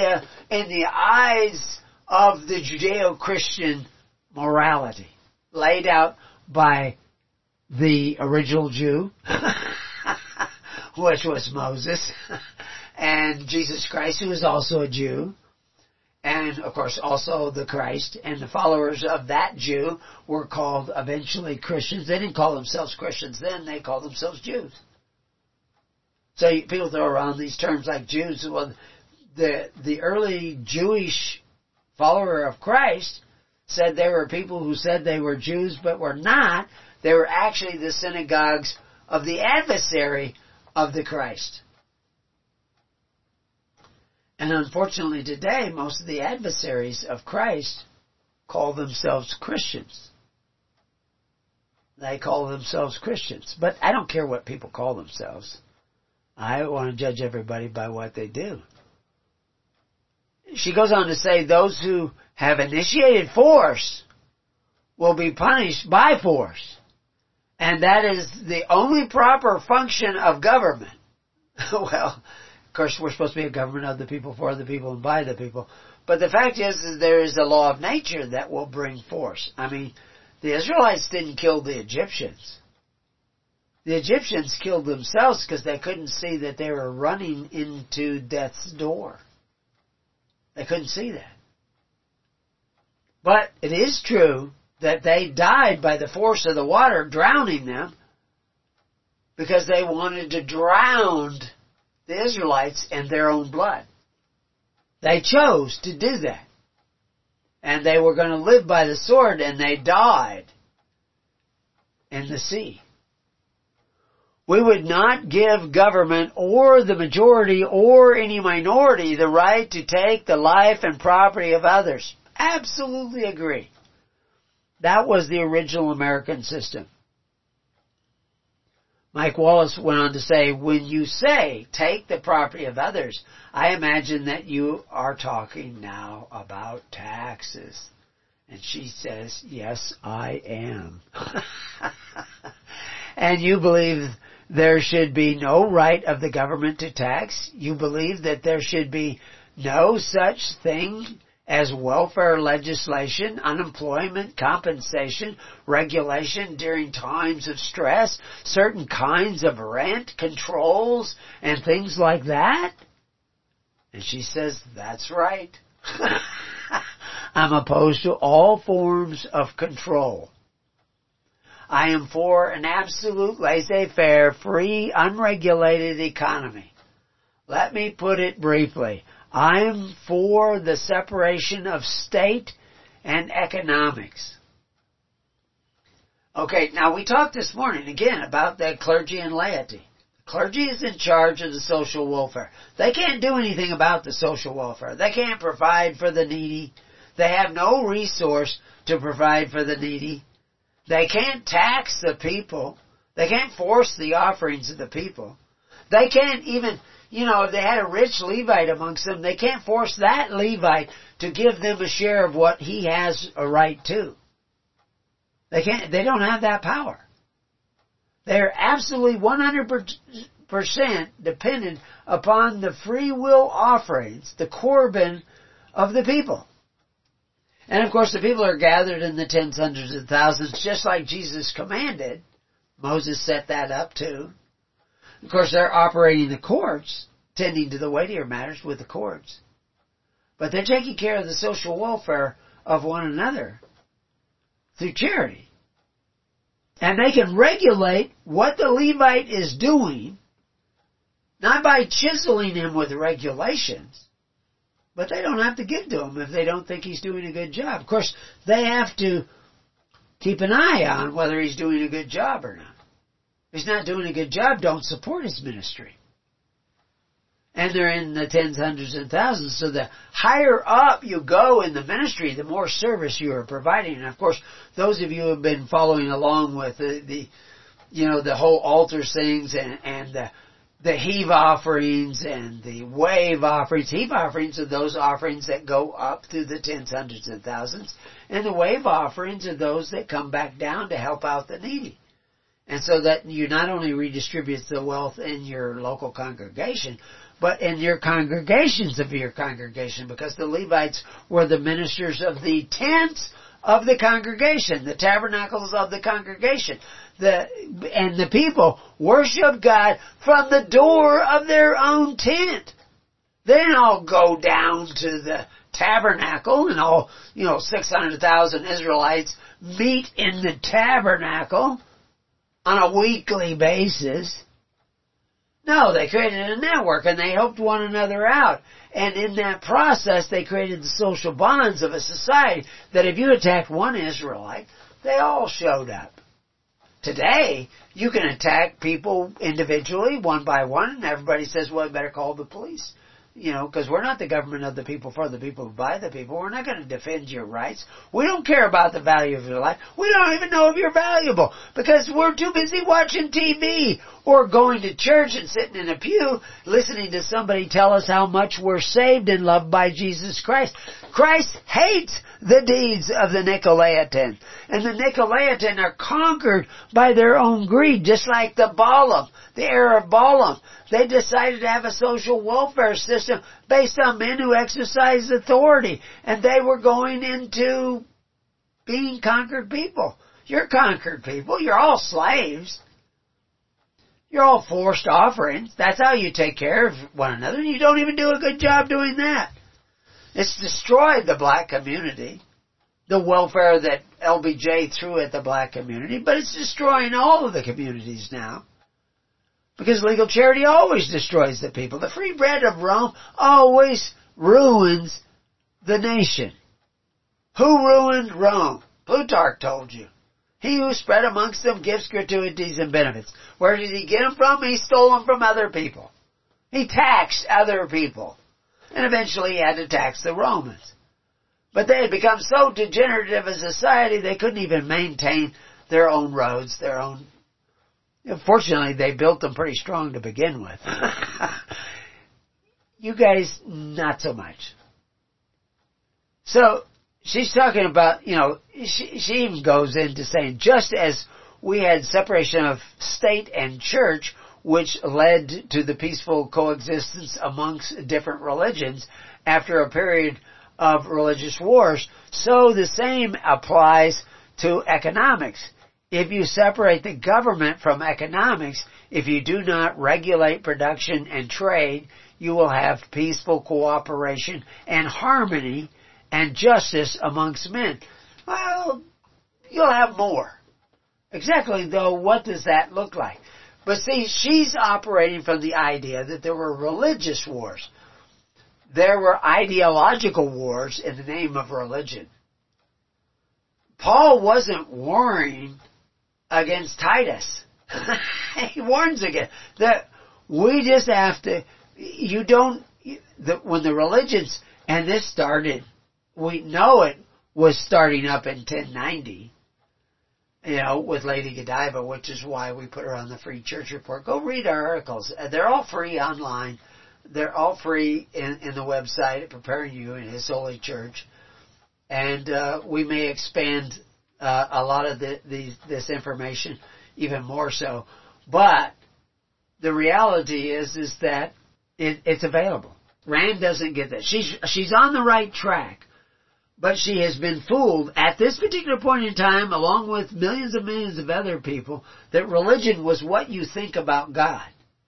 eyes of the Judeo-Christian morality laid out by the original Jew, which was Moses, and Jesus Christ, who was also a Jew, and of course also the Christ, and the followers of that Jew were called eventually Christians. They didn't call themselves Christians then, they called themselves Jews. So people throw around these terms like Jews. Well, the early Jewish follower of Christ said there were people who said they were Jews but were not. They were actually the synagogues of the adversary of the Christ. And unfortunately today, most of the adversaries of Christ call themselves Christians. They call themselves Christians. But I don't care what people call themselves. I want to judge everybody by what they do. She goes on to say, those who have initiated force will be punished by force. And that is the only proper function of government. Well, of course, we're supposed to be a government of the people, for the people, and by the people. But the fact is there is a law of nature that will bring force. I mean, the Israelites didn't kill the Egyptians. The Egyptians killed themselves because they couldn't see that they were running into death's door. They couldn't see that. But it is true that they died by the force of the water drowning them because they wanted to drown the Israelites in their own blood. They chose to do that. And they were going to live by the sword, and they died in the sea. We would not give government or the majority or any minority the right to take the life and property of others. Absolutely agree. That was the original American system. Mike Wallace went on to say, when you say take the property of others, I imagine that you are talking now about taxes. And she says, yes, I am. And you believe there should be no right of the government to tax? You believe that there should be no such thing as welfare legislation, unemployment, compensation, regulation during times of stress, certain kinds of rent controls, and things like that? And she says, that's right. I'm opposed to all forms of control. I am for an absolute laissez-faire, free, unregulated economy. Let me put it briefly. I'm for the separation of state and economics. Okay, now we talked this morning again about the clergy and laity. The clergy is in charge of the social welfare. They can't do anything about the social welfare. They can't provide for the needy. They have no resource to provide for the needy. They can't tax the people. They can't force the offerings of the people. They can't even, if they had a rich Levite amongst them, they can't force that Levite to give them a share of what he has a right to. They don't have that power. They're absolutely 100% dependent upon the free will offerings, the korban of the people. And of course the people are gathered in the tens, hundreds, and thousands, just like Jesus commanded. Moses set that up too. Of course they're operating the courts, tending to the weightier matters with the courts. But they're taking care of the social welfare of one another through charity. And they can regulate what the Levite is doing, not by chiseling him with regulations, but they don't have to give to him if they don't think he's doing a good job. Of course, they have to keep an eye on whether he's doing a good job or not. If he's not doing a good job, don't support his ministry. And they're in the tens, hundreds, and thousands. So the higher up you go in the ministry, the more service you are providing. And of course, those of you who have been following along with the whole altar things and the heave offerings and the wave offerings. Heave offerings are those offerings that go up through the tens, hundreds, and thousands. And the wave offerings are those that come back down to help out the needy. And so that you not only redistribute the wealth in your local congregation, but in your congregations of your congregation, because the Levites were the ministers of the tents of the congregation, the tabernacles of the congregation. And the people worship God from the door of their own tent. Then I'll go down to the tabernacle and all, 600,000 Israelites meet in the tabernacle on a weekly basis. No, they created a network and they helped one another out. And in that process, they created the social bonds of a society that if you attacked one Israelite, they all showed up. Today, you can attack people individually, one by one, and everybody says, well, I better call the police. Because we're not the government of the people, for the people, by the people. We're not going to defend your rights. We don't care about the value of your life. We don't even know if you're valuable because we're too busy watching TV or going to church and sitting in a pew listening to somebody tell us how much we're saved and loved by Jesus Christ. Christ hates the deeds of the Nicolaitans. And the Nicolaitans are conquered by their own greed, just like the Balaam, the heir of Balaam. They decided to have a social welfare system based on men who exercised authority. And they were going into being conquered people. You're conquered people. You're all slaves. You're all forced offerings. That's how you take care of one another. And you don't even do a good job doing that. It's destroyed the black community, the welfare that LBJ threw at the black community, but it's destroying all of the communities now. Because legal charity always destroys the people. The free bread of Rome always ruins the nation. Who ruined Rome? Plutarch told you. He who spread amongst them gifts, gratuities, and benefits. Where did he get them from? He stole them from other people. He taxed other people. And eventually he had to tax the Romans. But they had become so degenerative as a society they couldn't even maintain their own roads, their own... Fortunately, they built them pretty strong to begin with. You guys, not so much. So, she's talking about, she even goes into saying, just as we had separation of state and church, which led to the peaceful coexistence amongst different religions after a period of religious wars, so the same applies to economics. If you separate the government from economics, if you do not regulate production and trade, you will have peaceful cooperation and harmony and justice amongst men. Well, you'll have more. Exactly, though, what does that look like? But see, she's operating from the idea that there were religious wars. There were ideological wars in the name of religion. Paul wasn't warring against Titus. He warns against that. We just have to, when the religions, and this started, we know it was starting up in 1090, with Lady Godiva, which is why we put her on the Free Church Report. Go read our articles. They're all free online. They're all free in the website at Preparing You in His Holy Church. And we may expand a lot of this information even more so. But the reality is that it's available. Rand doesn't get that. She's on the right track. But she has been fooled at this particular point in time, along with millions and millions of other people, that religion was what you think about God.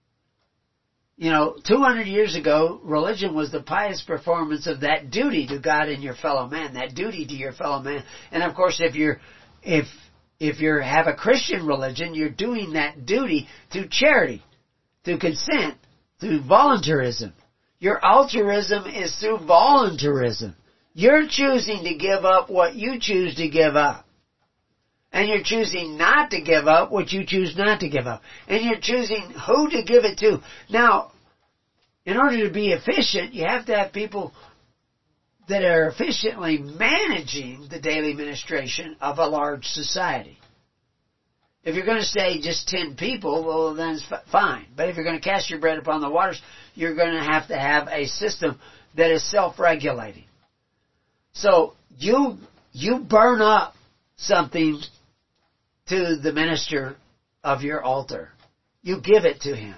200 years ago, religion was the pious performance of that duty to God and your fellow man, that duty to your fellow man. And of course, if you have a Christian religion, you're doing that duty through charity, through consent, through voluntarism. Your altruism is through voluntarism. You're choosing to give up what you choose to give up. And you're choosing not to give up what you choose not to give up. And you're choosing who to give it to. Now, in order to be efficient, you have to have people that are efficiently managing the daily administration of a large society. If you're going to say just 10 people, well, then it's fine. But if you're going to cast your bread upon the waters, you're going to have a system that is self-regulating. So you burn up something to the minister of your altar. You give it to him.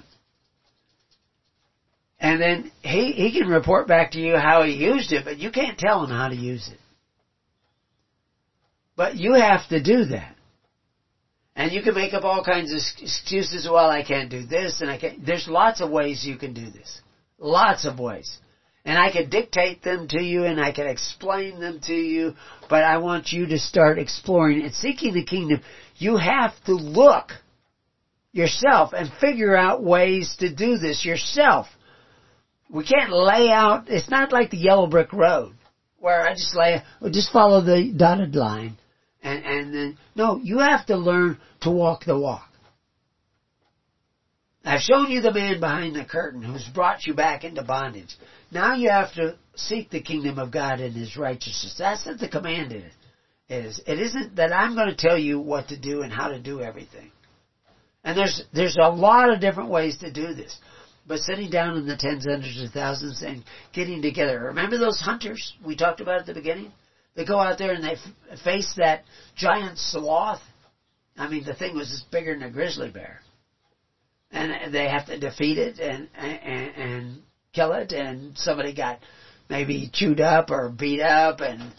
And then he can report back to you how he used it, but you can't tell him how to use it. But you have to do that. And you can make up all kinds of excuses. Well, I can't do this, and I can't. There's lots of ways you can do this. Lots of ways. And I could dictate them to you, and I could explain them to you, but I want you to start exploring and seeking the kingdom. You have to look yourself and figure out ways to do this yourself. We can't lay out, it's not like the yellow brick road, where I just follow the dotted line. And then, no, you have to learn to walk the walk. I've shown you the man behind the curtain who's brought you back into bondage. Now you have to seek the kingdom of God and His righteousness. That's what the command is. It isn't that I'm going to tell you what to do and how to do everything. And there's a lot of different ways to do this. But sitting down in the tens, hundreds of thousands and getting together. Remember those hunters we talked about at the beginning? They go out there and they face that giant sloth. I mean, the thing was bigger than a grizzly bear. And they have to defeat it and kill it. And somebody got maybe chewed up or beat up and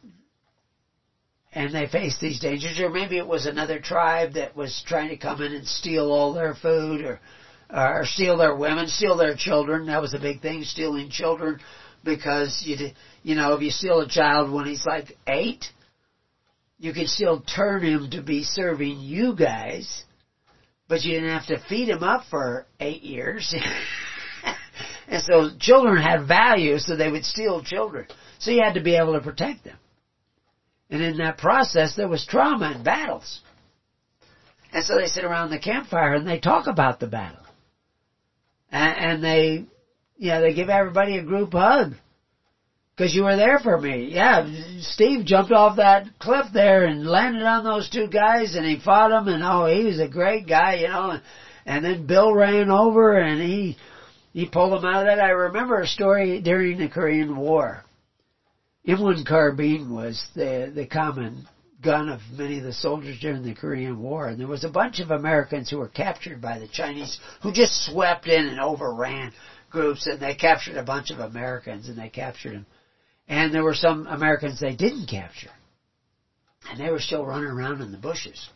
they faced these dangers. Or maybe it was another tribe that was trying to come in and steal all their food or steal their women, steal their children. That was a big thing, stealing children because if you steal a child when he's like 8, you can still turn him to be serving you guys, but you didn't have to feed him up for 8 years. And so children had value, so they would steal children. So you had to be able to protect them. And in that process, there was trauma and battles. And so they sit around the campfire and they talk about the battle. And they give everybody a group hug. Because you were there for me. Yeah, Steve jumped off that cliff there and landed on those 2 guys and he fought them and he was a great guy, And then Bill ran over and he pulled them out of that. I remember a story during the Korean War. M1 carbine was the common gun of many of the soldiers during the Korean War. And there was a bunch of Americans who were captured by the Chinese who just swept in and overran groups. And they captured a bunch of Americans and they captured them. And there were some Americans they didn't capture. And they were still running around in the bushes.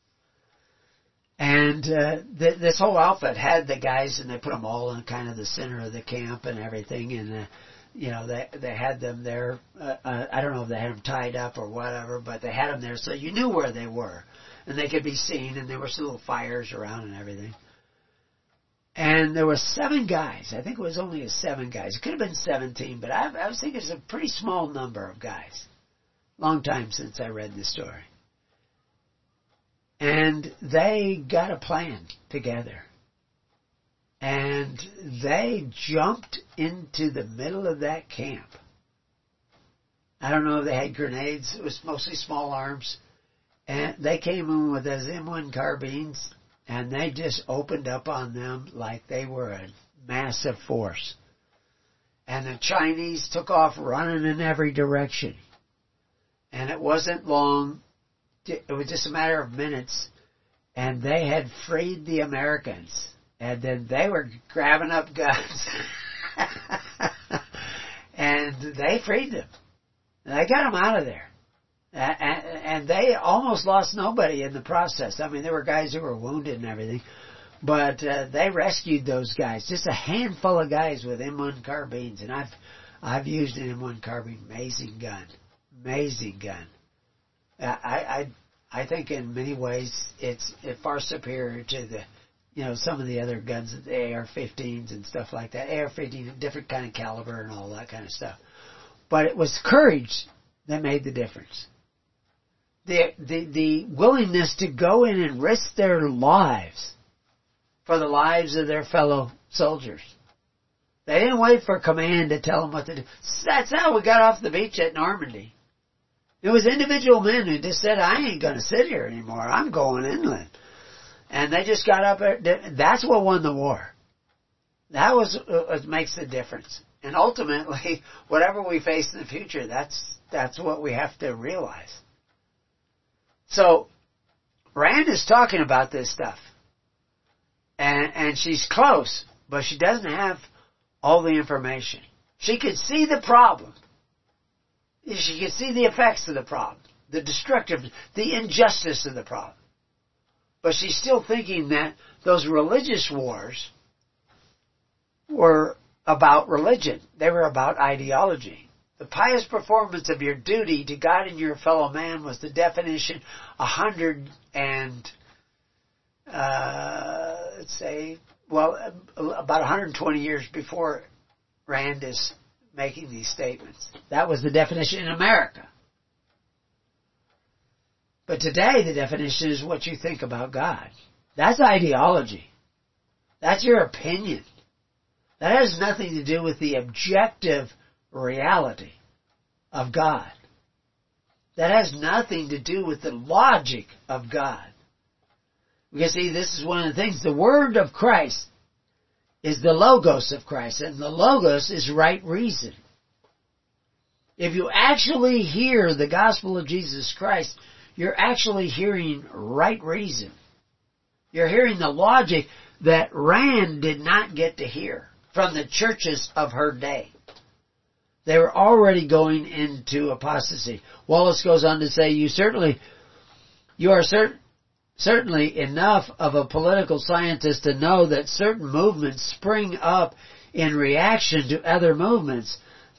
And this whole outfit had the guys, and they put them all in kind of the center of the camp and everything. And, they had them there. I don't know if they had them tied up or whatever, but they had them there so you knew where they were. And they could be seen, and there were some little fires around and everything. And there were 7 guys. I think it was only 7 guys. It could have been 17, but I was thinking it's a pretty small number of guys. Long time since I read this story. And they got a plan together. And they jumped into the middle of that camp. I don't know if they had grenades. It was mostly small arms. And they came in with those M1 carbines. And they just opened up on them like they were a massive force. And the Chinese took off running in every direction. And it wasn't long. It was just a matter of minutes. And they had freed the Americans. And then they were grabbing up guns. And they freed them. And they got them out of there. And they almost lost nobody in the process. I mean, there were guys who were wounded and everything. But they rescued those guys. Just a handful of guys with M1 carbines. And I've used an M1 carbine. Amazing gun. Amazing gun. I think in many ways it's far superior to the, some of the other guns, the AR-15s and stuff like that. AR-15, different kind of caliber and all that kind of stuff. But it was courage that made the difference. The willingness to go in and risk their lives for the lives of their fellow soldiers. They didn't wait for command to tell them what to do. That's how we got off the beach at Normandy. It was individual men who just said, I ain't going to sit here anymore. I'm going inland. And they just got up there. That's what won the war. That was what makes the difference. And ultimately, whatever we face in the future, that's what we have to realize. So, Rand is talking about this stuff. And she's close, but she doesn't have all the information. She could see the problem. She could see the effects of the problem, the destructive, the injustice of the problem. But she's still thinking that those religious wars were about religion. They were about ideology. The pious performance of your duty to God and your fellow man was the definition about 120 years before Rand is making these statements. That was the definition in America. But today the definition is what you think about God. That's ideology. That's your opinion. That has nothing to do with the objective reality of God. That has nothing to do with the logic of God. Because see, this is one of the things, the Word of Christ is the Logos of Christ, and the Logos is right reason. If you actually hear the gospel of Jesus Christ, you're actually hearing right reason. You're hearing the logic that Rand did not get to hear from the churches of her day. They were already going into apostasy. Wallace goes on to say, you are certainly enough of a political scientist to know that certain movements spring up in reaction to other movements.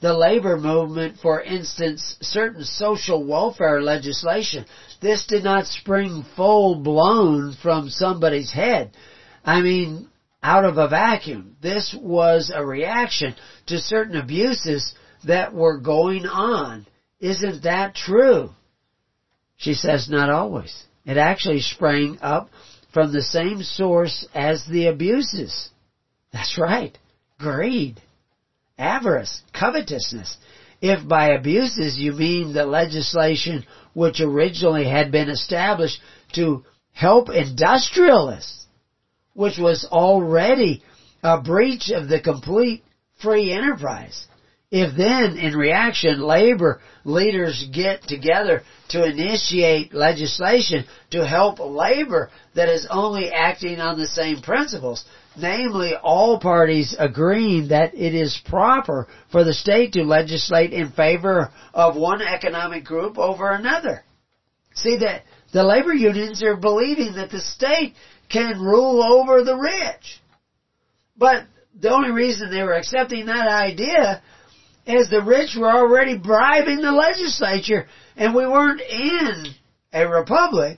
the labor movement, for instance, certain social welfare legislation, this did not spring full-blown from somebody's head. I mean, out of a vacuum. This was a reaction to certain abuses that were going on. Isn't that true? She says not always. It actually sprang up from the same source as the abuses. That's right. Greed, avarice, covetousness. If by abuses you mean the legislation which originally had been established to help industrialists, which was already a breach of the complete free enterprise. If then, in reaction, labor leaders get together to initiate legislation to help labor that is only acting on the same principles, namely all parties agreeing that it is proper for the state to legislate in favor of one economic group over another. See, that the labor unions are believing that the state can rule over the rich. But the only reason they were accepting that idea is the rich were already bribing the legislature, and we weren't in a republic.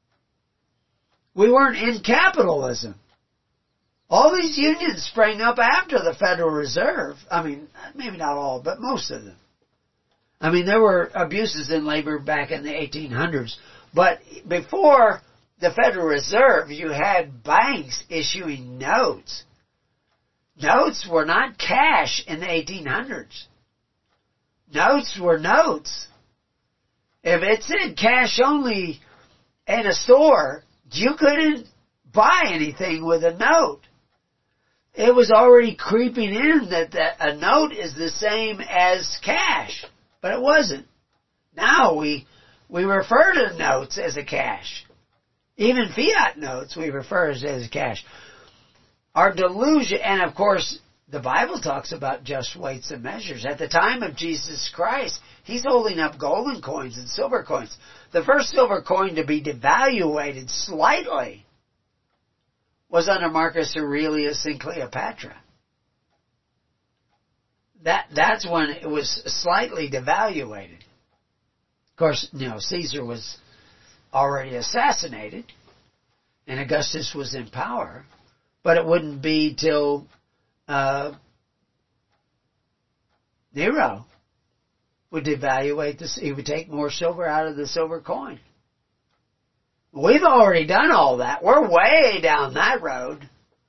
We weren't in capitalism. All these unions sprang up after the Federal Reserve. I mean, maybe not all, but most of them. I mean, there were abuses in labor back in the 1800s, but before the Federal Reserve, you had banks issuing notes. Notes were not cash in the 1800s. Notes were notes. If it said cash only in a store, you couldn't buy anything with a note. It was already creeping in that a note is the same as cash, but it wasn't. Now we refer to notes as a cash. Even fiat notes we refer as cash. Our delusion, and of course, the Bible talks about just weights and measures. At the time of Jesus Christ, He's holding up golden coins and silver coins. The first silver coin to be devaluated slightly was under Marcus Aurelius and Cleopatra. That's when it was slightly devaluated. Of course, Caesar was already assassinated, and Augustus was in power. But it wouldn't be till Nero would devaluate this. He would take more silver out of the silver coin. We've already done all that. We're way down that road.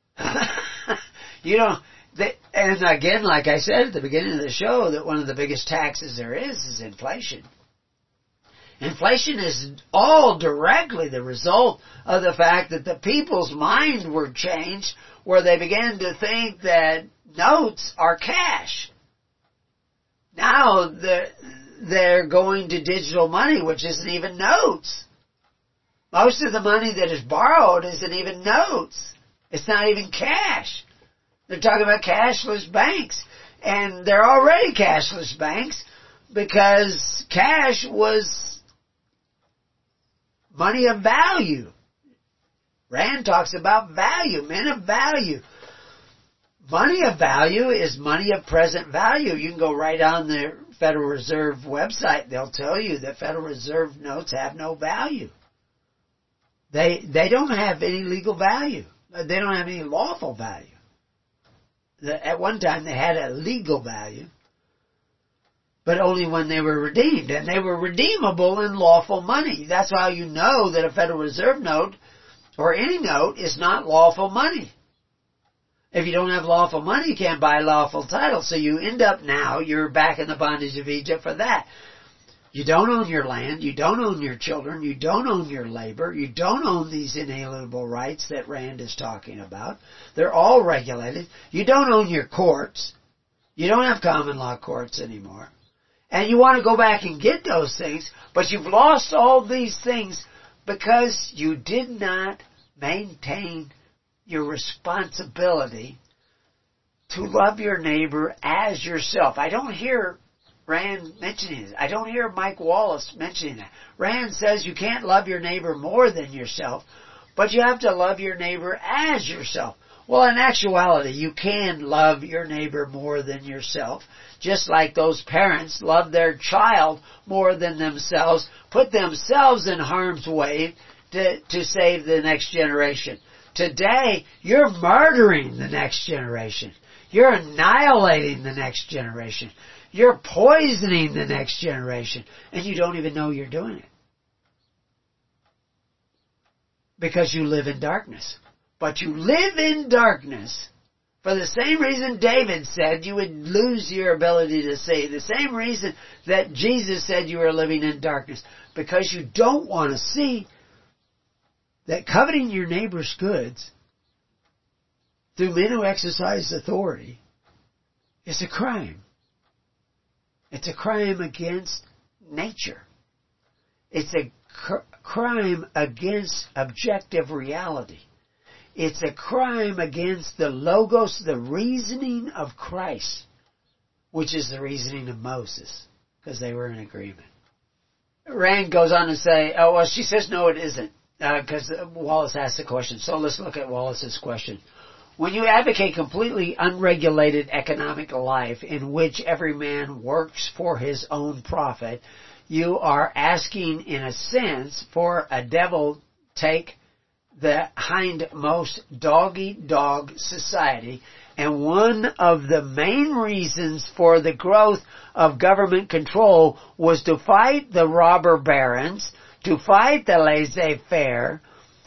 And again, like I said at the beginning of the show, that one of the biggest taxes there is inflation. Inflation is all directly the result of the fact that the people's minds were changed, where they began to think that notes are cash. Now they're going to digital money, which isn't even notes. Most of the money that is borrowed isn't even notes. It's not even cash. They're talking about cashless banks. And they're already cashless banks because cash was money of value. Rand talks about value, men of value. Money of value is money of present value. You can go right on the Federal Reserve website. They'll tell you that Federal Reserve notes have no value. They don't have any legal value. They don't have any lawful value. At one time they had a legal value, but only when they were redeemed. And they were redeemable in lawful money. That's how you know that a Federal Reserve note or any note is not lawful money. If you don't have lawful money, you can't buy lawful title. So you end up now, you're back in the bondage of Egypt for that. You don't own your land. You don't own your children. You don't own your labor. You don't own these inalienable rights that Rand is talking about. They're all regulated. You don't own your courts. You don't have common law courts anymore. And you want to go back and get those things, but you've lost all these things because you did not maintain your responsibility to love your neighbor as yourself. I don't hear Rand mentioning it. I don't hear Mike Wallace mentioning that. Rand says you can't love your neighbor more than yourself, but you have to love your neighbor as yourself. Well, in actuality, you can love your neighbor more than yourself. Just like those parents love their child more than themselves, put themselves in harm's way to save the next generation. Today, you're murdering the next generation. You're annihilating the next generation. You're poisoning the next generation. And you don't even know you're doing it. Because you live in darkness. But you live in darkness for the same reason David said you would lose your ability to see. The same reason that Jesus said you were living in darkness. Because you don't want to see that coveting your neighbor's goods through men who exercise authority is a crime. It's a crime against nature. It's a crime against objective reality. It's a crime against the logos, the reasoning of Christ, which is the reasoning of Moses, because they were in agreement. Rand goes on to say, she says no, it isn't, because Wallace asked the question. So let's look at Wallace's question. When you advocate completely unregulated economic life in which every man works for his own profit, you are asking, in a sense, for a devil take the hindmost dog-eat-dog society, and one of the main reasons for the growth of government control was to fight the robber barons, to fight the laissez-faire,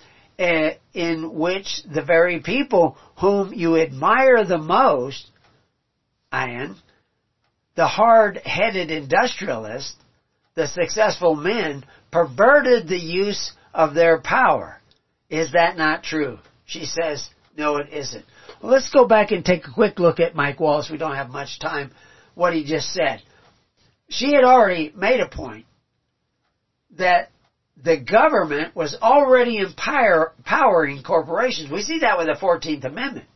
in which the very people whom you admire the most, Ian, the hard-headed industrialists, the successful men, perverted the use of their power. Is that not true? She says, no, it isn't. Well, let's go back and take a quick look at Mike Wallace. We don't have much time. What he just said. She had already made a point that the government was already empowering corporations. We see that with the 14th Amendment,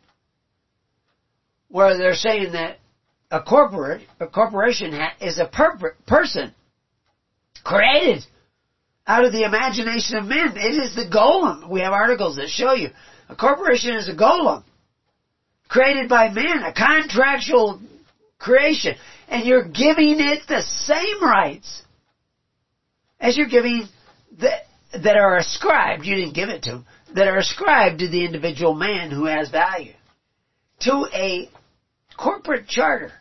where they're saying that a corporation is a person created out of the imagination of men. It is the golem. We have articles that show you. A corporation is a golem created by men, a contractual creation. And you're giving it the same rights as you're giving that are ascribed, you didn't give it to him, that are ascribed to the individual man who has value. To a corporate charter.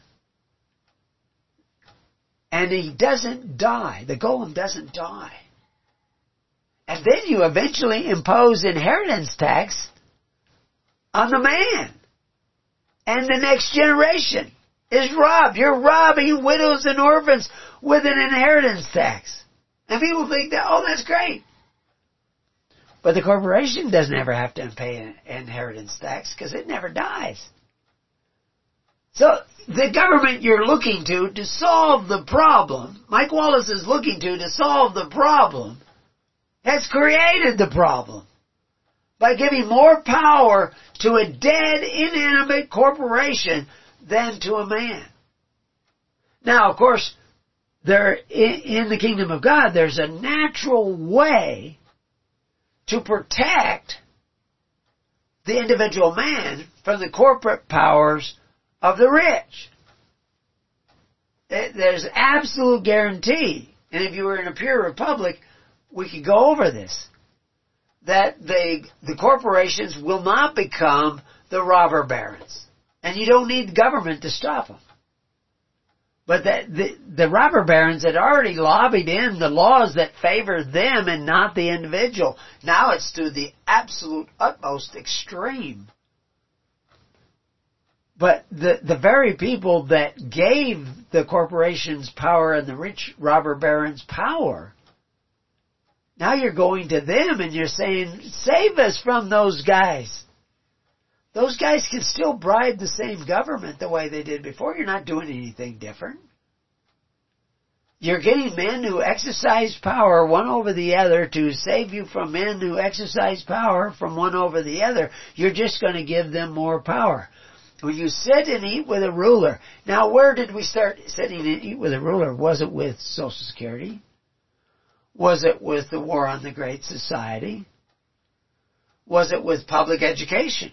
And he doesn't die. The golem doesn't die. And then you eventually impose inheritance tax on the man. And the next generation is robbed. You're robbing widows and orphans with an inheritance tax. And people think that, that's great. But the corporation doesn't ever have to pay an inheritance tax because it never dies. So the government you're looking to solve the problem, Mike Wallace is looking to solve the problem, has created the problem by giving more power to a dead, inanimate corporation than to a man. Now, of course, there, in the kingdom of God, there's a natural way to protect the individual man from the corporate powers of the rich. There's absolute guarantee, and if you were in a pure republic, we could go over this, that the corporations will not become the robber barons. And you don't need the government to stop them. But the robber barons had already lobbied in the laws that favor them and not the individual. Now it's to the absolute utmost extreme. But the very people that gave the corporations power and the rich robber barons power, now you're going to them and you're saying, save us from those guys. Those guys can still bribe the same government the way they did before. You're not doing anything different. You're getting men who exercise power one over the other to save you from men who exercise power from one over the other. You're just going to give them more power. When you sit and eat with a ruler. Now, where did we start sitting and eat with a ruler? Was it with Social Security? Was it with the War on the Great Society? Was it with public education?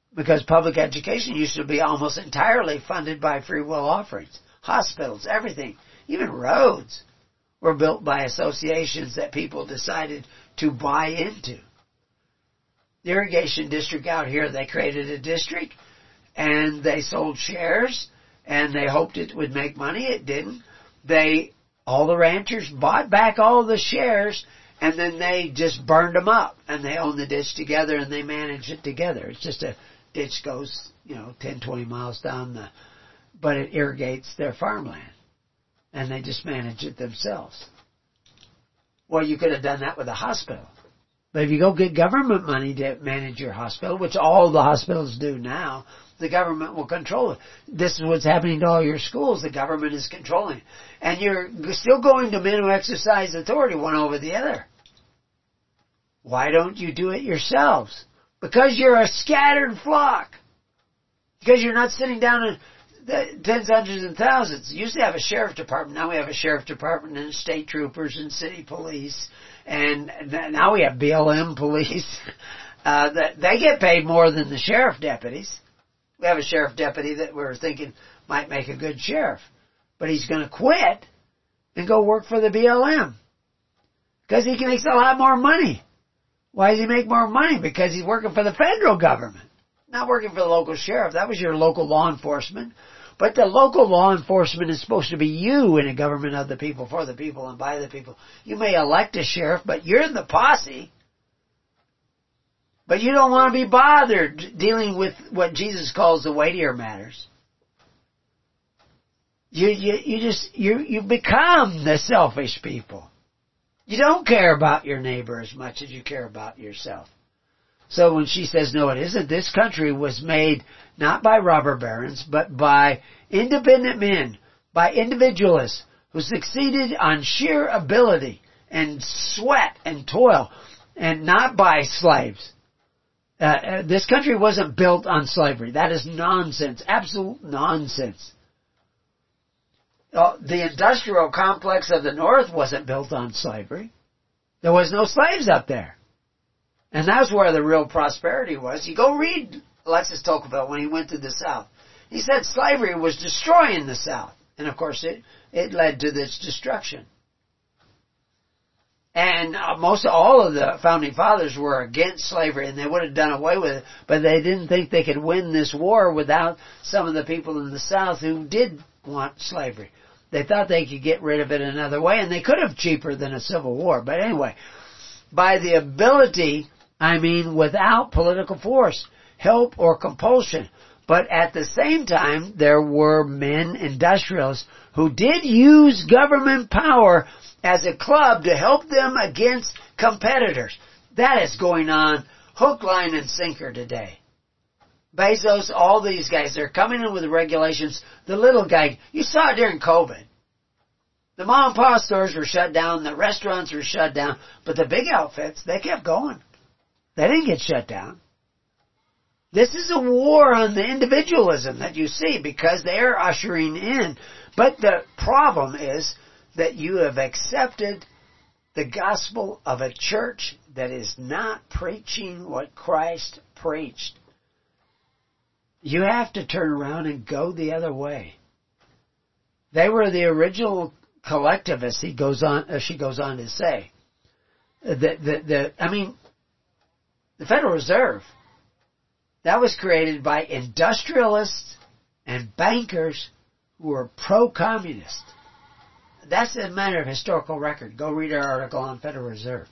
Because public education used to be almost entirely funded by free will offerings. Hospitals, everything, even roads were built by associations that people decided to buy into. The irrigation district out here, they created a district and they sold shares and they hoped it would make money. It didn't. All the ranchers bought back all the shares and then they just burned them up and they own the ditch together and they manage it together. It's just a ditch goes, 10, 20 miles down but it irrigates their farmland. And they just manage it themselves. Well, you could have done that with a hospital. But if you go get government money to manage your hospital, which all the hospitals do now, the government will control it. This is what's happening to all your schools. The government is controlling it. And you're still going to men who exercise authority one over the other. Why don't you do it yourselves? Because you're a scattered flock. Because you're not sitting down and tens, hundreds, and thousands. You used to have a sheriff department. Now we have a sheriff department and state troopers and city police. And now we have BLM police. They get paid more than the sheriff deputies. We have a sheriff deputy that we're thinking might make a good sheriff. But he's going to quit and go work for the BLM. Because he makes a lot more money. Why does he make more money? Because he's working for the federal government. Not working for the local sheriff. That was your local law enforcement. But the local law enforcement is supposed to be you in a government of the people, for the people, and by the people. You may elect a sheriff, but you're in the posse. But you don't want to be bothered dealing with what Jesus calls the weightier matters. You become the selfish people. You don't care about your neighbor as much as you care about yourself. So when she says, no, it isn't, this country was made not by robber barons, but by independent men, by individualists who succeeded on sheer ability and sweat and toil, and not by slaves. This country wasn't built on slavery. That is nonsense, absolute nonsense. The industrial complex of the North wasn't built on slavery. There was no slaves up there. And that's where the real prosperity was. You go read Alexis Tocqueville when he went to the South. He said slavery was destroying the South. And of course it led to this destruction. And most all of the founding fathers were against slavery and they would have done away with it. But they didn't think they could win this war without some of the people in the South who did want slavery. They thought they could get rid of it another way, and they could have cheaper than a civil war. But anyway, by the ability, without political force, help, or compulsion. But at the same time, there were men, industrialists, who did use government power as a club to help them against competitors. That is going on hook, line, and sinker today. Bezos, all these guys, they're coming in with regulations. The little guy, you saw it during COVID. The mom and pop stores were shut down, the restaurants were shut down, but the big outfits, they kept going. They didn't get shut down. This is a war on the individualism that you see because they're ushering in. But the problem is that you have accepted the gospel of a church that is not preaching what Christ preached. You have to turn around and go the other way. They were the original collectivists, she goes on to say. The Federal Reserve, that was created by industrialists and bankers who were pro-communist. That's a matter of historical record. Go read our article on Federal Reserve.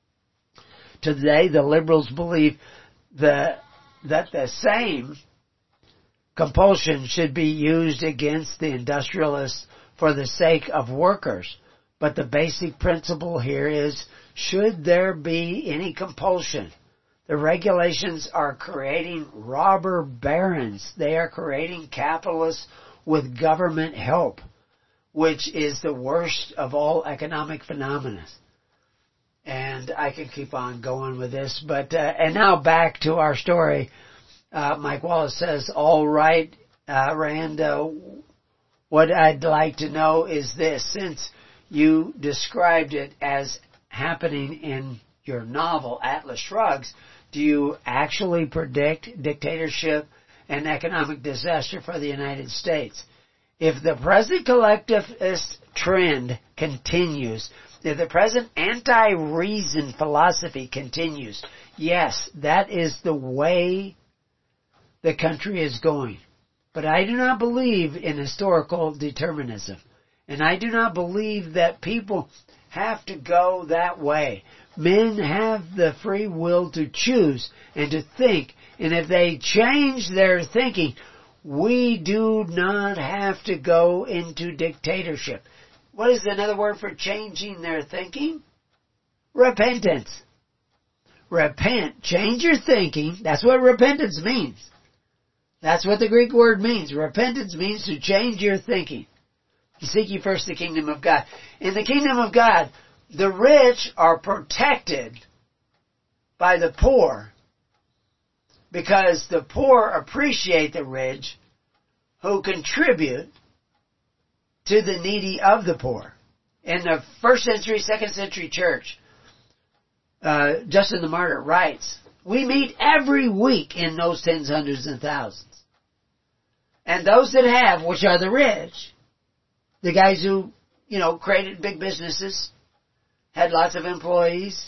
Today, the liberals believe that the same compulsion should be used against the industrialists for the sake of workers. But the basic principle here is, should there be any compulsion? The regulations are creating robber barons. They are creating capitalists with government help, which is the worst of all economic phenomena. And I can keep on going with this, but and now back to our story. Mike Wallace says, all right, Rand, what I'd like to know is this. Since you described it as happening in your novel, Atlas Shrugs, do you actually predict dictatorship and economic disaster for the United States? If the present collectivist trend continues, if the present anti-reason philosophy continues, yes, that is the way the country is going. But I do not believe in historical determinism. And I do not believe that people have to go that way. Men have the free will to choose and to think. And if they change their thinking, we do not have to go into dictatorship. What is another word for changing their thinking? Repentance. Repent. Change your thinking. That's what repentance means. That's what the Greek word means. Repentance means to change your thinking. Seek ye first the kingdom of God. In the kingdom of God, the rich are protected by the poor because the poor appreciate the rich who contribute to the needy of the poor. In the 1st century, 2nd century church, Justin the Martyr writes, we meet every week in those tens, hundreds, and thousands. And those that have, which are the rich, the guys who, created big businesses, had lots of employees,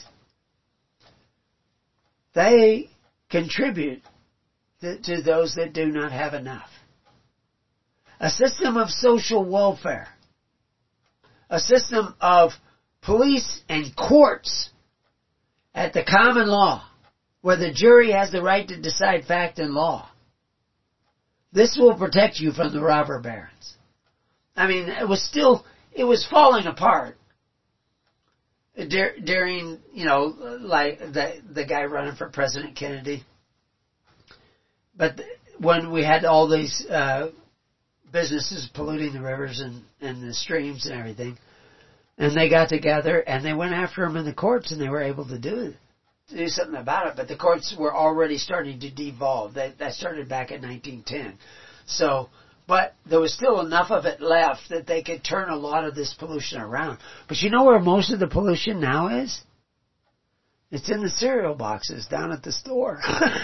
they contribute to those that do not have enough. A system of social welfare, a system of police and courts at the common law, where the jury has the right to decide fact and law. This will protect you from the robber barons. I mean, it was falling apart during, like the guy running for President Kennedy. But when we had all these businesses polluting the rivers and the streams and everything, and they got together and they went after them in the courts, and they were able to do something about it. But the courts were already starting to devolve. That started back in 1910. So, but there was still enough of it left that they could turn a lot of this pollution around. But you know where most of the pollution now is? It's in the cereal boxes down at the store.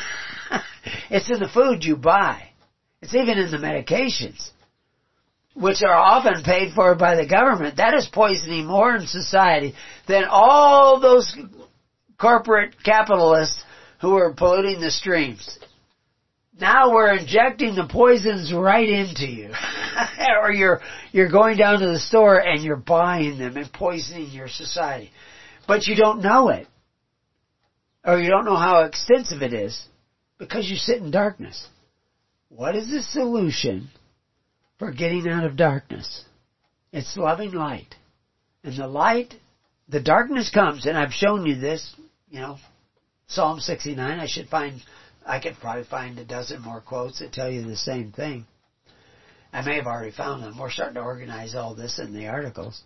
It's in the food you buy. It's even in the medications, which are often paid for by the government. That is poisoning more in society than all those corporate capitalists who are polluting the streams. Now we're injecting the poisons right into you. Or you're going down to the store and you're buying them and poisoning your society. But you don't know it. Or you don't know how extensive it is because you sit in darkness. What is the solution for getting out of darkness? It's loving light. And the darkness comes, and I've shown you this, Psalm 69. I could probably find a dozen more quotes that tell you the same thing. I may have already found them. We're starting to organize all this in the articles.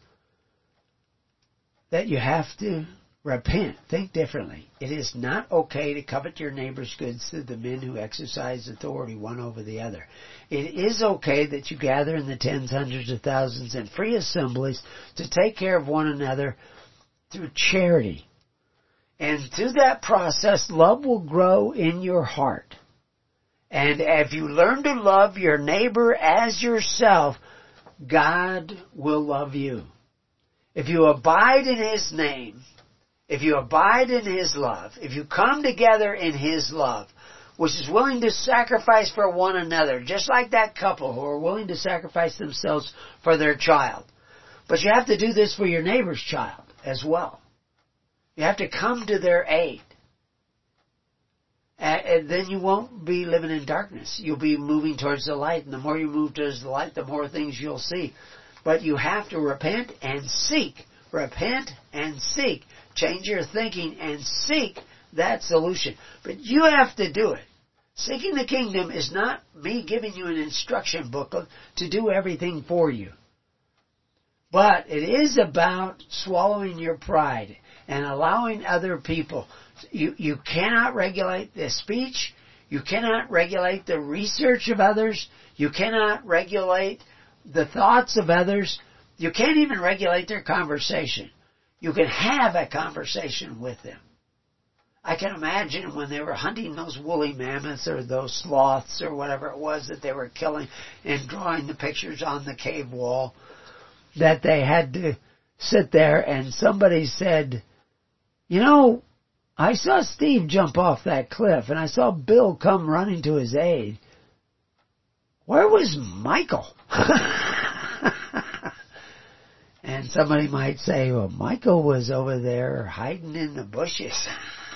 That you have to repent. Think differently. It is not okay to covet your neighbor's goods through the men who exercise authority one over the other. It is okay that you gather in the tens, hundreds of thousands and free assemblies to take care of one another through charity. And through that process, love will grow in your heart. And if you learn to love your neighbor as yourself, God will love you. If you abide in His name, if you abide in His love, if you come together in His love, which is willing to sacrifice for one another, just like that couple who are willing to sacrifice themselves for their child. But you have to do this for your neighbor's child as well. You have to come to their aid. And then you won't be living in darkness. You'll be moving towards the light. And the more you move towards the light, the more things you'll see. But you have to repent and seek. Repent and seek. Change your thinking and seek that solution. But you have to do it. Seeking the kingdom is not me giving you an instruction booklet to do everything for you. But it is about swallowing your pride and allowing other people. You cannot regulate the speech. You cannot regulate the research of others. You cannot regulate the thoughts of others. You can't even regulate their conversation. You can have a conversation with them. I can imagine when they were hunting those woolly mammoths or those sloths or whatever it was that they were killing and drawing the pictures on the cave wall, that they had to sit there and somebody said, you know, I saw Steve jump off that cliff and I saw Bill come running to his aid. Where was Michael? And somebody might say, well, Michael was over there hiding in the bushes.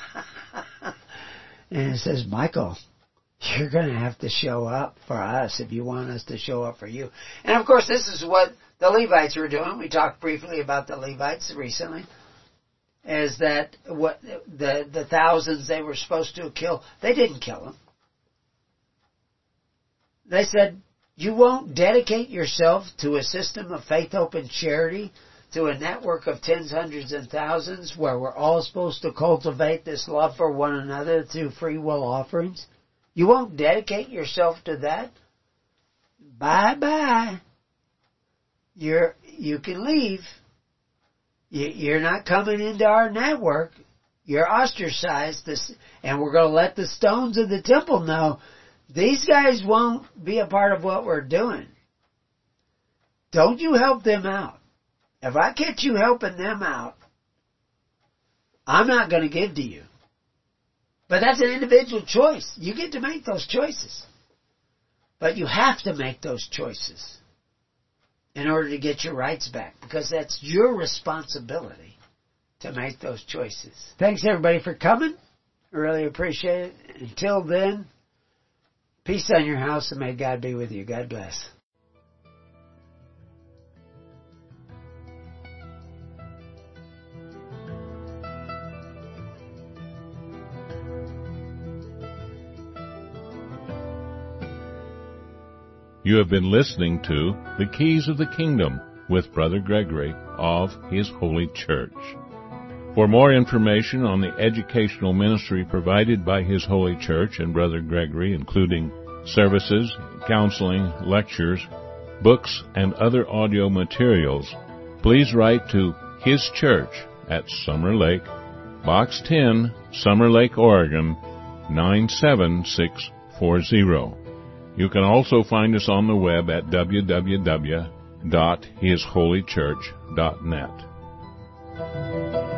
And it says, Michael, you're going to have to show up for us if you want us to show up for you. And of course, this is what the Levites were doing. We talked briefly about the Levites recently. Is that what the thousands they were supposed to kill, they didn't kill them. They said, you won't dedicate yourself to a system of faith, hope, and charity, to a network of tens, hundreds, and thousands where we're all supposed to cultivate this love for one another through free will offerings? You won't dedicate yourself to that? Bye-bye. You can leave. You're not coming into our network. You're ostracized, and we're going to let the stones of the temple know these guys won't be a part of what we're doing. Don't you help them out. If I catch you helping them out, I'm not going to give to you. But that's an individual choice. You get to make those choices. But you have to make those choices in order to get your rights back, because that's your responsibility to make those choices. Thanks everybody for coming. I really appreciate it. Until then, peace on your house and may God be with you. God bless. You have been listening to The Keys of the Kingdom with Brother Gregory of His Holy Church. For more information on the educational ministry provided by His Holy Church and Brother Gregory, including services, counseling, lectures, books, and other audio materials, please write to His Church at Summer Lake, Box 10, Summer Lake, Oregon, 97640. You can also find us on the web at www.hisholychurch.net.